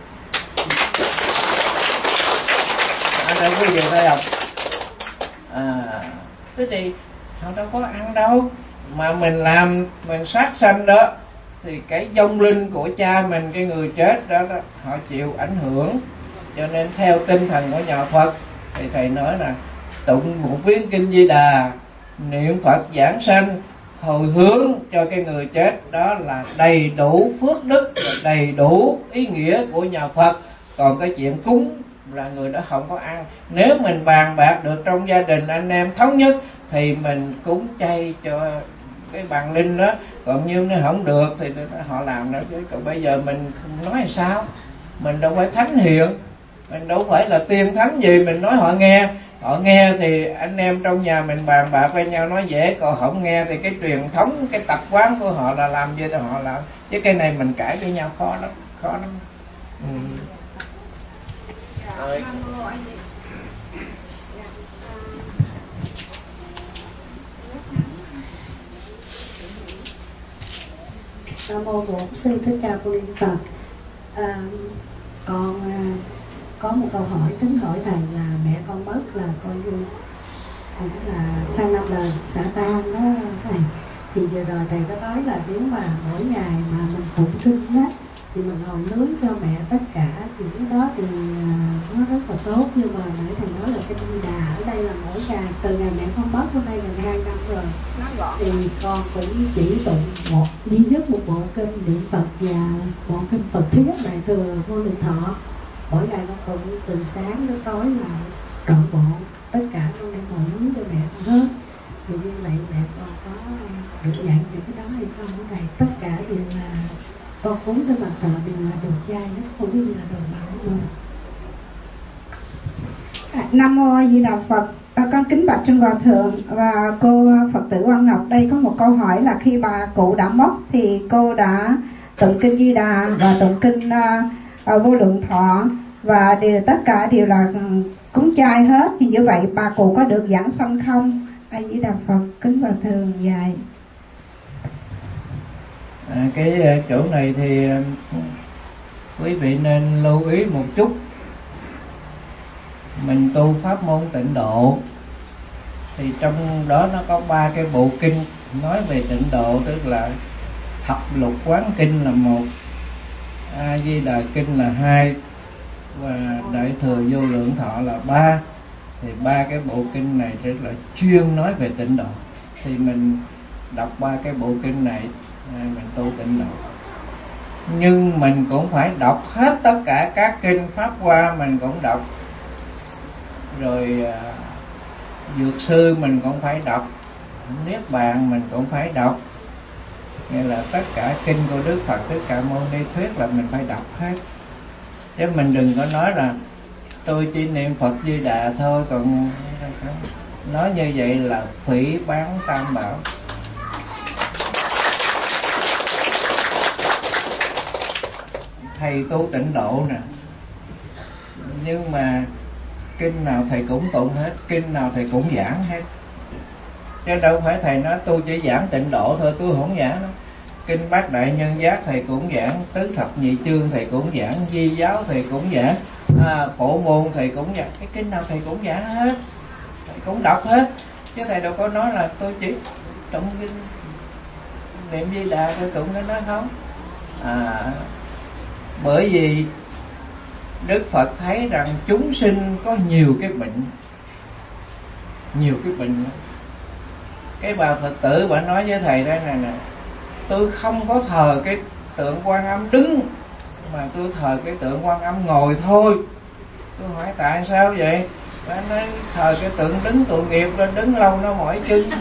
Ở đây quý vị thấy không? À, thế thì họ đâu có ăn đâu, mà mình làm mình sát sanh đó thì cái vong linh của cha mình, cái người chết đó, đó họ chịu ảnh hưởng. Cho nên theo tinh thần của nhà Phật thì thầy nói là tụng một viên kinh Di Đà, niệm Phật giảng sanh, hồi hướng cho cái người chết, đó là đầy đủ phước đức, đầy đủ ý nghĩa của nhà Phật. Còn cái chuyện cúng là người đó không có ăn. Nếu mình bàn bạc được trong gia đình anh em thống nhất thì mình cúng chay cho cái bàn linh đó. Còn như nếu không được thì họ làm đó. Còn bây giờ mình nói sao? Mình đâu phải thánh hiền, mình đâu phải là tiên thánh gì, mình nói họ nghe. Họ nghe thì anh em trong nhà mình bàn bạc với nhau nói dễ, còn không nghe thì cái truyền thống, cái tập quán của họ là làm gì thì họ làm. Chứ cái này mình cãi với nhau khó lắm, khó lắm. Ừ. Rồi. Nam mô Bổn Sư Thích Ca Mâu Ni Phật. À, con à, có một câu hỏi tính hỏi thầy là mẹ con mất là coi như cũng là sang năm là xả tan đó thầy. Thì vừa rồi thầy có nói là nếu mà mỗi ngày mà mình tụng kinh á thì mình hầu nướng cho mẹ tất cả, thì cái đó thì nó rất là tốt. Nhưng mà nãy thầy nói là cái Di Đà ở đây là mỗi ngày, từ ngày mẹ không mất hôm nay gần hai năm rồi, thì con cũng chỉ tụng một duy nhất một bộ kinh niệm Phật và bộ kinh Phật thuyết Đại Thừa Vô Lượng Thọ. Mỗi ngày con tụng từ sáng đến tối là trọn bộ tất cả, con đem hầu nướng cho mẹ con hết. Thì như vậy mẹ con có được nhận được cái đó hay không? Cái này tất cả đều là con cúng trên mặt thờ, đều là đồ chay hết, không biết là đồ mặn luôn. À, Nam mô Di Đà Phật. À, con kính bạch trên Hòa thượng và cô Phật tử Quan Ngọc. Đây có một câu hỏi là khi bà cụ đã mất thì cô đã tụng kinh Di Đà và tụng kinh uh, uh, Vô Lượng Thọ, và đều tất cả đều là cúng chay hết, thì như vậy bà cụ có được giảng sanh không? A Di Đà Phật. Kính Hòa thượng dài. À, cái chỗ này thì quý vị nên lưu ý một chút. Mình tu pháp môn tịnh độ thì trong đó nó có ba cái bộ kinh nói về tịnh độ, tức là Thập Lục Quán Kinh là một, A Di Đà Kinh là hai, và Đại Thừa Vô Lượng Thọ là ba. Thì ba cái bộ kinh này rất là chuyên nói về tịnh độ, thì mình đọc ba cái bộ kinh này mình tu tịnh độ. Nhưng mình cũng phải đọc hết tất cả các kinh Pháp Hoa, mình cũng đọc, rồi uh, Dược Sư mình cũng phải đọc, Niết Bàn mình cũng phải đọc. Nghĩa là tất cả kinh của Đức Phật Thích Ca Mâu Ni thuyết là mình phải đọc hết. Chứ mình đừng có nói là tôi chỉ niệm Phật Di Đà thôi, còn nói như vậy là phỉ báng Tam Bảo. Thầy tu tịnh độ nè, nhưng mà kinh nào thầy cũng tụng hết, kinh nào thầy cũng giảng hết. Chứ đâu phải thầy nói tôi chỉ giảng tịnh độ thôi, tôi không giảng đâu. Kinh Bát Đại Nhân Giác thầy cũng giảng, Tứ Thập Nhị Chương thầy cũng giảng, Di Giáo thầy cũng giảng, à, Phổ Môn thầy cũng giảng. Cái kinh nào thầy cũng giảng hết, thầy cũng đọc hết. Chứ thầy đâu có nói là tôi chỉ tụng kinh niệm Di Đà tôi tụng cái đó không. À, bởi vì Đức Phật thấy rằng chúng sinh có nhiều cái bệnh, nhiều cái bệnh. Cái bà Phật tử bà nói với thầy đây này nè, tôi không có thờ cái tượng Quan Âm đứng, mà tôi thờ cái tượng Quan Âm ngồi thôi. Tôi hỏi tại sao vậy? Bà nói thờ cái tượng đứng tội nghiệp, lên đứng lâu nó mỏi chân.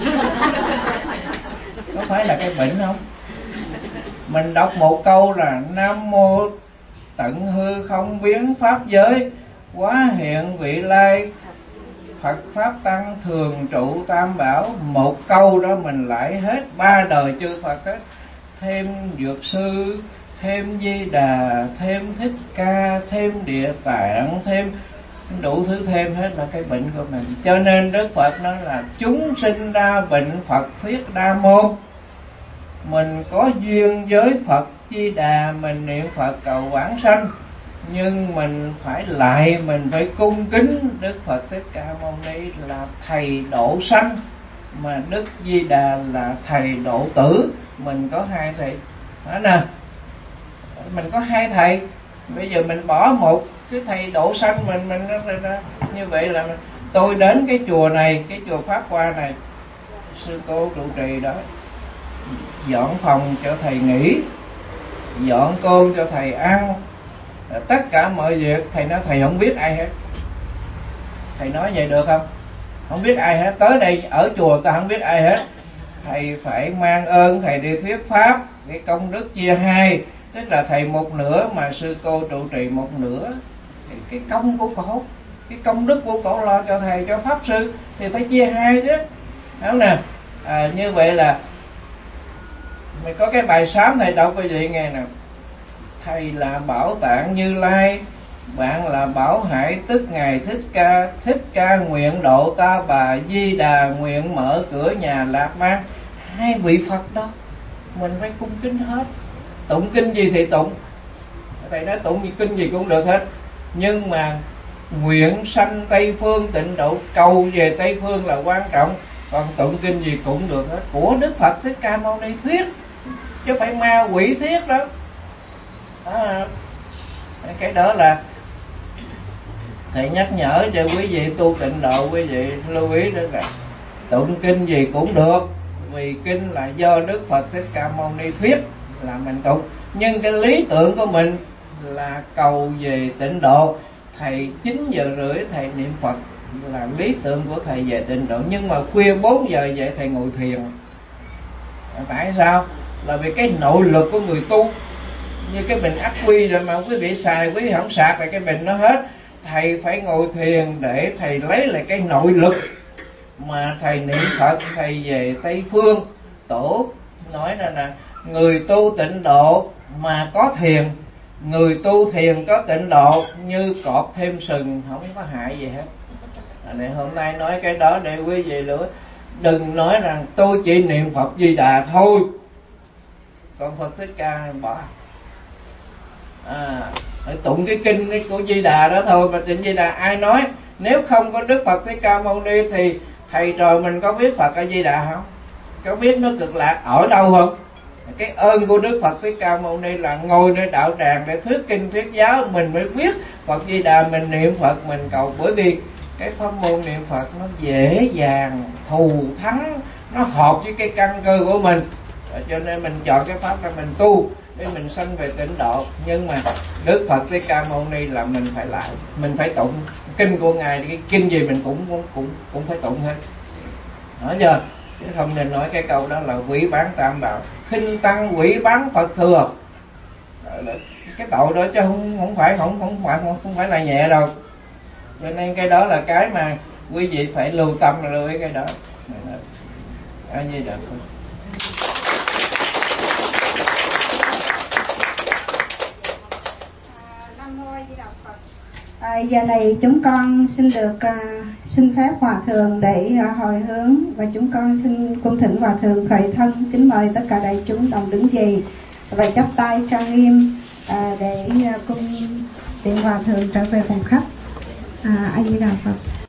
Có phải là cái bệnh không? Mình đọc một câu là Nam Mô Tận Hư Không Biến Pháp Giới, Quá Hiện Vị Lai Phật Pháp Tăng Thường Trụ Tam Bảo. Một câu đó mình lại hết ba đời chư Phật hết, thêm Dược Sư, thêm Di Đà, thêm Thích Ca, thêm Địa Tạng, thêm đủ thứ thêm hết là cái bệnh của mình. Cho nên Đức Phật nói là chúng sinh đa bệnh, Phật thuyết đa môn. Mình có duyên với Phật Di Đà, mình niệm Phật cầu vãng sanh, nhưng mình phải lại, mình phải cung kính Đức Phật Thích Ca Mâu Ni là thầy độ sanh, mà Đức Di Đà là thầy độ tử. Mình có hai thầy đó nè, mình có hai thầy. Bây giờ mình bỏ một cái thầy độ sanh mình mình như vậy là tôi đến cái chùa này, cái chùa Pháp Hoa này, sư cô trụ trì đó dọn phòng cho thầy nghỉ, dọn cơm cho thầy ăn, tất cả mọi việc. Thầy nói thầy không biết ai hết. Thầy nói vậy được không? Không biết ai hết. Tới đây ở chùa ta không biết ai hết. Thầy phải mang ơn, thầy đi thuyết pháp, cái công đức chia hai, tức là thầy một nửa mà sư cô trụ trì một nửa. Thì cái công của cổ, cái công đức của cổ lo cho thầy, cho pháp sư thì phải chia hai chứ, đúng nè. À, như vậy là mình có cái bài sám thầy đọc cái gì nghe nè: thầy là Bảo Tạng Như Lai, bạn là Bảo Hải tức Ngài Thích Ca. Thích Ca nguyện độ ta bà, Di Đà nguyện mở cửa nhà Lạc Man. Hai vị Phật đó mình phải cung kính hết. Tụng kinh gì thì tụng, thầy nói tụng gì kinh gì cũng được hết, nhưng mà nguyện sanh Tây Phương tịnh độ, cầu về Tây Phương là quan trọng. Còn tụng kinh gì cũng được hết, của Đức Phật Thích Ca Mâu Ni thuyết, chứ phải ma quỷ thuyết đó. đó. Cái đó là thầy nhắc nhở cho quý vị tu tịnh độ, quý vị lưu ý đó là tụng kinh gì cũng được, vì kinh là do Đức Phật Thích Ca Mâu Ni thuyết là mình tụng, nhưng cái lý tưởng của mình là cầu về tịnh độ. Thầy chín giờ rưỡi thầy niệm Phật là lý tưởng của thầy về tịnh độ, nhưng mà khuya bốn giờ vậy thầy ngồi thiền. Tại sao? Là vì cái nội lực của người tu, như cái bình ắc quy rồi mà quý vị xài, quý vị không sạc là cái bình nó hết. Thầy phải ngồi thiền để thầy lấy lại cái nội lực. Mà thầy niệm Phật, thầy về Tây Phương tổ nói là, là người tu tịnh độ mà có thiền, người tu thiền có tịnh độ, như cọp thêm sừng, không có hại gì hết. Nên hôm nay nói cái đó để quý vị lửa, đừng nói rằng tôi chỉ niệm Phật Di Đà thôi, còn Phật Thích Ca bỏ. À, phải tụng cái kinh của Di Đà đó thôi. Mà tịnh Di Đà ai nói? Nếu không có Đức Phật Thích Ca Mâu Ni thì thầy trò mình có biết Phật ở Di Đà không? Có biết nó cực lạc ở đâu không? Cái ơn của Đức Phật Thích Ca Mâu Ni là ngồi nơi đạo tràng để thuyết kinh thuyết giáo, mình mới biết Phật Di Đà, mình niệm Phật, mình cầu. Bởi vì cái pháp môn niệm Phật nó dễ dàng thù thắng, nó hợp với cái căn cơ của mình, cho nên mình chọn cái pháp là mình tu để mình sanh về tịnh độ. Nhưng mà Đức Phật Thích Ca Mâu Ni là mình phải lại, mình phải tụng kinh của ngài, cái kinh gì mình cũng cũng cũng cũng phải tụng hết. Nói giờ chứ không nên nói cái câu đó là quỷ bán tam bảo, khinh tăng quỷ bán Phật thừa. Cái tội đó chứ không không phải không không phải không phải là nhẹ đâu. Cho nên cái đó là cái mà quý vị phải lưu tâm, là lưu ý cái đó. A Di Đà Phật. À, giờ này chúng con xin được à, xin phép Hòa Thượng để à, hồi hướng, và chúng con xin cung thỉnh Hòa Thượng khởi thân, kính mời tất cả đại chúng đồng đứng dậy và chắp tay trang nghiêm à, để à, cung tiễn Hòa Thượng trở về phòng khách. À, A Di Đà Phật.